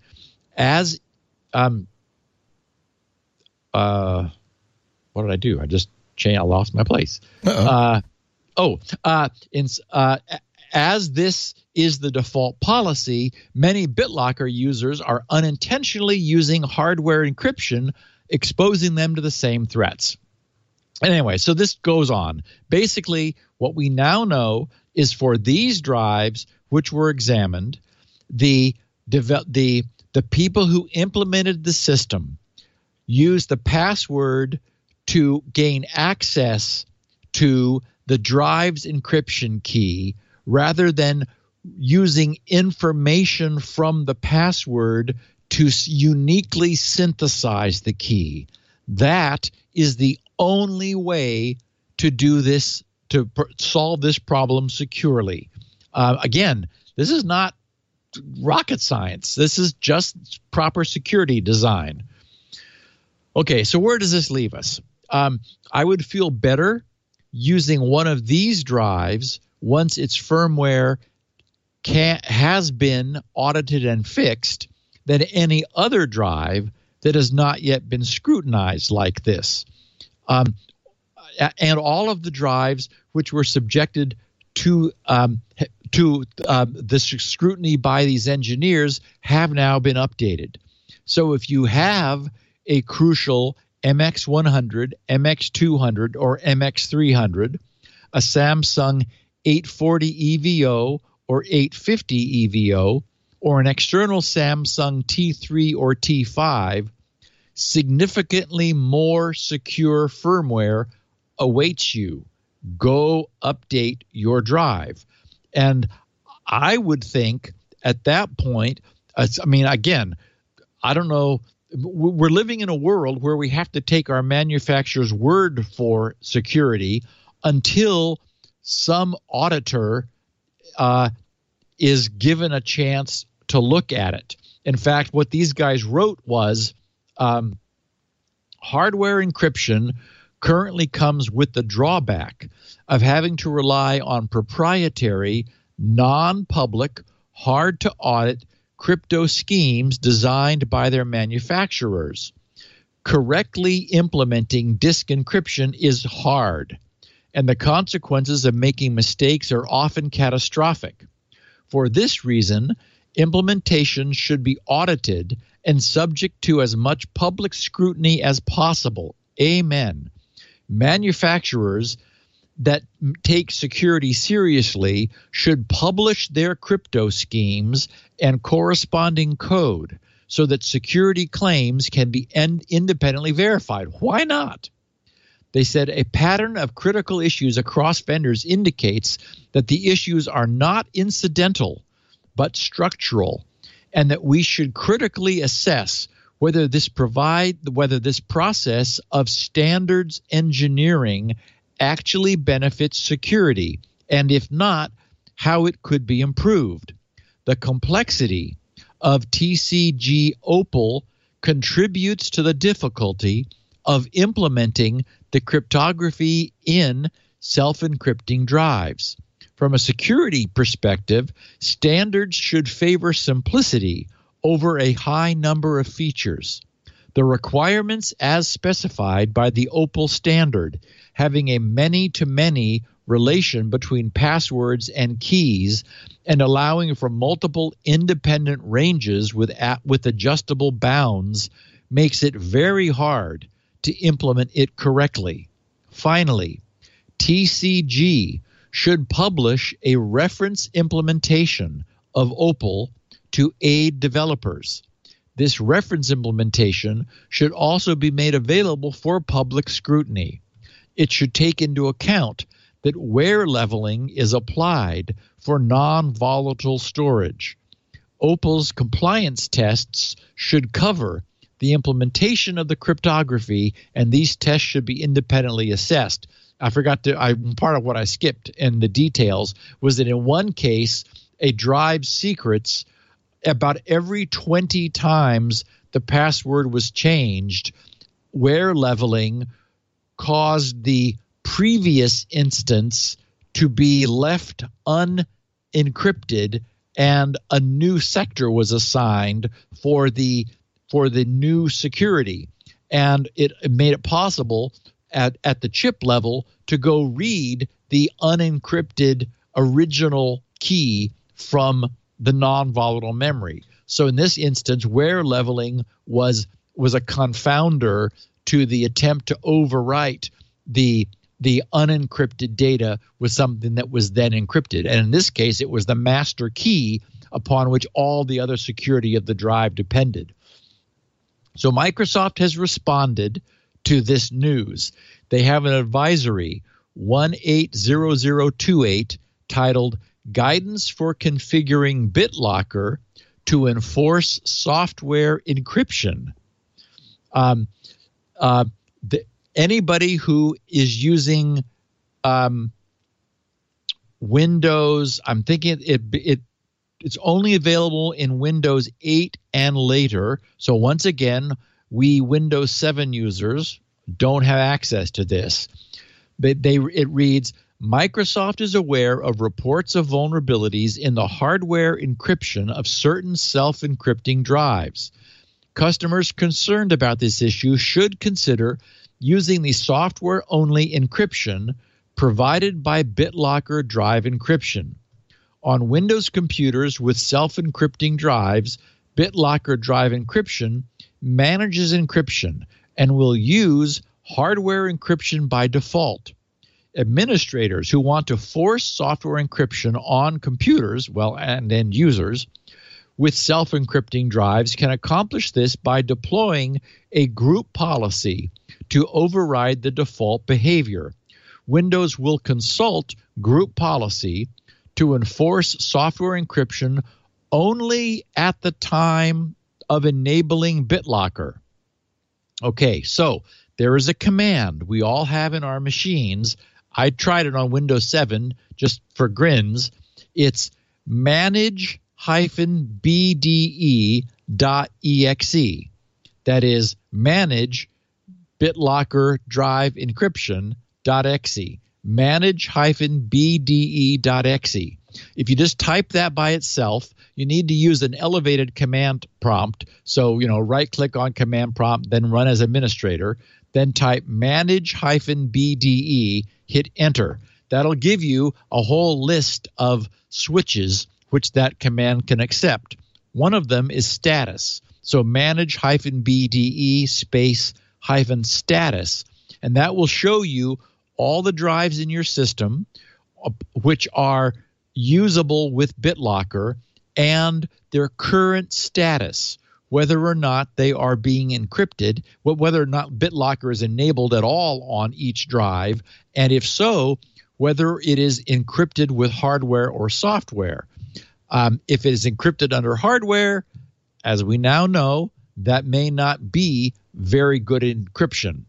As um uh what did I do? I just changed, I lost my place. Uh-oh. Uh oh, uh in uh as this is the default policy, many BitLocker users are unintentionally using hardware encryption, exposing them to the same threats. Anyway, so this goes on. Basically, what we now know is for these drives which were examined, the the the people who implemented the system used the password to gain access to the drive's encryption key rather than using information from the password to uniquely synthesize the key. That is the only way to do this, to pr- solve this problem securely. Uh, again, this is not rocket science. This is just proper security design. Okay, so where does this leave us? Um, I would feel better using one of these drives once its firmware can, has been audited and fixed than any other drive that has not yet been scrutinized like this. Um, and all of the drives which were subjected to um, to um, the scrutiny by these engineers have now been updated. So if you have a crucial M X one hundred, M X two hundred, or M X three hundred, a Samsung eight forty E V O or eight fifty E V O, or an external Samsung T three or T five, significantly more secure firmware awaits you. Go update your drive. And I would think at that point, uh, I mean, again, I don't know, we're living in a world where we have to take our manufacturer's word for security until some auditor uh, is given a chance to look at it. In fact, what these guys wrote was um, hardware encryption currently comes with the drawback of having to rely on proprietary, non-public, hard-to-audit crypto schemes designed by their manufacturers. Correctly implementing disk encryption is hard, and the consequences of making mistakes are often catastrophic. For this reason, implementation should be audited and subject to as much public scrutiny as possible. Amen. Manufacturers that take security seriously should publish their crypto schemes and corresponding code so that security claims can be end- independently verified. Why not? They said a pattern of critical issues across vendors indicates that the issues are not incidental but structural, and that we should critically assess whether this provide whether this process of standards engineering actually benefits security, and if not, how it could be improved. The complexity of T C G Opal contributes to the difficulty of implementing the cryptography in self-encrypting drives. From a security perspective, standards should favor simplicity over a high number of features. The requirements as specified by the Opal standard, having a many-to-many relation between passwords and keys and allowing for multiple independent ranges with, with adjustable bounds, makes it very hard to implement it correctly. Finally, T C G should publish a reference implementation of Opal to aid developers. This reference implementation should also be made available for public scrutiny. It should take into account that wear leveling is applied for non-volatile storage. Opal's compliance tests should cover the implementation of the cryptography, and these tests should be independently assessed. I forgot to, I, part of what I skipped in the details was that in one case, a drive's secrets, about every twenty times the password was changed, wear leveling caused the previous instance to be left unencrypted, and a new sector was assigned for the for the new security, and it made it possible at at the chip level to go read the unencrypted original key from the non-volatile memory. So in this instance, wear leveling was was a confounder to the attempt to overwrite the the unencrypted data with something that was then encrypted. And in this case, it was the master key upon which all the other security of the drive depended. So Microsoft has responded to this news. They have an advisory one eight zero zero two eight titled Guidance for Configuring BitLocker to Enforce Software Encryption. Um, uh, the, anybody who is using um, Windows, I'm thinking it, it it's only available in Windows eight and later. So once again, we Windows seven users don't have access to this. But they it reads, Microsoft is aware of reports of vulnerabilities in the hardware encryption of certain self-encrypting drives. Customers concerned about this issue should consider using the software-only encryption provided by BitLocker Drive Encryption. On Windows computers with self-encrypting drives, BitLocker Drive Encryption manages encryption and will use hardware encryption by default. Administrators who want to force software encryption on computers, well, and end users, with self-encrypting drives can accomplish this by deploying a group policy to override the default behavior. Windows will consult group policy to enforce software encryption only at the time of enabling BitLocker. Okay, so there is a command we all have in our machines. I tried it on Windows seven just for grins. It's manage hyphen B D E dot E X E. That is manage BitLocker Drive Encryption dot exe. Manage hyphen B D E dot exe. If you just type that by itself, you need to use an elevated command prompt. So, you know, right click on command prompt, then run as administrator, then type manage hyphen B D E, hit enter. That'll give you a whole list of switches which that command can accept. One of them is status. So manage hyphen B D E space hyphen status. And that will show you all the drives in your system uh, which are usable with BitLocker and their current status, whether or not they are being encrypted, whether or not BitLocker is enabled at all on each drive, and if so, whether it is encrypted with hardware or software. Um, if it is encrypted under hardware, as we now know, that may not be very good encryption.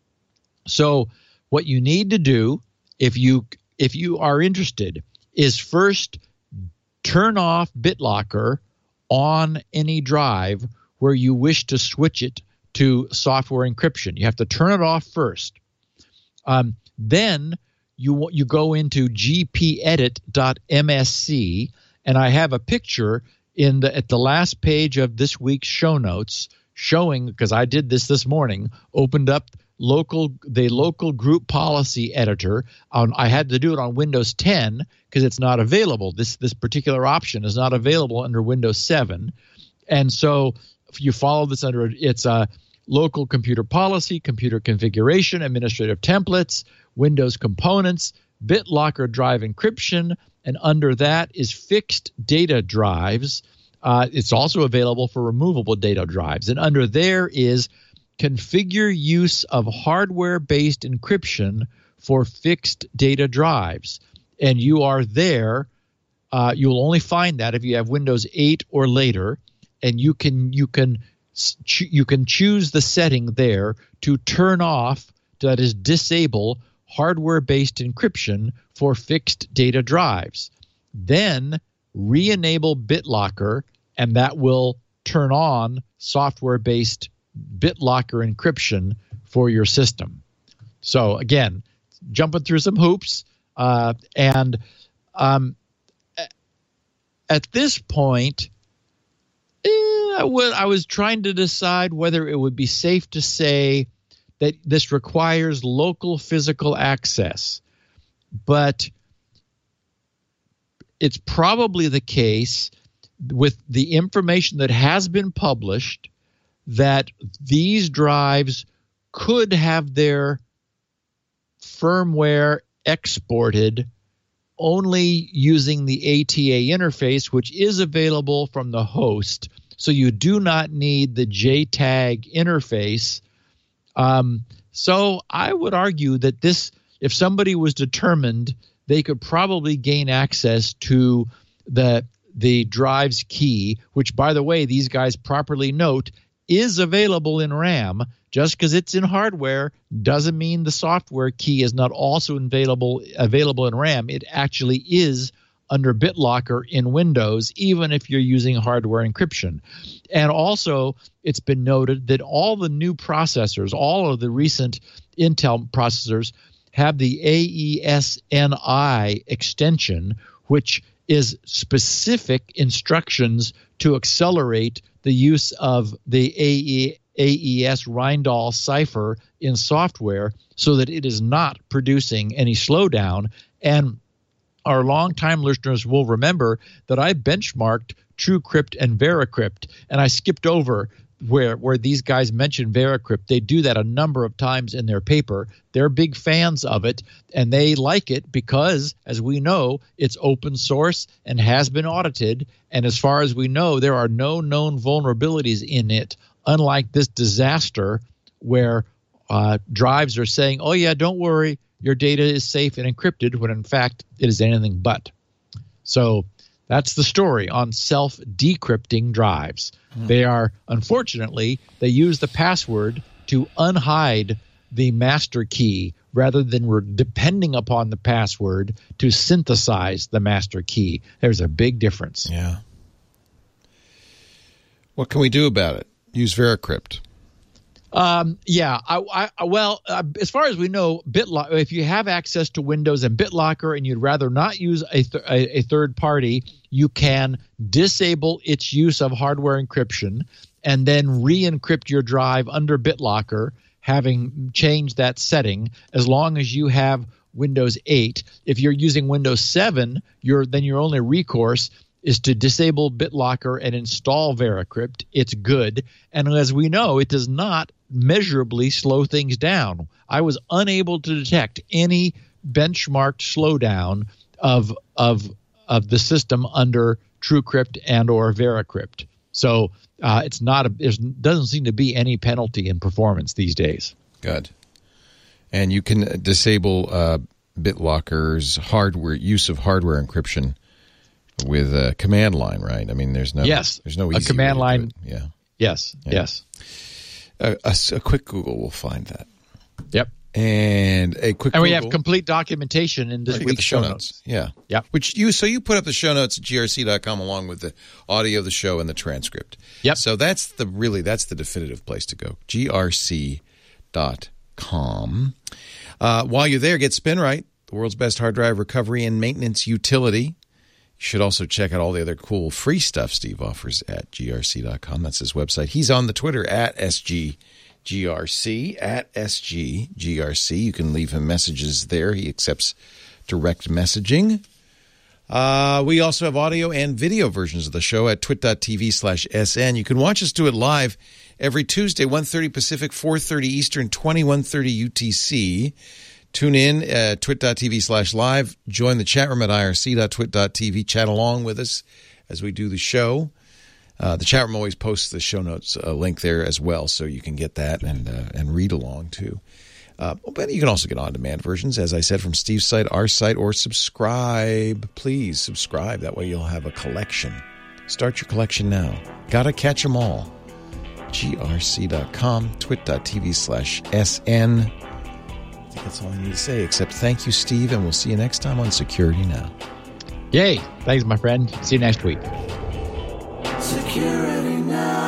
So what you need to do, if you if you are interested, is first turn off BitLocker on any drive where you wish to switch it to software encryption. You have to turn it off first. Um, then you you go into g p edit dot m s c, and I have a picture in the at the last page of this week's show notes showing, because I did this this morning, opened up local the local group policy editor. On, I had to do it on Windows ten because it's not available. This this particular option is not available under Windows seven. And so if you follow this under, it's a local computer policy, computer configuration, administrative templates, Windows components, BitLocker Drive Encryption, and under that is fixed data drives. Uh, it's also available for removable data drives. And under there is configure use of hardware-based encryption for fixed data drives. And you are there. Uh, you'll only find that if you have Windows eight or later, and you can you can you can choose the setting there to turn off, that is disable, hardware-based encryption for fixed data drives. Then re-enable BitLocker, and that will turn on software-based BitLocker encryption for your system. So again, jumping through some hoops, uh, and um, at this point, eh, I, w- I was trying to decide whether it would be safe to say that this requires local physical access, but it's probably the case with the information that has been published that these drives could have their firmware exported only using the A T A interface, which is available from the host. So you do not need the J TAG interface. Um, so I would argue that this, if somebody was determined, they could probably gain access to the the drive's key, which, by the way, these guys properly note is available in RAM. Just because it's in hardware doesn't mean the software key is not also available available in RAM. It actually is under BitLocker in Windows, even if you're using hardware encryption. And also, it's been noted that all the new processors, all of the recent Intel processors, have the A E S N I extension, which is specific instructions to accelerate the use of the A E S Rijndael cipher in software so that it is not producing any slowdown. And our longtime listeners will remember that I benchmarked TrueCrypt and VeraCrypt, and I skipped over where where these guys mention VeraCrypt. They do that a number of times in their paper. They're big fans of it, and they like it because, as we know, it's open source and has been audited. And as far as we know, there are no known vulnerabilities in it, unlike this disaster where uh, drives are saying, oh, yeah, don't worry, your data is safe and encrypted, when in fact it is anything but. So that's the story on self-decrypting drives. Hmm. They are, unfortunately, they use the password to unhide the master key rather than we're depending upon the password to synthesize the master key. There's a big difference. Yeah. What can we do about it? Use VeraCrypt. Um, yeah, I, I, well, uh, as far as we know, BitLocker, if you have access to Windows and BitLocker and you'd rather not use a, th- a, a third party, you can disable its use of hardware encryption and then re-encrypt your drive under BitLocker, having changed that setting, as long as you have Windows eight. If you're using Windows seven, your then your only recourse is to disable BitLocker and install VeraCrypt. It's good. And as we know, it does not measurably slow things down. I was unable to detect any benchmarked slowdown of of of the system under TrueCrypt and or VeraCrypt. So uh, it's not a there doesn't seem to be any penalty in performance these days. Good. And you can disable uh, BitLocker's hardware use of hardware encryption with a command line, right? I mean, there's no yes, there's no easy a command way to do line. it. Yeah. Yes. Yeah. Yes. A, a, a quick Google will find that. Yep. And a quick and we Google, have complete documentation in this right, week's show notes. notes. Yeah. Yeah. Which you so you put up the show notes at G R C dot com along with the audio of the show and the transcript. Yep. So that's the really that's the definitive place to go. G R C dot com. Uh, while you're there, get SpinRite, the world's best hard drive recovery and maintenance utility. You should also check out all the other cool free stuff Steve offers at G R C dot com. That's his website. He's on the Twitter at S G G R C, at S G G R C. You can leave him messages there. He accepts direct messaging. Uh, we also have audio and video versions of the show at twit.tv slash SN. You can watch us do it live every Tuesday, one thirty Pacific, four thirty Eastern, twenty-one thirty U T C. Tune in at twit.tv slash live. Join the chat room at I R C dot twit dot t v. Chat along with us as we do the show. Uh, the chat room always posts the show notes uh, link there as well, so you can get that and uh, and read along too. Uh, but you can also get on-demand versions, as I said, from Steve's site, our site, or subscribe. Please subscribe. That way you'll have a collection. Start your collection now. Gotta catch them all. G R C dot com, twit.tv slash SN. I think that's all I need to say, except thank you, Steve, and we'll see you next time on Security Now. Yay. Thanks, my friend. See you next week. Security Now.